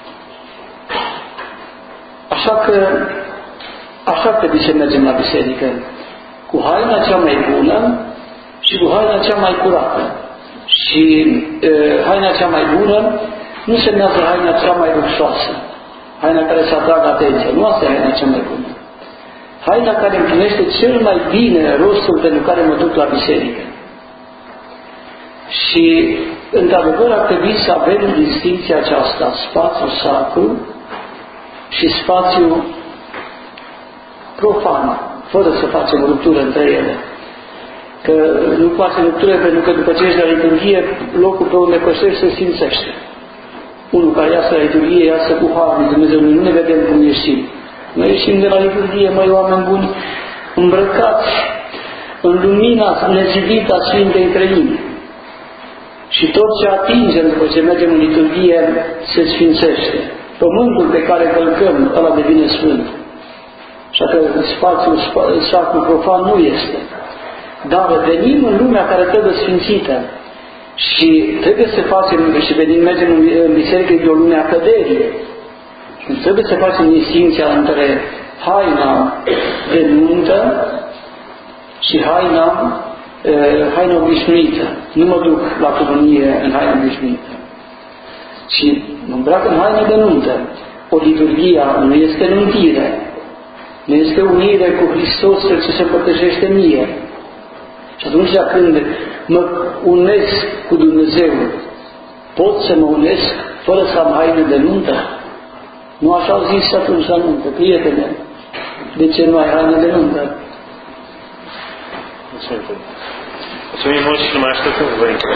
B: Așa că așa trebuie să mergem la biserică. Cu haina cea mai bună și cu haina cea mai curată. Și e, haina cea mai bună nu semnează haina cea mai luxoasă, haina care să atragă atenție. Nu asta e haina cea mai bună. Haina care împlinește cel mai bine rostul pentru care mă duc la biserică. Și, într-adevăr, ar trebui să avem distinția aceasta, spațiu sacru și spațiu profan, fără să facem ruptură între ele. Că nu facem ruptură pentru că după ce ești la liturghie, locul pe unde pășești se simțește. Unul care iasă la liturghie, iasă cu har lui Dumnezeu, noi nu ne vedem cum ieșim. Noi ieșim de la liturghie, măi, oameni buni, îmbrăcați în lumina nezidită a Sfintei Treimi. Și tot ce atingem după ce mergem în liturghie se sfințește. Pământul pe care călcăm, ăla devine sfânt. Așa că spațiul sacru profan nu este. Dar venim în lumea care trebuie sfințită. Și trebuie să facem, și venim, mergem în biserică de o lume a căderii. Și trebuie să facem distinția între haina de nuntă și haina, e, haina obișnuită. Nu mă duc la cununie în haina obișnuită. Și mă îmbrac în haina de nuntă. O liturghia nu este nuntire. Nu este unire cu Hristos ce se împărtășește mie. Și atunci când mă unesc cu Dumnezeu, pot să mă unesc fără să am haine de nuntă? Nu așa au zis atunci la nuntă, prietene, de ce nu ai haine de nuntă?
A: Mulțumim. Mulțumim mult și nu mai așteptăm, Părintele.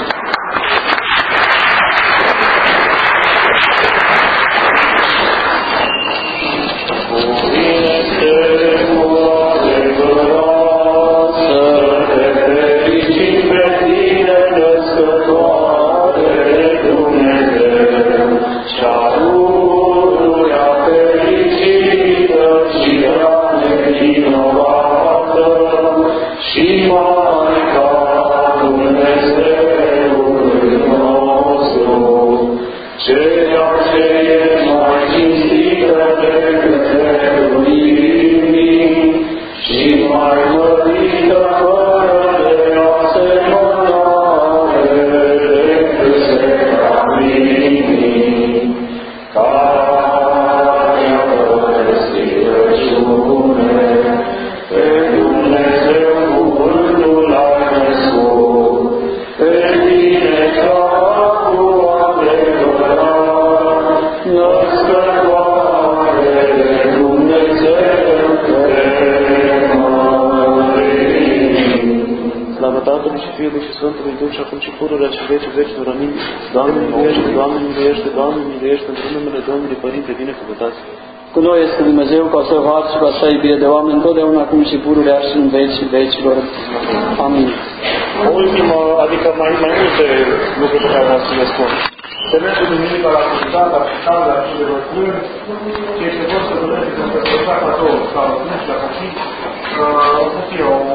A: Doamne miluiește, Doamne miluiește, Doamne miluiește, într-un numele Domnului Părinte, binecuvântați.
B: Cu noi este Dumnezeu, cu a Său har și cu a Sa iubire de oameni, totdeauna acum și pururea și în veci vecilor. Amin.
A: O ultimă, adică mai, mai multe lucruri pe care vreau să le spun. Demersul duminica la activitate, aplicare, la acțiune de rugăciuni, ce este vor să duminica când se desfășoară la două, sau la până și la copii, o să fie o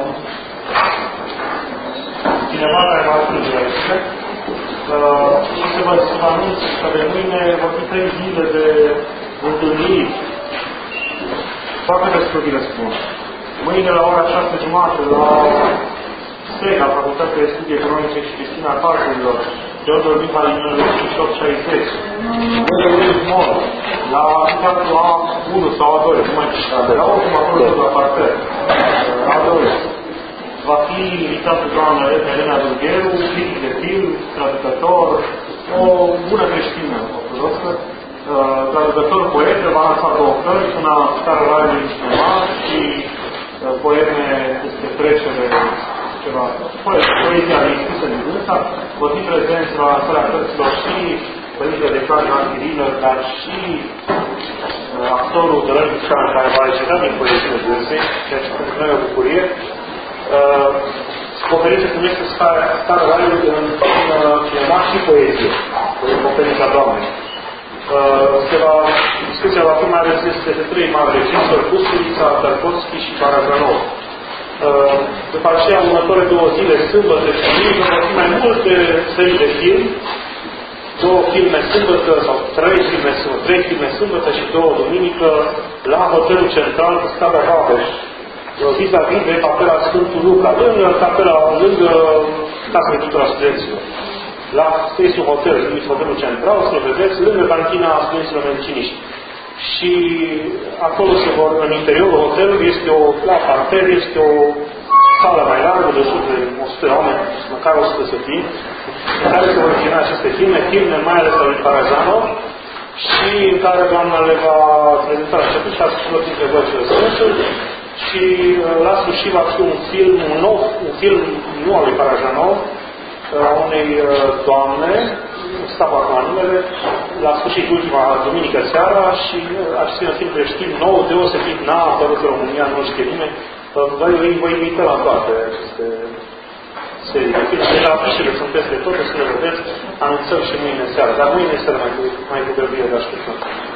A: cineva care va ajunge la este. Și să vă, să vă anunț că de mâine vor fi trei zile de întâlniri. Foarte despre vi le spun. Mâine la ora șase jumate la S E G A, Facultatea de Studii Economice și Destinea Parcurilor, Teodor Mihai cincizeci și opt șaizeci. Mâine luni mor, la teatru A unu sau A doi, nu mai știu, la oricum acolo tot la parter. A doi. Va fi invitată doamna Elena Dulgheru, critic de film, traducător, o bună creștină ortodoxă, traducător, poetă, va lansa două cărți, una Starea Raiului în cinema și poeme despre trecere, ceva, poezia scrisă din dânsa. Vor fi prezenți la lansarea cărților și Părintele Decan Ioan Chirilă, dar și actorul Dălăi Piscan, care va recita din poezie dânsei, ceea ce pentru noi e o bucurie. Conferința se numește Starea Raiului în cinema și poezie, conferința Doamnei. Se va, discuția va fi mai ales despre trei mari regizori, Kusturica, Tarkovski și Barajanov. După aceea, în următoare două zile, sâmbătă și duminică, vor fi mai multe serii de film, două filme sâmbătă, sau trei filme sâmbătă, trei filme sâmbătă și două duminică, la Hotelul Central, pe strada Habeș, vis-a-vis de capela Sfântul Luca, lângă capela, lângă Casa de Cultură a Studenților. La este un hotel, este hotelul central, să-l vedeți, lângă cantina studenților mediciniști. Și acolo se vor, în interiorul hotelului, este o, la parter, este o sală mai largă, de o sută de oameni, măcar o sută să fie, în care se vor filma aceste filme, filme mai ales la lui Parajanov, și în care doamna le va prezenta la început și a spus dintre voi ce răspunsuri. Și la sfârșit va fi un film, un nou, un film nu al lui Parajanov, a unei doamne, stau acum numele, la sfârșit ultima duminică seara și acesta e un film creștin nou, deosebit, n-a apărut în România, nu știe nimeni. Vă invităm la toate aceste serii de filme. Deci afișele sunt peste tot, să le vedeți, anunțăm și mâine seara. Dar mâine seara mai cu, mai cu grăbire de așteptăm.